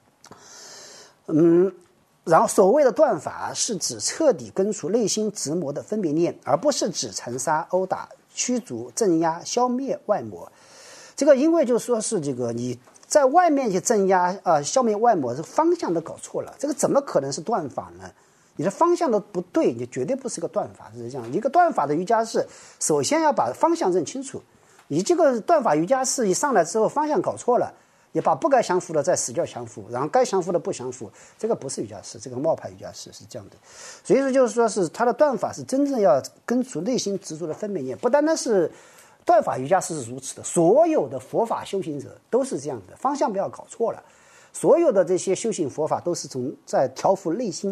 然后所谓的断法是指彻底根除内心执魔的分别念，而不是指残杀、殴打、驱逐、镇压、消灭外魔。这个因为就说是这个你在外面去镇压消灭外魔，这方向都搞错了，这个怎么可能是断法呢？你的方向都不对，你绝对不是个断法，是这样。一个断法的瑜伽士，首先要把方向认清楚。你这个断法瑜伽士一上来之后，方向搞错了，也把不该降服的再死掉降服，然后该降服的不降服，这个不是瑜伽士，这个冒牌瑜伽士是这样的。所以说就是说是他的断法是真正要根除内心执着的分别念，不单单是断法瑜伽士是如此的，所有的佛法修行者都是这样的，方向不要搞错了。所有的这些修行佛法都是在调伏内心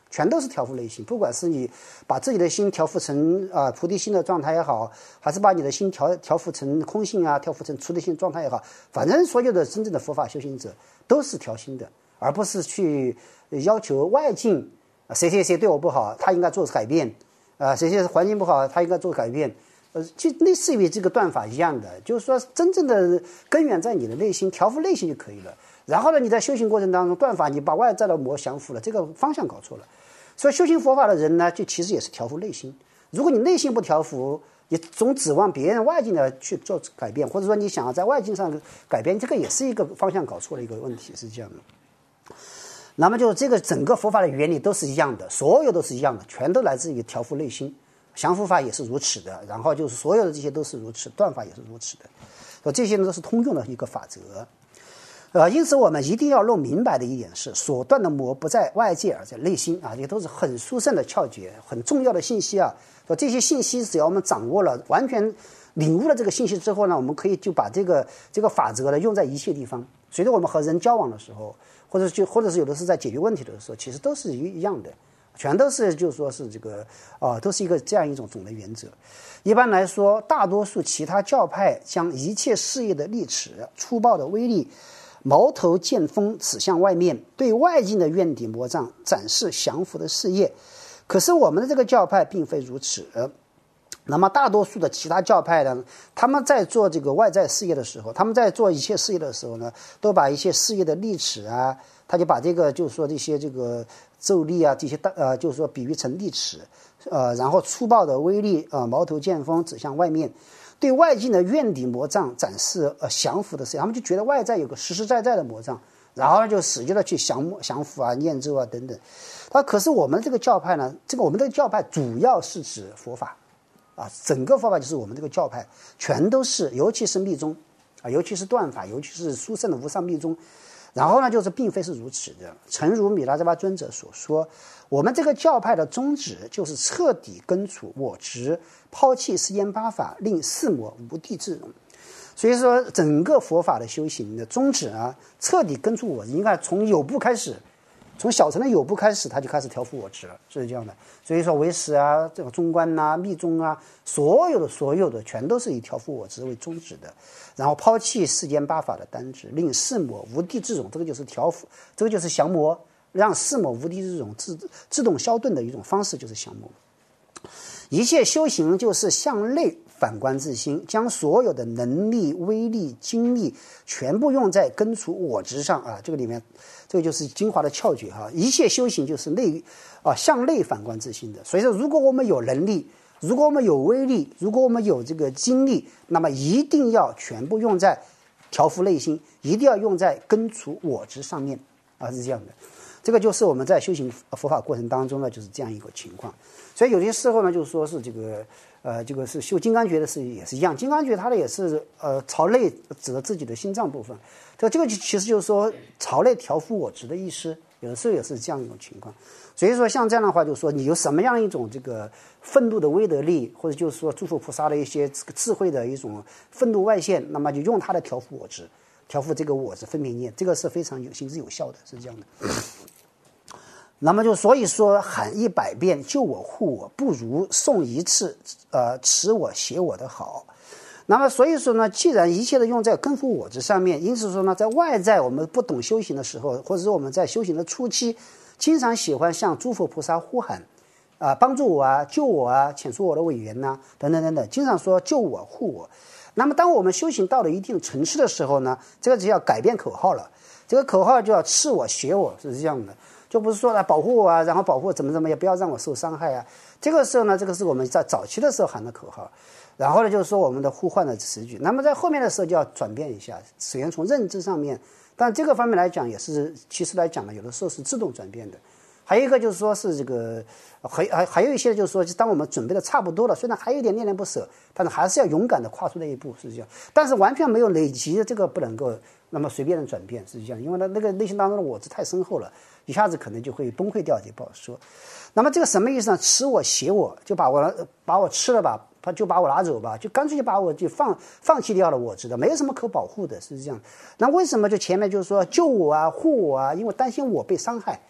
全都是调伏内心。不管是你把自己的心调伏成菩提心的状态也好，还是把你的心调伏成空性啊，调伏成出离心状态也好，反正所有的真正的佛法修行者都是调心的，而不是去要求外境谁谁谁对我不好，他应该做改变谁谁环境不好，他应该做改变。就类似于这个断法一样的，就是说真正的根源在你的内心，调伏内心就可以了。然后呢，你在修行过程当中断法，你把外在的魔降服了，这个方向搞错了。所以修行佛法的人呢，就其实也是调伏内心。如果你内心不调伏，你总指望别人外境的去做改变，或者说你想要在外境上改变，这个也是一个方向搞错的一个问题，是这样的。那么就这个整个佛法的原理都是一样的，所有都是一样的，全都来自于调伏内心。降伏法也是如此的，然后就是所有的这些都是如此，断法也是如此的，所以这些呢都是通用的一个法则。因此我们一定要弄明白的一点是，所断的魔不在外界而在内心啊，这些都是很殊胜的窍诀，很重要的信息啊。说这些信息只要我们掌握了，完全领悟了这个信息之后呢，我们可以就把这个法则呢用在一切地方。随着我们和人交往的时候，或者是有的是在解决问题的时候，其实都是一样的。全都是就是说是这个都是一个这样一种总的原则。一般来说，大多数其他教派将一切事业的利齿、粗暴的威力、矛头剑锋指向外面，对外境的怨敌魔障展示降服的事业。可是我们的这个教派并非如此。那么大多数的其他教派呢，他们在做这个外在事业的时候，他们在做一切事业的时候呢，都把一些事业的利齿啊，他就把这个就是说这些这个咒力啊，这些就是说比喻成利齿，然后粗暴的威力矛头剑锋指向外面，对外境的怨敌魔障展示降服的事业。他们就觉得外在有个实实在在的魔障，然后呢就使劲的去降服啊、念咒啊等等。可是我们这个教派呢，我们这个教派主要是指佛法。整个佛法就是我们这个教派全都是，尤其是密宗尤其是断法，尤其是殊胜的无上密宗。然后呢，就是并非是如此的。诚如米拉扎巴尊者所说，我们这个教派的宗旨就是彻底根除我执，抛弃世间八法，令四魔无地自容。所以说，整个佛法的修行的宗旨彻底根除我执，应该从有部开始。从小乘的有部开始，他就开始调伏我执了，是这样的。所以说唯识这个中观密宗所有的全都是以调伏我执为宗旨的。然后抛弃世间八法的单旨，令四魔无地自容，这个就是调伏，这个就是降魔，让四魔无地自容，自动消顿的一种方式就是降魔。一切修行就是向内反观自心，将所有的能力、威力、精力全部用在根除我执上这个里面，这个就是精华的窍诀一切修行就是向内反观自心的。所以说，如果我们有能力，如果我们有威力，如果我们有这个精力，那么一定要全部用在调伏内心，一定要用在根除我执上面是这样的。这个就是我们在修行佛法过程当中呢，就是这样一个情况。所以有些时候呢，就是说是这个是修金刚诀的事也是一样，金刚诀它的也是朝内指的自己的心脏部分，这个其实就是说朝内调伏我执的意思，有的时候也是这样一种情况。所以说像这样的话，就是说你有什么样一种这个愤怒的威德力，或者就是说诸佛菩萨的一些这个智慧的一种愤怒外现，那么就用它来调伏我执，调伏这个我执分别念，这个是非常行之有效的，是这样的。那么就所以说喊100遍救我护我，不如诵一次持我写我的好。那么所以说呢，既然一切的用在根除我执上面，因此说呢，在外在我们不懂修行的时候，或者是我们在修行的初期，经常喜欢向诸佛菩萨呼喊帮助我救我遣除我的违缘等等等等，经常说救我护我。那么当我们修行到了一定层次的时候呢，这个就要改变口号了，这个口号就要持我写我，是这样的，就不是说保护我然后保护怎么也不要让我受伤害这个时候呢，这个是我们在早期的时候喊的口号，然后呢就是说我们的呼唤的词句。那么在后面的时候就要转变一下，首先从认知上面，但这个方面来讲也是，其实来讲呢，有的时候是自动转变的。还有一个就是说是这个还有一些就是说，当我们准备的差不多了，虽然还有一点恋恋不舍，但是还是要勇敢的跨出那一步，是这样。但是完全没有累积的这个不能够那么随便的转变，是这样，因为那个内心当中的我执太深厚了，一下子可能就会崩溃掉，也不好说。那么这个什么意思呢？持我写我，就把我吃了吧，就把我拿走吧，就干脆就把我就放弃掉了我执的，没有什么可保护的，是这样。那为什么就前面就是说救我护我因为担心我被伤害。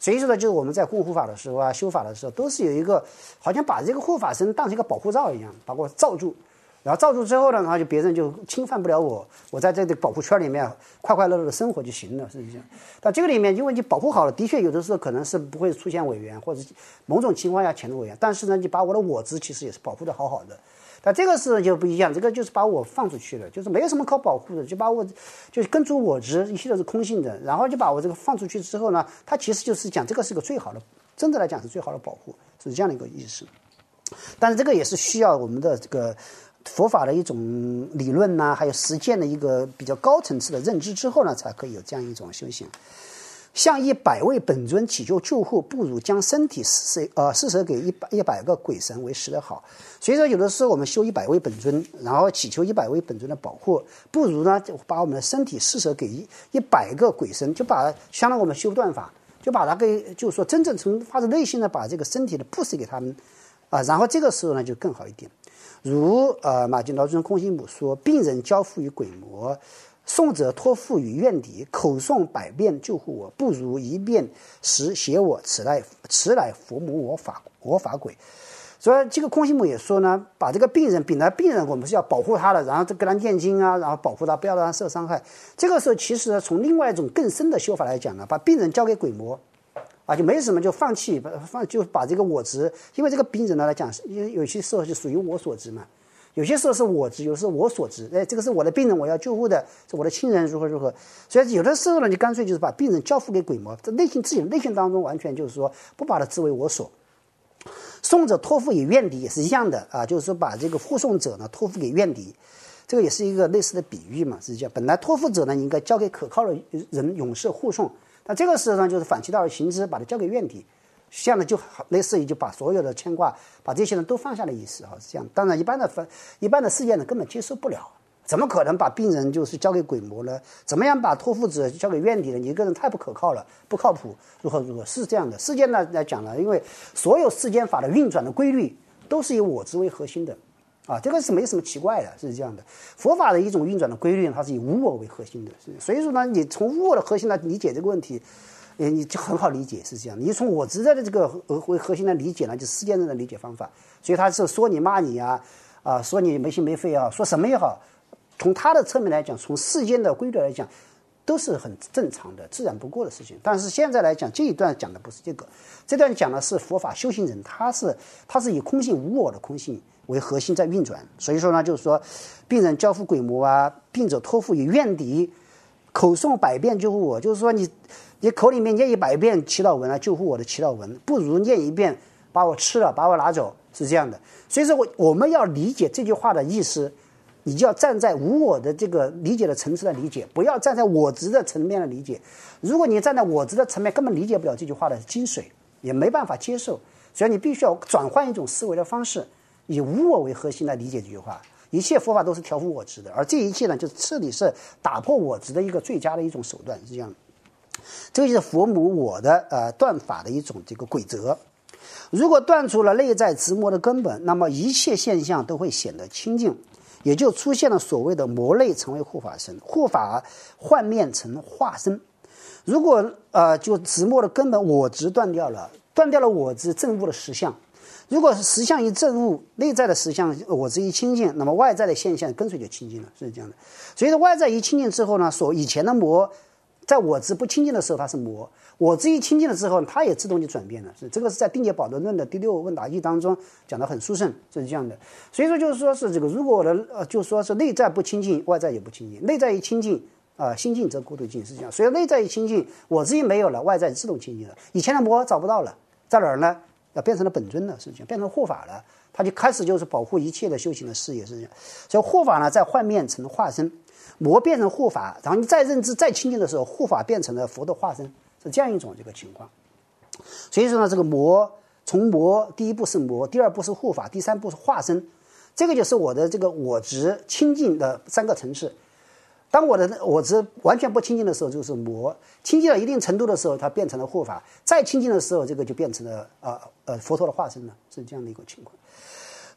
所以说呢，就是我们在供护法的时候啊，修法的时候，都是有一个好像把这个护法神当成一个保护罩一样，把我罩住。然后罩住之后呢，然后就别人就侵犯不了我，我在这个保护圈里面快快乐乐的生活就行了，是不是？但这个里面，因为你保护好了，的确有的时候可能是不会出现违缘，或者某种情况下潜入违缘，但是呢，你把我的我执其实也是保护的好好的。但这个是就不一样，这个就是把我放出去了，就是没有什么可保护的，就把我就根除我执，一切都是空性的，然后就把我这个放出去之后呢，它其实就是讲这个是个最好的，真的来讲是最好的保护，是这样的一个意思。但是这个也是需要我们的这个佛法的一种理论呐，还有实践的一个比较高层次的认知之后呢，才可以有这样一种修行。向100位本尊祈求救护，不如将身体施舍给100个鬼神为实的好。所以说，有的时候我们修100位本尊，然后祈求100位本尊的保护，不如呢就把我们的身体施舍给100个鬼神，就把相当于我们修断法，就把它给就是说真正从发自内心的把这个身体的布施给他们然后这个时候呢就更好一点。如马金道尊空行母说，病人交付于鬼魔，诵者托付与怨敌，口诵100遍救护我，不如1遍时写我，此乃佛母我法鬼。所以这个空行母也说呢，把这个病人我们是要保护他的，然后给他念经啊，然后保护他不要让他受伤害。这个时候其实从另外一种更深的修法来讲呢，把病人交给鬼魔就没什么，就放弃就把这个我执，因为这个病人呢来讲，有些时候就属于我所执嘛，有些时候是我执，有时候我所执。这个是我的病人，我要救护的，是我的亲人如何如何。所以有的时候呢，你干脆就是把病人交付给鬼魔，在自己的内心当中完全就是说不把它视为我所。诵者托付给怨敌也是一样的就是说把这个护送者呢托付给怨敌，这个也是一个类似的比喻嘛，是这样。本来托付者呢应该交给可靠的人永世护送。那这个时候呢，就是反其道而行之，把它交给怨敌，这样的就类似于就把所有的牵挂，把这些人都放下的意思是这样。当然，一般的世界呢根本接受不了，怎么可能把病人就是交给鬼魔呢？怎么样把托付者交给怨敌呢？你一个人太不可靠了，不靠谱，如何是这样的。世间呢来讲呢，因为所有世间法的运转的规律都是以我执为核心的。这个是没什么奇怪的，是这样的。佛法的一种运转的规律，它是以无我为核心的，所以说呢，你从无我的核心来理解这个问题，你就很好理解，是这样。你从我执的这个为核心来理解呢，就是世间人的理解方法。所以他是说你骂你说你没心没肺说什么也好，从他的侧面来讲，从世间的规律来讲，都是很正常的、自然不过的事情。但是现在来讲，这一段讲的不是这个，这段讲的是佛法修行人，他是以空性无我的空性为核心在运转。所以说呢，就是说病人交付鬼魔病者托付于怨敌，口诵100遍救护我，就是说你口里面念100遍祈祷文救护我的祈祷文，不如念1遍把我吃了，把我拿走，是这样的。所以说我们要理解这句话的意思，你就要站在无我的这个理解的层次来理解，不要站在我执的层面来理解。如果你站在我执的层面，根本理解不了这句话的精髓，也没办法接受。所以你必须要转换一种思维的方式，以无我为核心来理解这句话。一切佛法都是调伏我执的，而这一切呢，就彻底是打破我执的一个最佳的一种手段，是这样的。这个就是佛母我的断法的一种这个规则。如果断除了内在执魔的根本，那么一切现象都会显得清净，也就出现了所谓的魔类成为护法神，护法幻面成化身。如果就执魔的根本我执断掉了我执证悟的实相。如果是实相一证悟，内在的实相我执一清净，那么外在的现象跟随就清净了，是这样的。所以外在一清净之后呢，以前的魔在我执不清净的时候它是魔，我执一清净了之后它也自动就转变了，这个是在定解宝轮论的第6问答义当中讲得很殊胜，是这样的。所以说就是说是这个，如果我的就是说是内在不清净，外在也不清净，内在一清净心净则国土净，是这样。所以内在一清净，我执一没有了，外在自动清净了。以前的魔找不到了，在哪儿呢？要变成了本尊了，是这样，变成护法了，他就开始就是保护一切的修行的事业，是这样。所以护法呢，在幻面成化身，魔变成护法，然后你再认知再清净的时候，护法变成了佛的化身，是这样一种这个情况。所以说呢，这个从魔第一步是魔，第2步是护法，第3步是化身，这个就是我的这个我执清净的3个层次。当我的我执完全不清净的时候，就是魔；清净到一定程度的时候，它变成了护法；再清净的时候，这个就变成了佛陀的化身了，是这样的一个情况。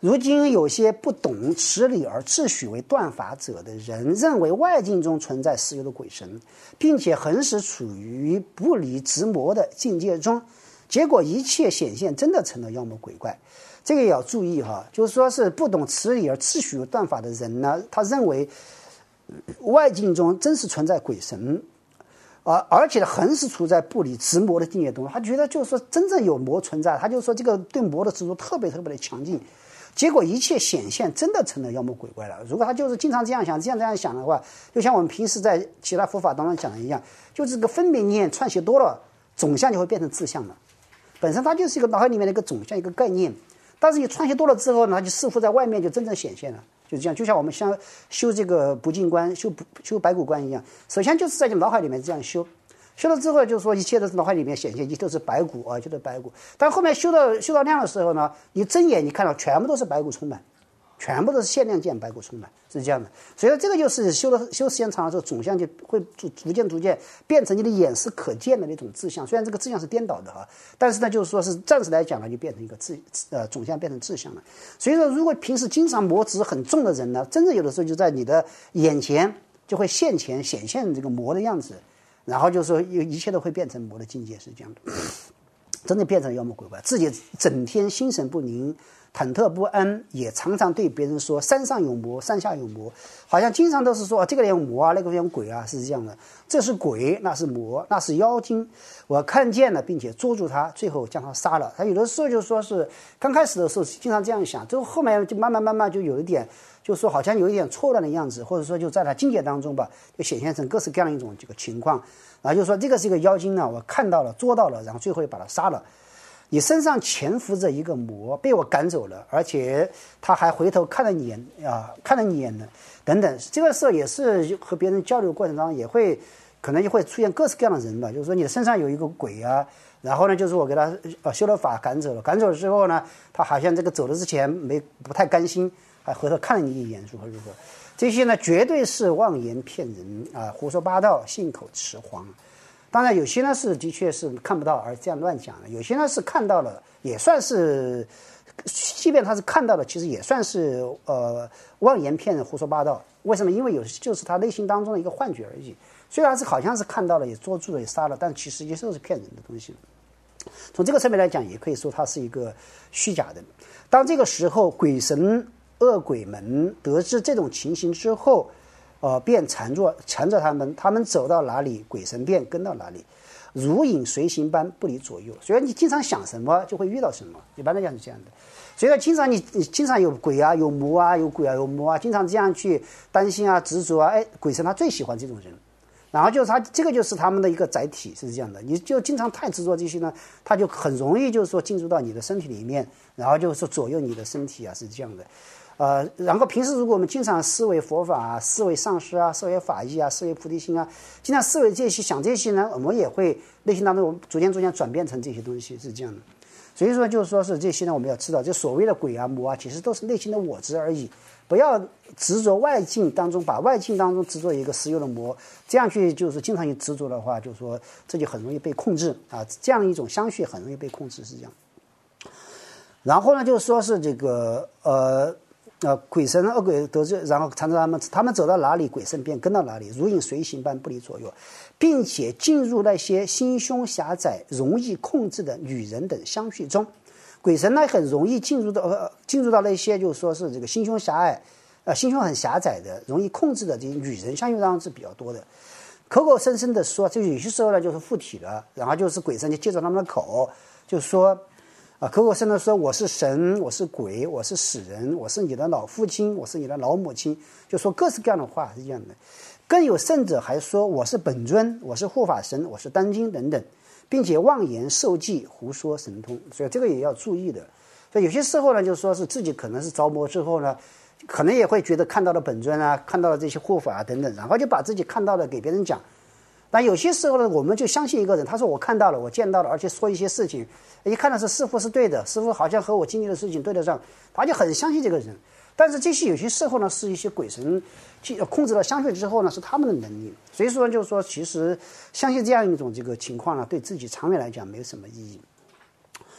如今有些不懂持理而自诩为断法者的人，认为外境中存在实有的鬼神，并且恒时处于不离执魔的境界中，结果一切显现真的成了妖魔鬼怪。这个也要注意哈，就是说是不懂持理而自诩为断法的人呢，他认为外境中真是存在鬼神，而且恒时处在不离执魔的境界中，他觉得就是说真正有魔存在，他就说这个对魔的执着特别特别的强劲。结果一切显现真的成了妖魔鬼怪了。如果他就是经常这样想这样想的话，就像我们平时在其他佛法当中讲的一样，就这个分别念串习多了，总相就会变成自相了。本身它就是一个脑海里面的一个总相一个概念，但是你串习多了之后呢，它就似乎在外面就真正显现了。就这样，就像我们像修这个不净观修白骨观一样，首先就是在你脑海里面这样修了之后，就是说一切都是脑海里面显现，一切都是白骨啊，就是白骨。但后面修到量的时候呢，你睁眼你看到全部都是白骨充满，全部都是限量见白骨充满，是这样的。所以这个就是修时间长了之后，总相就会逐渐变成你的眼是可见的那种自相。虽然这个自相是颠倒的哈，但是呢，就是说是暂时来讲呢，就变成一个总相变成自相了。所以说，如果平时经常魔执很重的人呢，真正有的时候就在你的眼前就会显现这个魔的样子。然后就是说一切都会变成魔的境界，是这样的，真的变成妖魔鬼怪，自己整天心神不宁，忐忑不安，也常常对别人说山上有魔，山下有魔，好像经常都是说这个人有魔啊，那个人有鬼啊，是这样的，这是鬼，那是魔，那是妖精，我看见了并且捉住他，最后将他杀了。他有的时候就说是刚开始的时候经常这样想，之后后面就慢慢就有一点，就说好像有一点错乱的样子，或者说就在他境界当中吧，就显现成各式各样的一种这个情况。然后就说这个是一个妖精呢，我看到了捉到了，然后最后把他杀了。你身上潜伏着一个魔，被我赶走了，而且他还回头看了你眼呢，等等。这个时候也是和别人交流过程当中，也会可能就会出现各式各样的人吧。就是说你的身上有一个鬼啊，然后呢，就是我给他修了法赶走了之后呢，他好像这个走的之前不太甘心，还回头看了你一眼，如何。这些呢，绝对是妄言骗人啊，胡说八道，信口雌黄。当然，有些呢是的确是看不到而这样乱讲的，有些呢是看到了，也算是，即便他是看到了，其实也算是妄言骗人、胡说八道。为什么？因为就是他内心当中的一个幻觉而已。虽然好像是看到了，也捉住了，也杀了，但其实也是骗人的东西。从这个层面来讲，也可以说它是一个虚假的。当这个时候，鬼神恶鬼们得知这种情形之后，便缠着他们走到哪里，鬼神便跟到哪里，如影随形般不离左右。所以你经常想什么，就会遇到什么。一般来讲是这样的。所以经常你经常有鬼啊，有魔啊，有鬼啊，有魔啊，经常这样去担心啊、执着啊，鬼神他最喜欢这种人。然后就是这个就是他们的一个载体，是这样的。你就经常太执着这些呢，他就很容易就是说进入到你的身体里面，然后就是说左右你的身体啊，是这样的。然后平时如果我们经常思维佛法啊，思维上师啊，思维法义啊，思维菩提心啊，经常思维这些想这些呢，我们也会内心当中我们逐渐转变成这些东西，是这样的。所以说就是说是这些呢，我们要知道，这所谓的鬼啊魔啊，其实都是内心的我执而已。不要执着外境当中，把外境当中执着一个实有的魔，这样去就是经常去执着的话，就是说这就很容易被控制啊，这样一种相续很容易被控制，是这样。然后呢，就是说是这个鬼神恶鬼得知，然后缠着他们走到哪里，鬼神便跟到哪里，如影随形般不离左右，并且进入那些心胸狭窄、容易控制的女人等相续中。鬼神呢，很容易进入到那些就是说是这个心胸狭隘，心胸很狭窄的、容易控制的这些女人相续当中是比较多的。口口声声的说，这有些时候呢就是附体了，然后就是鬼神就借着他们的口，就说。口口声声说我是神，我是鬼，我是死人，我是你的老父亲，我是你的老母亲，就说各式各样的话是这样的。更有甚者还说我是本尊，我是护法神，我是当今等等，并且妄言受记，胡说神通。所以这个也要注意的。所以有些时候呢，就是说是自己可能是着魔之后呢，可能也会觉得看到了本尊啊，看到了这些护法啊等等，然后就把自己看到的给别人讲。但有些时候呢，我们就相信一个人，他说我看到了，我见到了，而且说一些事情，一看到似乎是对的，似乎好像和我经历的事情对得上，他就很相信这个人。但是这些有些时候呢，是一些鬼神控制了相续之后呢，是他们的能力。所以说就是说，其实相信这样一种这个情况呢，对自己长远来讲没有什么意义。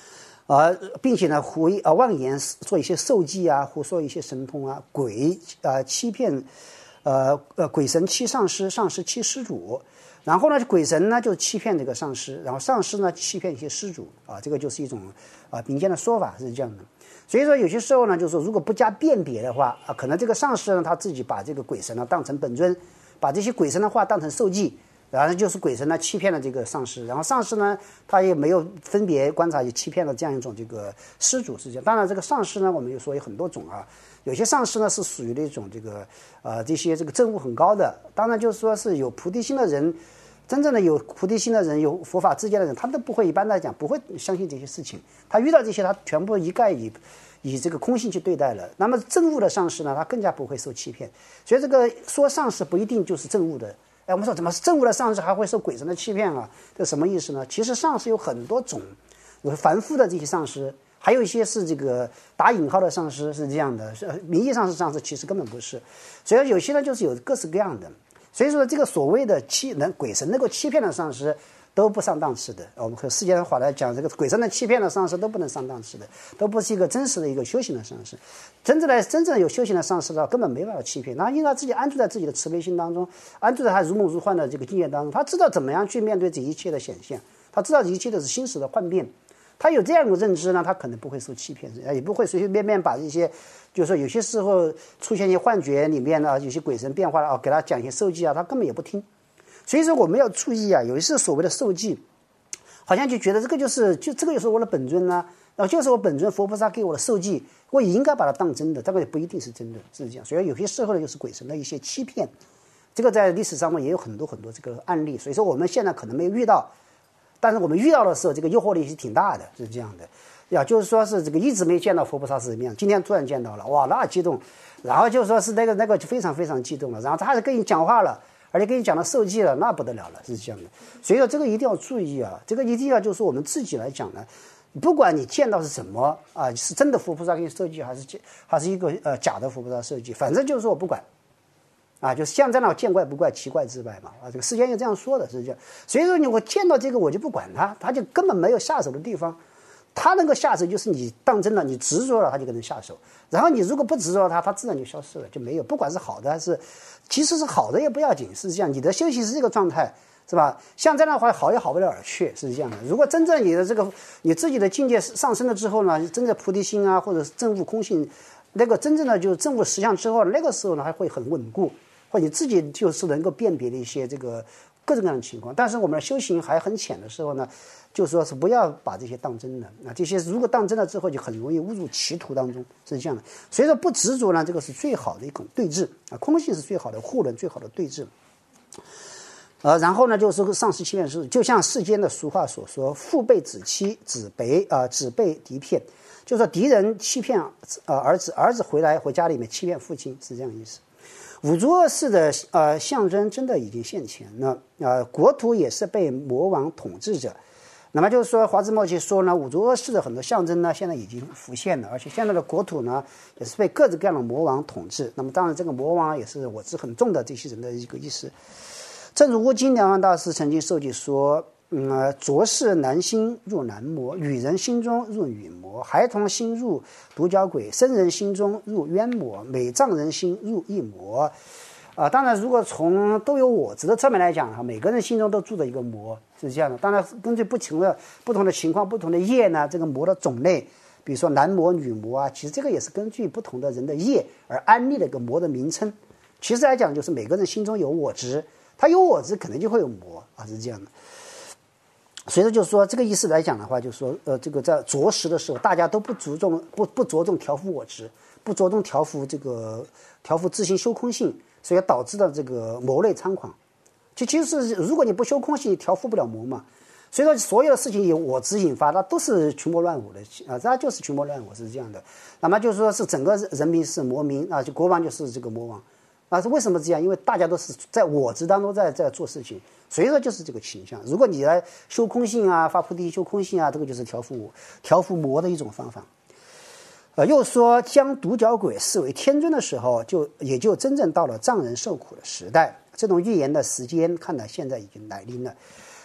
并且呢妄言做一些受记啊，胡说一些神通啊，欺骗鬼神欺上师，上师欺施主。然后呢，鬼神呢就欺骗这个上师，然后上师呢欺骗一些施主啊，这个就是一种民间的说法是这样的。所以说有些时候呢，就是说如果不加辨别的话可能这个上师呢他自己把这个鬼神呢当成本尊，把这些鬼神的话当成受记，然后就是鬼神呢欺骗了这个上师，然后上师呢他也没有分别观察，也欺骗了这样一种这个施主是这样。当然这个上师呢我们又说有很多种有些上师呢是属于那种这个这些这个证悟很高的，当然就是说是有菩提心的人，真正的有菩提心的人，有佛法知见的人，他们都不会，一般来讲不会相信这些事情，他遇到这些他全部一概以这个空性去对待了。那么证悟的上师呢，他更加不会受欺骗。所以这个说上师不一定就是证悟的。我们说怎么证悟的上师还会受鬼神的欺骗这什么意思呢？其实上师有很多种，有凡夫的这些上师，还有一些是这个打引号的上师，是这样的，名义上是上师，其实根本不是。所以有些呢就是有各式各样的。所以说这个所谓的鬼神能够欺骗的上师都不上档次的。我们和世界上话来讲，这个鬼神的欺骗的上师都不能上档次的，都不是一个真实的一个修行的上师。真正有修行的上师根本没办法欺骗，因为他自己安住在自己的慈悲心当中，安住在他如梦如幻的这个境界当中，他知道怎么样去面对这一切的显现，他知道一切都是心识的幻变。他有这样一个认知呢，他可能不会受欺骗，也不会随随便便把一些，就是说有些时候出现一些幻觉里面呢，有些鬼神变化了给他讲一些受记他根本也不听。所以说我们要注意有一些所谓的受记，好像就觉得这个就是我的本尊就是我本尊佛菩萨给我的受记，我也应该把它当真的，这个也不一定是真的，是这样。所以有些时候呢，就是鬼神的一些欺骗，这个在历史上面也有很多很多这个案例。所以说我们现在可能没有遇到。但是我们遇到的时候，这个诱惑力是挺大的，是这样的。就是说是这个一直没见到佛菩萨是怎么样，今天突然见到了，哇，那激动。然后就说是那个就非常非常激动了，然后他还跟你讲话了，而且跟你讲到受记了，那不得了了，是这样的。所以说这个一定要注意这个一定要就是我们自己来讲呢，不管你见到是什么是真的佛菩萨给你受记，还是一个假的佛菩萨受记，反正就是说我不管。就是像在那见怪不怪，奇怪自败嘛这个世间就这样说的，是这样。所以说我见到这个我就不管他就根本没有下手的地方。他能够下手就是你当真了，你执着了，他就可能下手。然后你如果不执着他自然就消失了，就没有。不管是好的还是，其实是好的也不要紧，是这样。你的修行是这个状态，是吧？像这样的话，好也好不了哪去，是这样的。如果真正你自己的境界上升了之后呢，真正菩提心或者是证悟空性，那个真正的就是证悟实相之后，那个时候呢还会很稳固。或你自己就是能够辨别的一些这个各种各样的情况。但是我们的修行还很浅的时候呢，就说是不要把这些当真的这些如果当真了之后就很容易误入歧途当中，是这样的。所以说不执着呢，这个是最好的一种对治空性是最好的护论，最好的对治。然后呢就是上师欺骗师，就像世间的俗话所说，父辈子欺，子辈敌骗，就是说敌人欺骗儿子回家里面欺骗父亲，是这样的意思。五浊恶世的象征真的已经现前了国土也是被魔王统治着。那么就是说华兹莫契说呢，五浊恶世的很多象征呢现在已经浮现了，而且现在的国土呢也是被各式各样的魔王统治。那么当然这个魔王也是我执很重的这些人的一个意思。正如乌金良安大师曾经受记说浊世男心入男魔，女人心中入女魔，孩童心入独角鬼，生人心中入冤魔，美藏人心入异魔。当然如果从都有我执的侧面来讲每个人心中都住着一个魔，是这样的。当然根据不同的情况，不同的业呢，这个魔的种类，比如说男魔女魔其实这个也是根据不同的人的业而安立的一个魔的名称。其实来讲就是每个人心中有我执，他有我执可能就会有魔是这样的。所以说就是说这个意思来讲的话，就是说这个在着实的时候，大家都不着重调伏我执，不着重调伏自心修空性，所以导致的这个魔类猖狂。其实如果你不修空性，调伏不了魔嘛。所以说所有的事情由我执引发，那都是群魔乱舞的这就是群魔乱舞，是这样的。那么就是说是整个人民是魔民就国王就是这个魔王是为什么这样？因为大家都是在我执当中在做事情。所以说就是这个倾向。如果你来修空性发菩提修空性这个就是调伏魔的一种方法。又说将独角鬼视为天尊的时候，也就真正到了藏人受苦的时代。这种预言的时间看来现在已经来临了。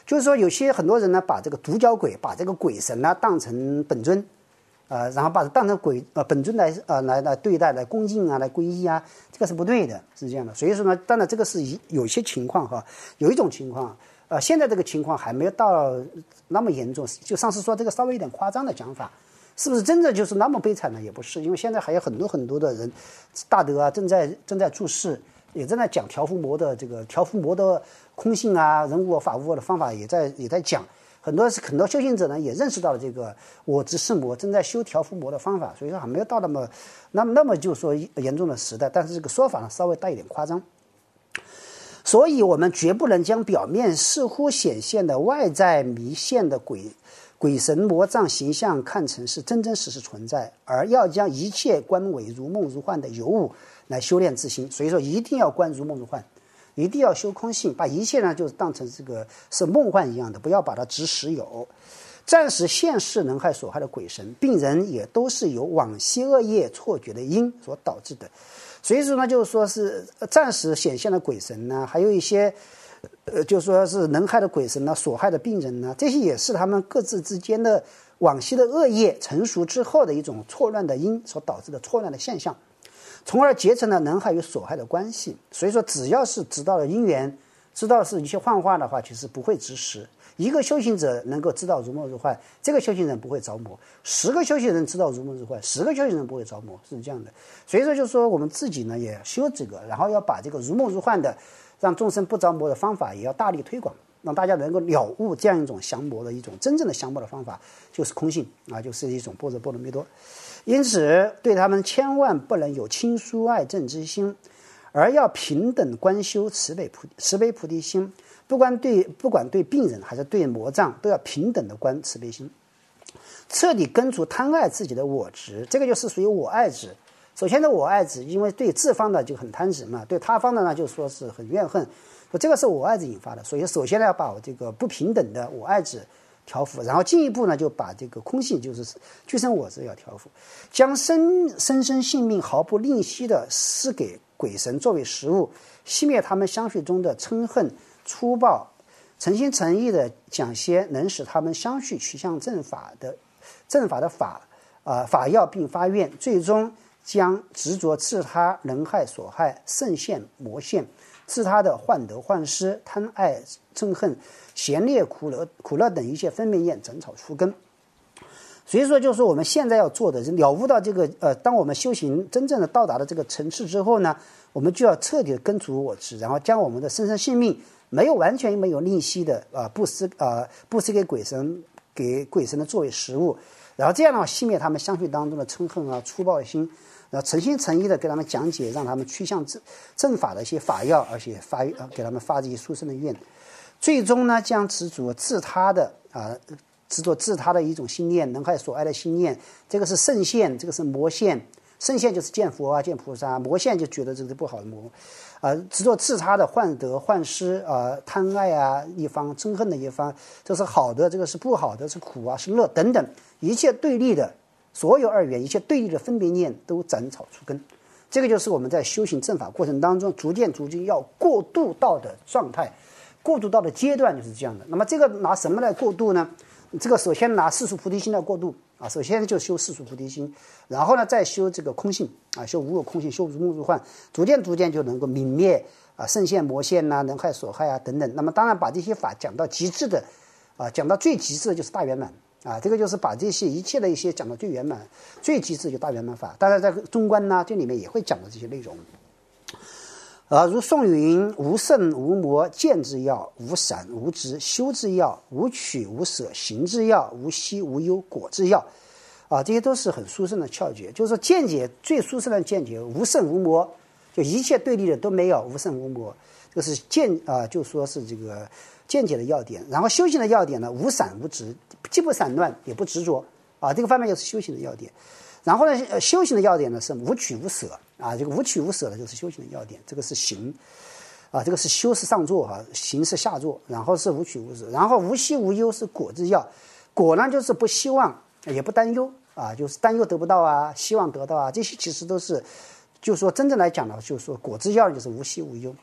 就是说很多人呢把这个独角鬼把这个鬼神呢当成本尊，然后把它当成本尊来对待来恭敬啊来皈依啊，这个是不对的，是这样的。所以说呢，当然这个是有些情况哈，有一种情况现在这个情况还没有到那么严重，就上次说这个稍微有点夸张的讲法。是不是真的就是那么悲惨呢？也不是，因为现在还有很多的人大德啊，正在注释，也正在讲调伏魔的空性啊，人无我法无我的方法也在讲。很多修行者呢也认识到了这个我执是魔，正在修调伏魔的方法，所以说还没有到那么就说严重的时代，但是这个说法呢稍微带一点夸张。所以我们绝不能将表面似乎显现的外在弥现的鬼神魔障形象看成是真真实实存在，而要将一切观为如梦如幻的有物来修炼自心。所以说一定要观如梦如幻，一定要修空性，把一切呢就是当成这个是梦幻一样的，不要把它执实有。暂时现世能害所害的鬼神病人也都是由往昔恶业错觉的因所导致的。所以说呢，就是说是暂时显现的鬼神呢，还有一些就说是能害的鬼神呢，所害的病人呢，这些也是他们各自之间的往昔的恶业成熟之后的一种错乱的因所导致的错乱的现象，从而结成了能害与所害的关系。所以说只要是知道了因缘，知道是一些幻化的话，其实不会执实。一个修行者能够知道如梦如幻，这个修行人不会着魔；10个修行人知道如梦如幻，10个修行人不会着魔，是这样的。所以说就是说我们自己呢也修这个，然后要把这个如梦如幻的让众生不着魔的方法也要大力推广，让大家能够了悟这样一种降魔的一种真正的降魔的方法，就是空性啊，就是一种般若波罗蜜多。因此对他们千万不能有亲疏爱憎之心，而要平等观修慈悲菩提心，不管对病人还是对魔障，都要平等的观慈悲心，彻底根除贪爱自己的我执，这个就是属于我爱执。首先的我爱执，因为对自方的就很贪执嘛，对他方的呢就说是很怨恨，说这个是我爱执引发的，所以首先呢要把我这个不平等的我爱执调伏，然后进一步呢就把这个空性就是俱生我执要调伏，将生性命毫不吝惜的施给鬼神作为食物，熄灭他们相续中的嗔恨粗暴，诚心诚意的讲些能使他们相续趋向正法的法要，并发愿，最终将执着自他能害所害圣现魔现，自他的患得患失贪爱憎恨闲劣苦乐等一切分别念整草除根。所以说就是我们现在要做的了悟到这个当我们修行真正的到达了这个层次之后呢，我们就要彻底的根除我执，然后将我们的生性命完全没有吝惜的布施给鬼神的作为食物，然后这样的话熄灭他们相续当中的嗔恨啊粗暴的心，然后诚心诚意的给他们讲解，让他们趋向正法的一些法要，而且给他们发这些殊胜的愿，最终呢将执着自他的一种心念，能害所爱的心念，这个是圣现，这个是魔现。圣现就是见佛啊见菩萨，魔现就觉得这个是不好的魔，执着自他的患得患失贪爱啊一方，憎恨的一方，这是好的，这个是不好的，是苦啊是乐等等，一切对立的所有二元，一切对立的分别念都斩草除根。这个就是我们在修行正法过程当中逐渐要过渡到的状态，过渡到的阶段就是这样的。那么这个拿什么来过渡呢？这个首先拿世俗菩提心来过渡首先就修世俗菩提心，然后呢再修这个空性修无我空性，修如梦如幻，逐渐就能够泯灭圣现魔现能害所害等等。那么当然把这些法讲到极致的讲到最极致的就是大圆满这个就是把这些一切的一些讲到最圆满最极致就大圆满法。当然在中观这里面也会讲到这些内容如颂云：无圣无魔见之要，无闪无执修之要，无取无舍行之要，无希无忧果之要这些都是很殊胜的窍诀。就是说见解最殊胜的见解，无圣无魔，就一切对立的都没有，无圣无魔，这个是就说是这个见解的要点。然后修行的要点呢，无闪无执，既不散乱也不执着这个方面就是修行的要点。然后呢修行的要点呢是无取无舍这个无取无舍的就是修行的要点。这个是行这个是修是上座行是下座，然后是无取无舍，然后无希无忧是果之要。果呢就是不希望也不担忧就是担忧得不到希望得到这些其实都是就是说真正来讲呢，就是说果之要就是无希无忧。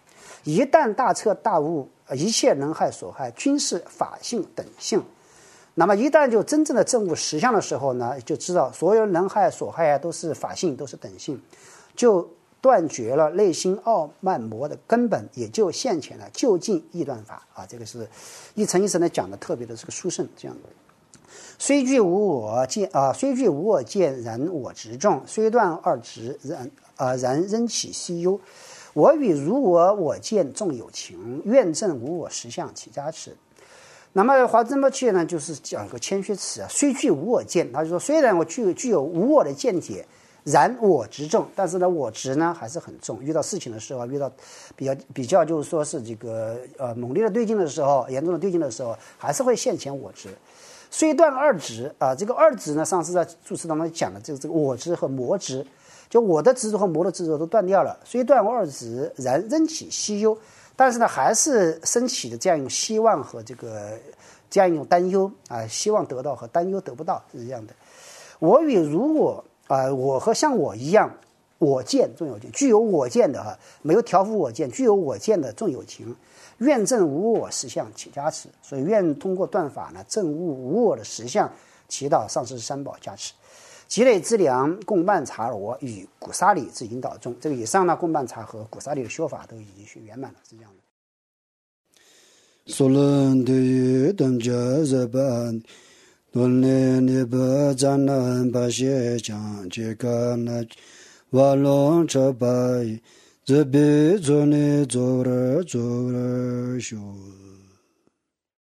一旦大彻大悟，一切人害所害均是法性等性。那么一旦就真正的证悟实相的时候呢，就知道所有人害所害都是法性，都是等性，就断绝了内心傲慢魔的根本，也就现前了究竟易断法啊。这个是一层一层的讲的特别的这个殊胜，这样的。虽具无我见，然我执众；虽断二执，然仍起希忧。我与如我见众有情，愿证无我实相起加持。那么华真波切呢，就是讲一个谦虚词啊，虽具无我见，他就说虽然我具有无我的见解，然我执重，但是呢，我执呢还是很重。遇到事情的时候，遇到比较就是说是这个猛烈的对境的时候，严重的对境的时候，还是会现前我执。虽断二执啊，这个二执呢，上次在注释当中讲的这个我执和魔执，就我的执着和魔的执着都断掉了。虽断二执，然仍起希忧。但是呢，还是升起的这样一种希望和这样一种担忧啊，希望得到和担忧得不到是这样的。我与如我我和像我一样，我见众有情，具有我见的没有调伏我见，具有我见的众有情，愿证无我实相起加持。所以愿通过断法呢，证悟无我的实相，祈祷上师三宝加持。积累资粮，供曼茶罗与古沙里之引导中，这个以上呢，供曼茶和古沙里的修法都已经去圆满了，是这样的。 索伦的于等家日本，伦理尼不赞南巴谢将这个那瓦隆车白，这比做你做了修。